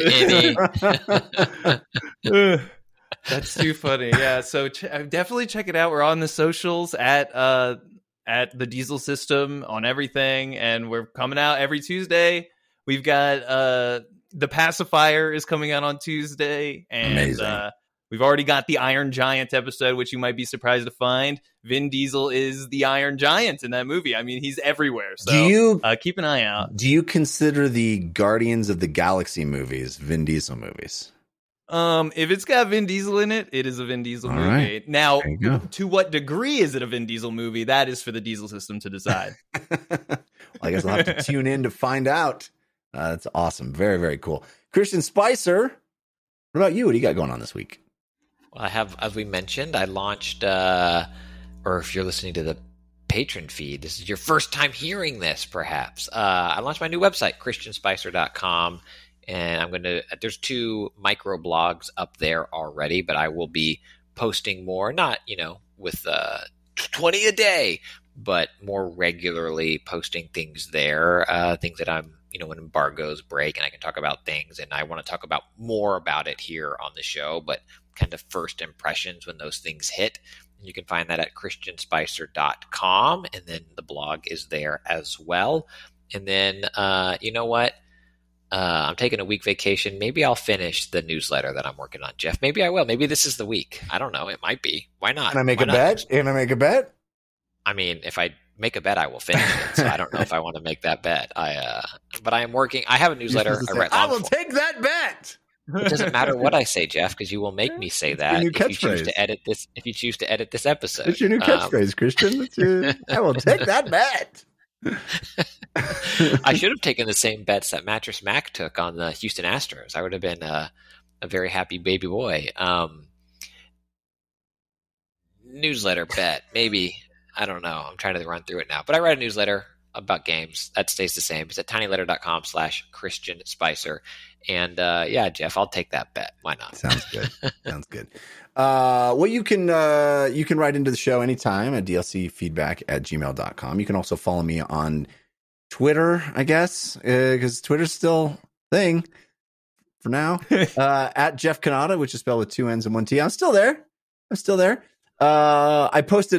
Speaker 4: any.
Speaker 5: That's too funny. Yeah, so definitely check it out. We're on the socials at the Diesel System on everything, and we're coming out every Tuesday. We've got The Pacifier is coming out on Tuesday, and we've already got the Iron Giant episode, which you might be surprised to find. Vin Diesel is the Iron Giant in that movie. I mean, he's everywhere. So keep an eye out.
Speaker 2: Do you consider the Guardians of the Galaxy movies Vin Diesel movies?
Speaker 5: If it's got Vin Diesel in it, it is a Vin Diesel movie.
Speaker 2: Right.
Speaker 5: Now, to what degree is it a Vin Diesel movie? That is for the Diesel System to decide.
Speaker 2: Well, I guess I'll have to tune in to find out. That's awesome. Very, very cool. Christian Spicer, what about you? What do you got going on this week?
Speaker 4: Well, I have, as we mentioned, I launched, or if you're listening to the patron feed, this is your first time hearing this, perhaps. I launched my new website, christianspicer.com. And there's 2 micro blogs up there already, but I will be posting more, not, with 20 a day, but more regularly posting things there, things that I'm, when embargoes break and I can talk about things. And I want to talk about more about it here on the show, but kind of first impressions when those things hit. You can find that at christianspicer.com. And then the blog is there as well. And then, you know what? I'm taking a week vacation. Maybe I'll finish the newsletter that I'm working on, Jeff. Maybe I will. Maybe this is the week. I don't know. It might be. Why not?
Speaker 2: Can I make a bet? Can I make a bet?
Speaker 4: I mean, if I make a bet I will finish it. So I don't know if I want to make that bet. But I am working. I have a newsletter.
Speaker 2: I will take that bet.
Speaker 4: It doesn't matter what I say, Jeff, because you will make me say that
Speaker 2: new
Speaker 4: if you choose
Speaker 2: catchphrase.
Speaker 4: to edit this. If you choose to edit this episode,
Speaker 2: It's your new catchphrase, Christian. I will take that bet.
Speaker 4: I should have taken the same bets that Mattress Mac took on the Houston Astros. I would have been a very happy baby boy. Newsletter bet, maybe. I don't know. I'm trying to run through it now. But I write a newsletter about games. That stays the same. It's at tinyletter.com/Christian Spicer. And yeah, Jeff, I'll take that bet. Why not?
Speaker 2: Sounds good. Sounds good. Well, you can write into the show anytime at dlcfeedback@gmail.com. You can also follow me on Twitter, I guess, because Twitter's still a thing for now. At Jeff Kanata, which is spelled with 2 N's and 1 T. I'm still there. I posted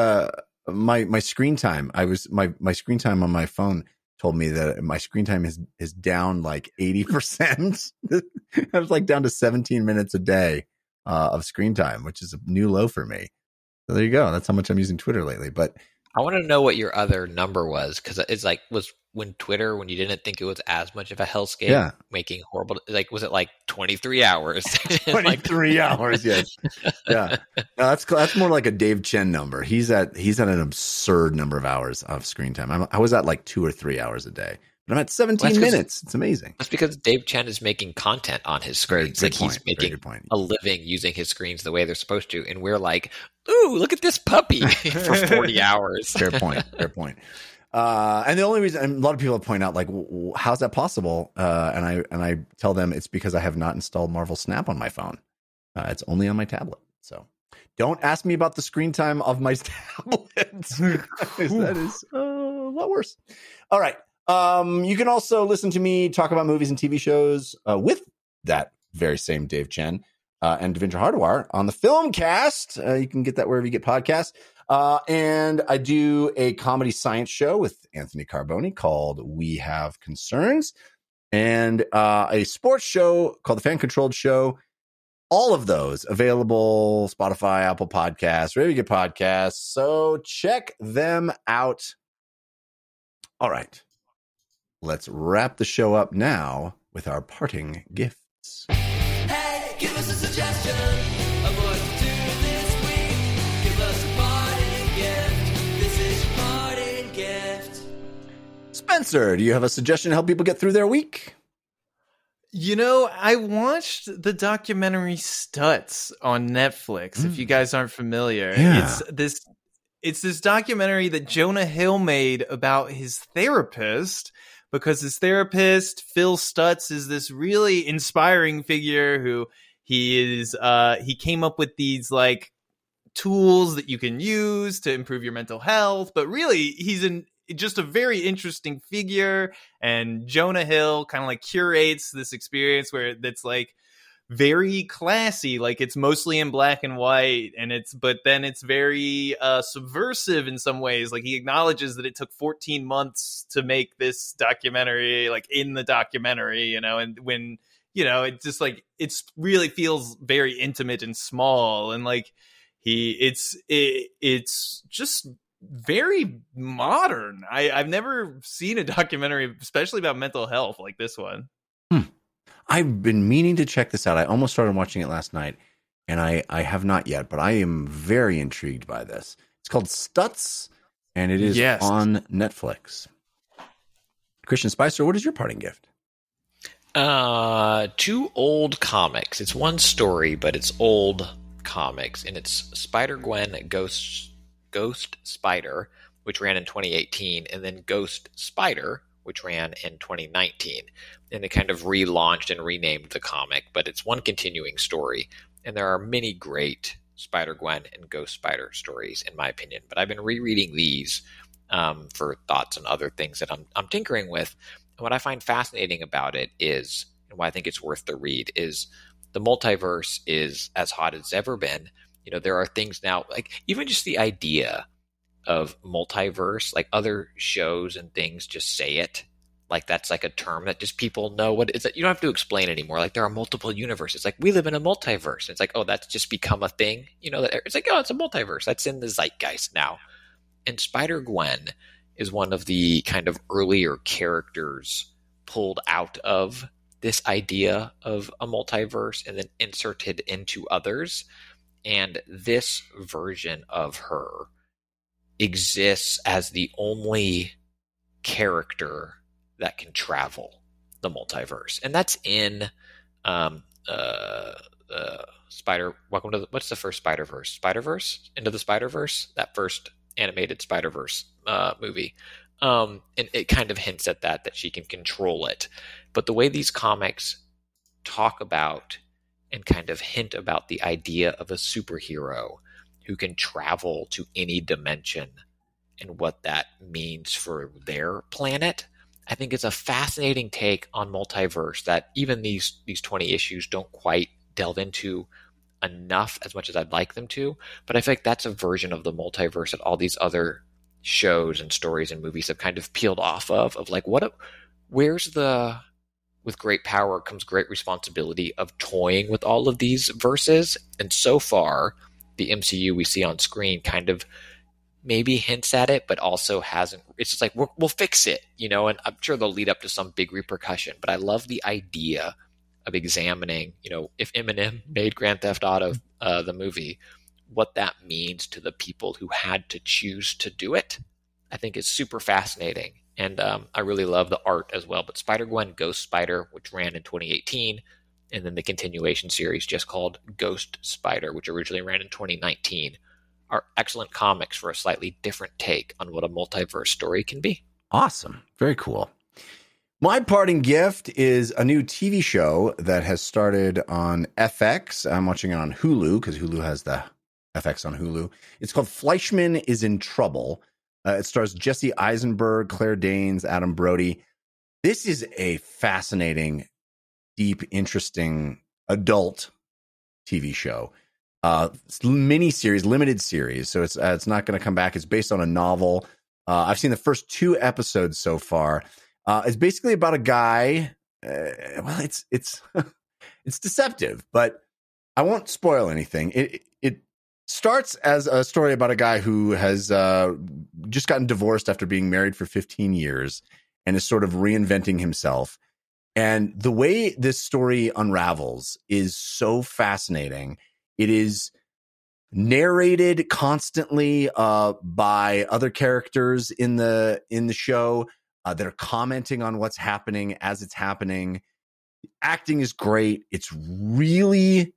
Speaker 2: my screen time. My screen time on my phone told me that my screen time is down like 80%. I was like down to 17 minutes a day of screen time, which is a new low for me. So there you go. That's how much I'm using Twitter lately. But
Speaker 4: I want to know what your other number was, because it's like, was when you didn't think it was as much of a hellscape, making horrible, like, was it like 23 hours?
Speaker 2: 23 hours, yes. Yeah. No, that's more like a Dave Chen number. He's at an absurd number of hours of screen time. I was at like 2 or 3 hours a day. But I'm at 17 minutes. It's amazing.
Speaker 4: That's because Dave Chen is making content on his screens. He's making a living using his screens the way they're supposed to. And we're like, ooh, look at this puppy for 40 hours.
Speaker 2: Fair point. And the only reason, and a lot of people point out, like, how's that possible? And I tell them it's because I have not installed Marvel Snap on my phone. It's only on my tablet. So don't ask me about the screen time of my tablet. That is a lot worse. All right. You can also listen to me talk about movies and TV shows with that very same Dave Chen and Devindra Hardawar on the Filmcast. You can get that wherever you get podcasts. And I do a comedy science show with Anthony Carboni called We Have Concerns, and a sports show called The Fan Controlled Show. All of those available Spotify, Apple Podcasts, wherever you get podcasts. So check them out. All right. Let's wrap the show up now with our parting gifts.
Speaker 7: Hey, give us a suggestion of what to do this week. Give us a parting gift. This is your parting gift.
Speaker 2: Spencer, do you have a suggestion to help people get through their week?
Speaker 5: You know, I watched the documentary Stutz on Netflix, if you guys aren't familiar.
Speaker 2: Yeah.
Speaker 5: It's this documentary that Jonah Hill made about his therapist, because his therapist, Phil Stutz, is this really inspiring figure who he came up with these like tools that you can use to improve your mental health, but really he's just a very interesting figure. And Jonah Hill kind of like curates this experience where that's like very classy, like it's mostly in black and white, but then it's very subversive in some ways. Like he acknowledges that it took 14 months to make this documentary, like in the documentary, and when, it just like, it's really feels very intimate and small, and like it's just very modern. I've never seen a documentary, especially about mental health, like this one.
Speaker 2: I've been meaning to check this out. I almost started watching it last night, and I have not yet, but I am very intrigued by this. It's called Stutz, and it is on Netflix. Christian Spicer, what is your parting gift?
Speaker 4: 2 old comics. It's one story, but it's old comics, and it's Spider-Gwen Ghost Spider, which ran in 2018, and then Ghost Spider, which ran in 2019. And they kind of relaunched and renamed the comic, but it's one continuing story. And there are many great Spider-Gwen and Ghost Spider stories, in my opinion. But I've been rereading these for thoughts and other things that I'm tinkering with. And what I find fascinating about it is, and why I think it's worth the read, is the multiverse is as hot as it's ever been. There are things now, like even just the idea of multiverse, like other shows and things just say it. Like that's like a term that just people know what it is. You don't have to explain anymore. Like there are multiple universes. Like we live in a multiverse. It's like, oh, that's just become a thing. That it's like, oh, it's a multiverse. That's in the zeitgeist now. And Spider-Gwen is one of the kind of earlier characters pulled out of this idea of a multiverse and then inserted into others. And this version of her exists as the only character that can travel the multiverse. And that's in Welcome to what's the first Spider-Verse? Spider-Verse? Into the Spider-Verse? That first animated Spider-Verse movie. And it kind of hints at that she can control it. But the way these comics talk about and kind of hint about the idea of a superhero who can travel to any dimension and what that means for their planet, I think it's a fascinating take on multiverse that even these 20 issues don't quite delve into enough as much as I'd like them to. But I feel like that's a version of the multiverse that all these other shows and stories and movies have kind of peeled off of like, where's the, with great power comes great responsibility of toying with all of these verses. And so far, the MCU we see on screen kind of maybe hints at it, but also hasn't. It's just like, we'll fix it, and I'm sure they'll lead up to some big repercussion. But I love the idea of examining, if Eminem made Grand Theft Auto, the movie, what that means to the people who had to choose to do it, I think is super fascinating. And I really love the art as well. But Spider-Gwen Ghost Spider, which ran in 2018, and then the continuation series just called Ghost Spider, which originally ran in 2019, are excellent comics for a slightly different take on what a multiverse story can be.
Speaker 2: Awesome. Very cool. My parting gift is a new TV show that has started on FX. I'm watching it on Hulu because Hulu has the FX on Hulu. It's called Fleischman is in Trouble. It stars Jesse Eisenberg, Claire Danes, Adam Brody. This is a fascinating, deep, interesting adult TV show. Mini series, limited series. So it's not going to come back. It's based on a novel. I've seen the first 2 episodes so far. It's basically about a guy. Well, it's it's deceptive, but I won't spoil anything. It starts as a story about a guy who has just gotten divorced after being married for 15 years and is sort of reinventing himself. And the way this story unravels is so fascinating. It is narrated constantly by other characters in the show that are commenting on what's happening as it's happening. Acting is great. It's really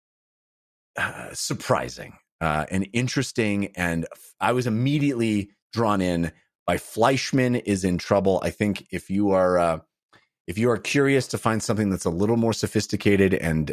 Speaker 2: surprising and interesting. And I was immediately drawn in by Fleischman is in Trouble. I think if you are curious to find something that's a little more sophisticated and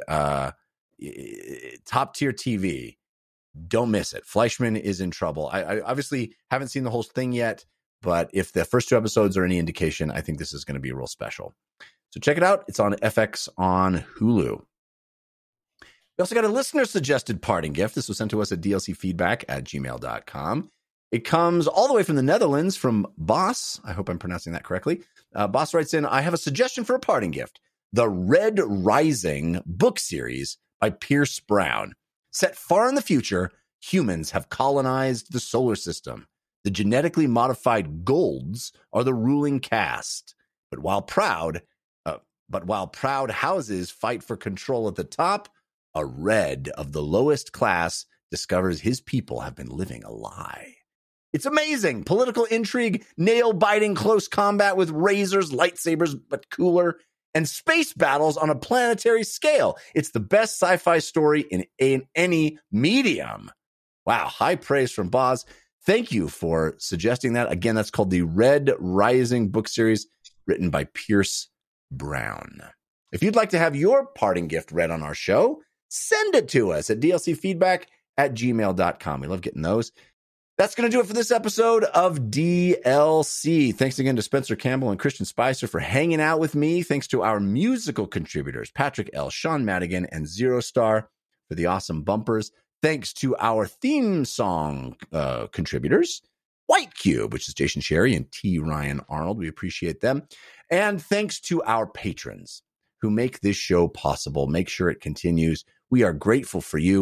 Speaker 2: top tier TV, don't miss it. Fleischman is in Trouble. I obviously haven't seen the whole thing yet, but if the first 2 episodes are any indication, I think this is going to be real special. So check it out. It's on FX on Hulu. We also got a listener suggested parting gift. This was sent to us at dlcfeedback@gmail.com. It comes all the way from the Netherlands from Boss. I hope I'm pronouncing that correctly. Boss writes in, I have a suggestion for a parting gift. The Red Rising book series by Pierce Brown. Set far in the future, humans have colonized the solar system. The genetically modified Golds are the ruling caste. But while proud houses fight for control at the top, a Red of the lowest class discovers his people have been living a lie. It's amazing. Political intrigue, nail-biting close combat with razors, lightsabers, but cooler, and space battles on a planetary scale. It's the best sci-fi story in any medium. Wow, high praise from Boz. Thank you for suggesting that. Again, that's called the Red Rising book series, written by Pierce Brown. If you'd like to have your parting gift read on our show, send it to us at dlcfeedback@gmail.com. We love getting those. That's going to do it for this episode of DLC. Thanks again to Spencer Campbell and Christian Spicer for hanging out with me. Thanks to our musical contributors, Patrick L., Sean Madigan, and Zero Star for the awesome bumpers. Thanks to our theme song contributors, White Cube, which is Jason Sherry and T. Ryan Arnold. We appreciate them. And thanks to our patrons who make this show possible. Make sure it continues. We are grateful for you.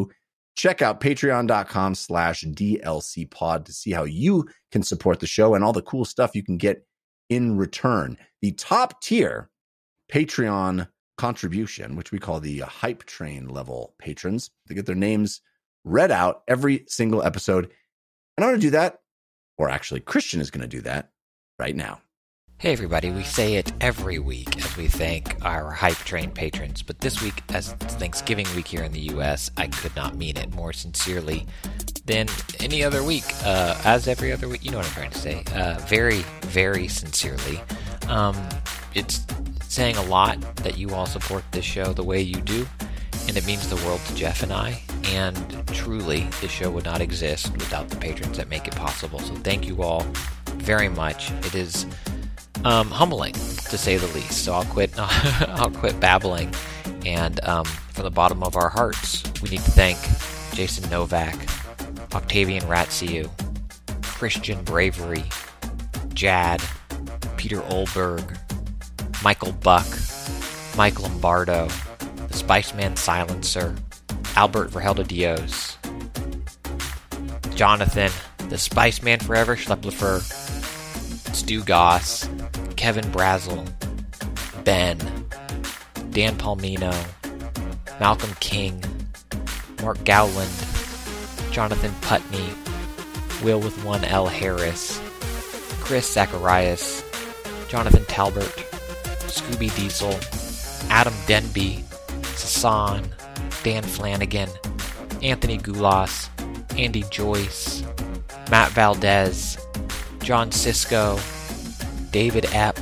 Speaker 2: check out patreon.com/DLCpod to see how you can support the show and all the cool stuff you can get in return. The top tier Patreon contribution, which we call the Hype Train level patrons, they get their names read out every single episode. And I'm going to do that, or actually Christian is going to do that right now.
Speaker 4: Hey everybody, we say it every week as we thank our Hype Train patrons, but this week, as it's Thanksgiving week here in the U.S., I could not mean it more sincerely than any other week. As every other week, you know what I'm trying to say. Very, very sincerely. It's saying a lot that you all support this show the way you do, and it means the world to Jeff and I, and truly, this show would not exist without the patrons that make it possible. So thank you all very much. It is humbling, to say the least. So I'll quit babbling, and from the bottom of our hearts, we need to thank Jason Novak, Octavian Ratsiu, Christian Bravery, Jad, Peter Olberg, Michael Buck, Mike Lombardo, the Spiceman Silencer, Albert Verhelda Dios, Jonathan, the Spiceman Forever Schlepplifer, Stu Goss, Kevin Brazel, Ben, Dan Palmino, Malcolm King, Mark Gowland, Jonathan Putney, Will with 1L Harris, Chris Zacharias, Jonathan Talbert, Scooby Diesel, Adam Denby, Sasan, Dan Flanagan, Anthony Goulas, Andy Joyce, Matt Valdez, John Sisko, David Epp,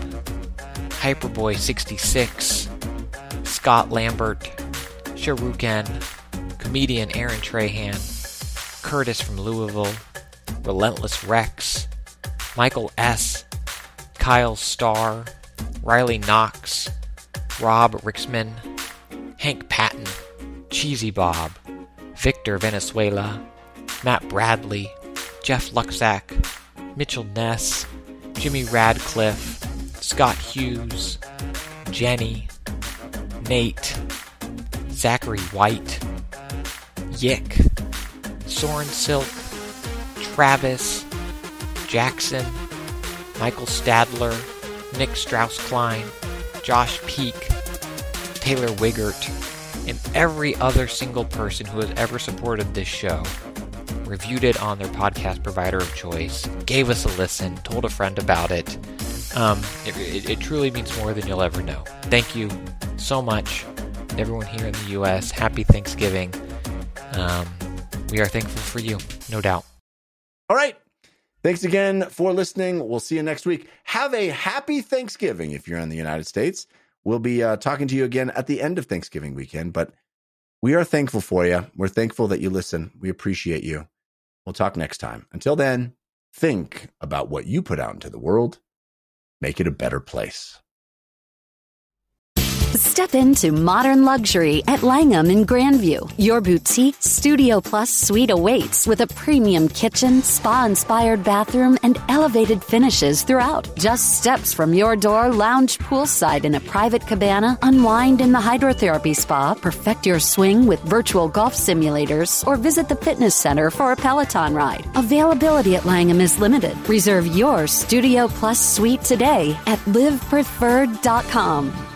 Speaker 4: Hyperboy66, Scott Lambert, Sharukan, comedian Aaron Trahan, Curtis from Louisville, Relentless Rex, Michael S., Kyle Starr, Riley Knox, Rob Rixman, Hank Patton, Cheesy Bob, Victor Venezuela, Matt Bradley, Jeff Luxack, Mitchell Ness, Jimmy Radcliffe, Scott Hughes, Jenny, Nate, Zachary White, Yick, Soren Silk, Travis, Jackson, Michael Stadler, Nick Strauss-Klein, Josh Peak, Taylor Wiggert, and every other single person who has ever supported this show, reviewed it on their podcast provider of choice, gave us a listen, told a friend about it. It truly means more than you'll ever know. Thank you so much, everyone here in the U.S. Happy Thanksgiving. We are thankful for you, no doubt.
Speaker 2: All right. Thanks again for listening. We'll see you next week. Have a happy Thanksgiving if you're in the United States. We'll be talking to you again at the end of Thanksgiving weekend, but we are thankful for you. We're thankful that you listen. We appreciate you. We'll talk next time. Until then, think about what you put out into the world. Make it a better place.
Speaker 1: Step into modern luxury at Langham in Grandview. Your boutique Studio Plus suite awaits with a premium kitchen, spa-inspired bathroom, and elevated finishes throughout. Just steps from your door, lounge poolside in a private cabana, unwind in the hydrotherapy spa, perfect your swing with virtual golf simulators, or visit the fitness center for a Peloton ride. Availability at Langham is limited. Reserve your Studio Plus suite today at livepreferred.com.